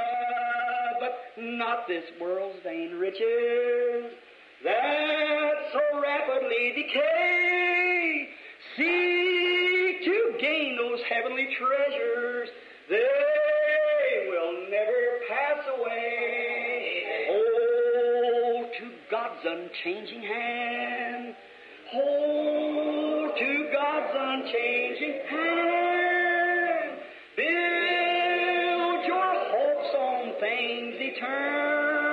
That so rapidly decay, seek to gain those heavenly treasures, they will never pass away. Hold to God's unchanging hand, hold to God's unchanging hand, build your hopes on things eternal.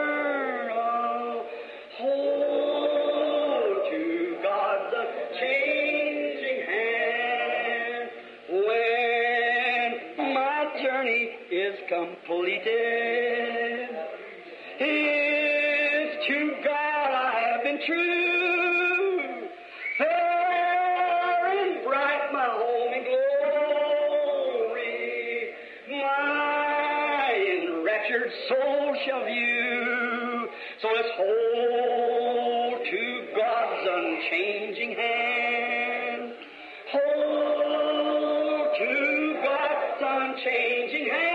Completed, is to God I have been true, fair and bright my home in glory, my enraptured soul shall view. So let's hold to God's unchanging hand, hold to God's unchanging hand.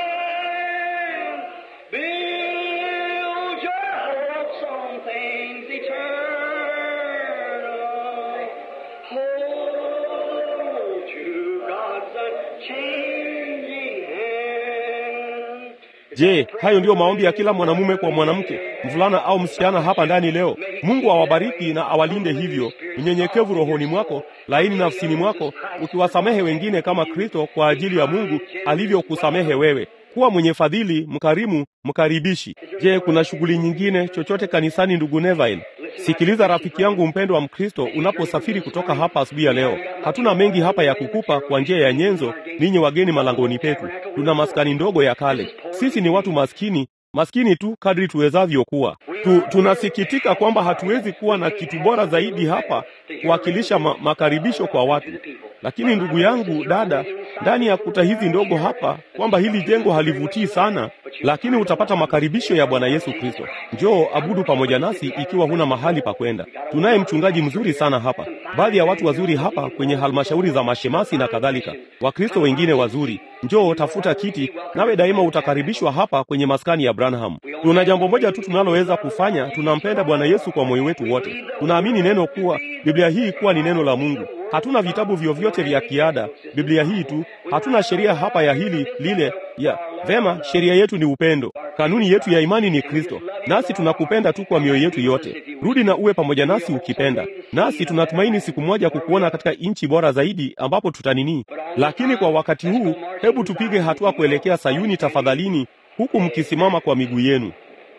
Je, hayo ndiyo maombi ya kila mwanamume kwa mwanamke, mvulana au msichana hapa ndani leo? Mungu awabariki na awalinde hivyo, unyenyekevu rohoni mwako, laini nafsini mwako, ukiwasamehe wengine kama Kristo kwa ajili ya Mungu alivyokusamehe wewe. Kuwa mwenye fadhili, mkarimu, mkaribishi. Je, kuna shughuli nyingine chochote kanisani, ndugu Neville? Sikiliza rafiki yangu mpendwa wa Mkristo, unaposafiri kutoka hapa asubuhi ya leo, hatuna mengi hapa ya kukupa kwa njia ya nyenzo. Ninyi wageni malangoni petu, tuna maskani ndogo ya kale. Sisi ni watu maskini, maskini tu kadri tuwezavyo kuwa. Tu, tunasikitika kwamba hatuwezi kuwa na kitu bora zaidi hapa kuwakilisha ma, makaribisho kwa watu. Lakini ndugu yangu, dada, ndani ya kuta hizi ndogo hapa, kwamba hili jengo halivutii sana, lakini utapata makaribisho ya Bwana Yesu Kristo. Njoo abudu pamoja nasi ikiwa huna mahali pa kwenda. Tunaye mchungaji mzuri sana hapa, baadhi ya watu wazuri hapa kwenye halmashauri za mashemasi na kadhalika, Wakristo wengine wazuri. Njoo tafuta kiti, nawe daima utakaribishwa hapa kwenye maskani ya Branham. Tuna jambo moja tu tunaloweza kufanya, tunampenda Bwana Yesu kwa moyo wetu wote. Tunaamini neno kuwa, Biblia hii kuwa ni neno la Mungu. Hatuna vitabu vyovyote vya kiada, Biblia hii tu. Hatuna sheria hapa ya hili lile ya vema. Sheria yetu ni upendo. Kanuni yetu ya imani ni Kristo, nasi tunakupenda tu kwa mioyo yetu yote. Rudi na uwe pamoja nasi ukipenda, nasi tunatumaini siku moja kukuona katika nchi bora zaidi ambapo tutanini. Lakini kwa wakati huu, hebu tupige hatua kuelekea Sayuni tafadhalini, huku mkisimama kwa miguu yenu.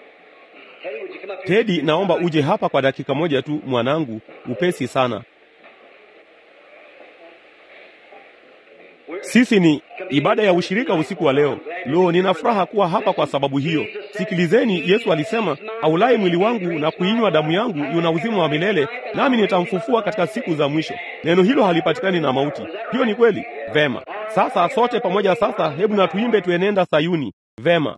Teddy, naomba uje hapa kwa dakika moja tu mwanangu, upesi sana. Sisi ni ibada ya ushirika usiku wa leo. Lo, nina furaha kuwa hapa kwa sababu hiyo. Sikilizeni, Yesu alisema, aulaye mwili wangu na kuinywa damu yangu yuna uzima wa milele, nami nitamfufua katika siku za mwisho. Neno hilo halipatikani na mauti. Hiyo ni kweli. Vema. Sasa sote pamoja sasa, hebu na tuimbe tuenenda Sayuni. Vema.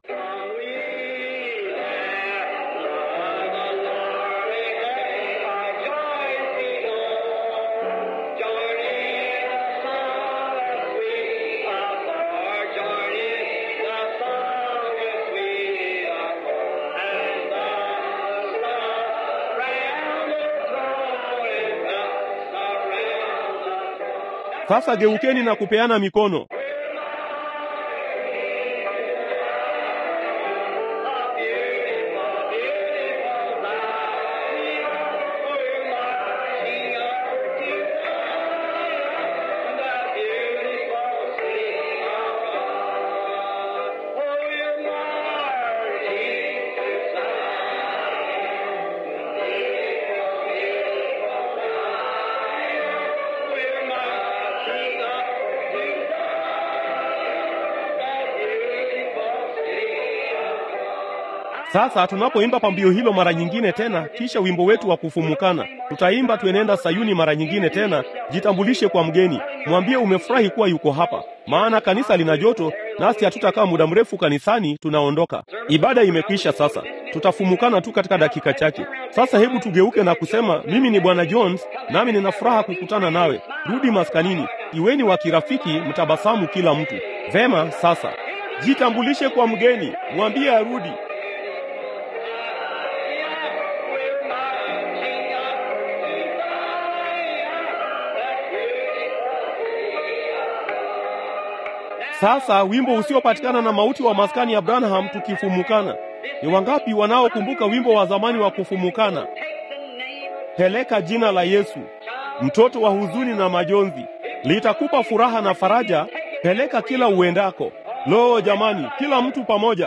Sasa geukeni na kupeana mikono. Sasa tunapoimba pambio hilo mara nyingine tena, kisha wimbo wetu wa kufumukana, tutaimba tuenenda Sayuni mara nyingine tena. Jitambulishe kwa mgeni, mwambie umefurahi kuwa yuko hapa, maana kanisa lina joto, nasi hatutakaa muda mrefu kanisani, tunaondoka. Ibada imekwisha sasa, tutafumukana tu katika dakika chache. Sasa hebu tugeuke na kusema, mimi ni Bwana Jones, nami nina furaha kukutana nawe. Rudi maskanini, iweni wa kirafiki, mtabasamu kila mtu. Vema, sasa jitambulishe kwa mgeni, mwambie arudi. Sasa wimbo usiopatikana na mauti wa maskani ya Branham, tukifumukana. Ni wangapi wanaokumbuka wimbo wa zamani wa kufumukana? Peleka jina la Yesu, mtoto wa huzuni na majonzi, litakupa furaha na faraja. Peleka kila uendako. Lo jamani, kila mtu pamoja.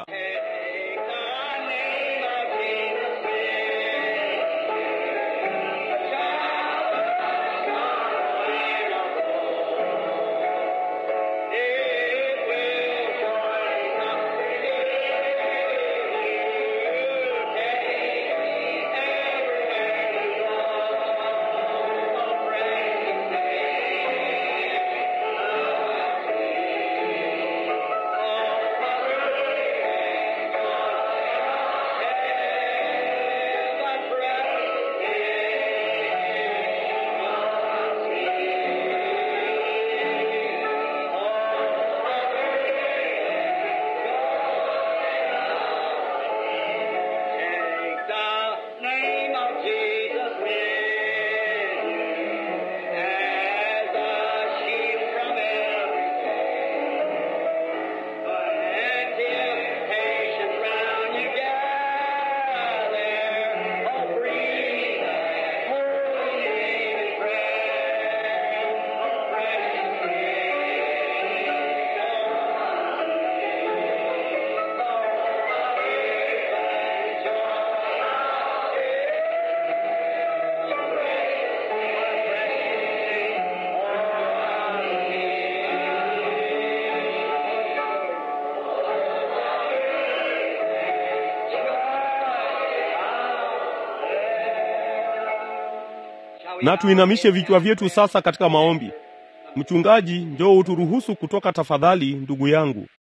Na tuinamishe vichwa vyetu sasa katika maombi. Mchungaji, njoo uturuhusu kutoka tafadhali, ndugu yangu.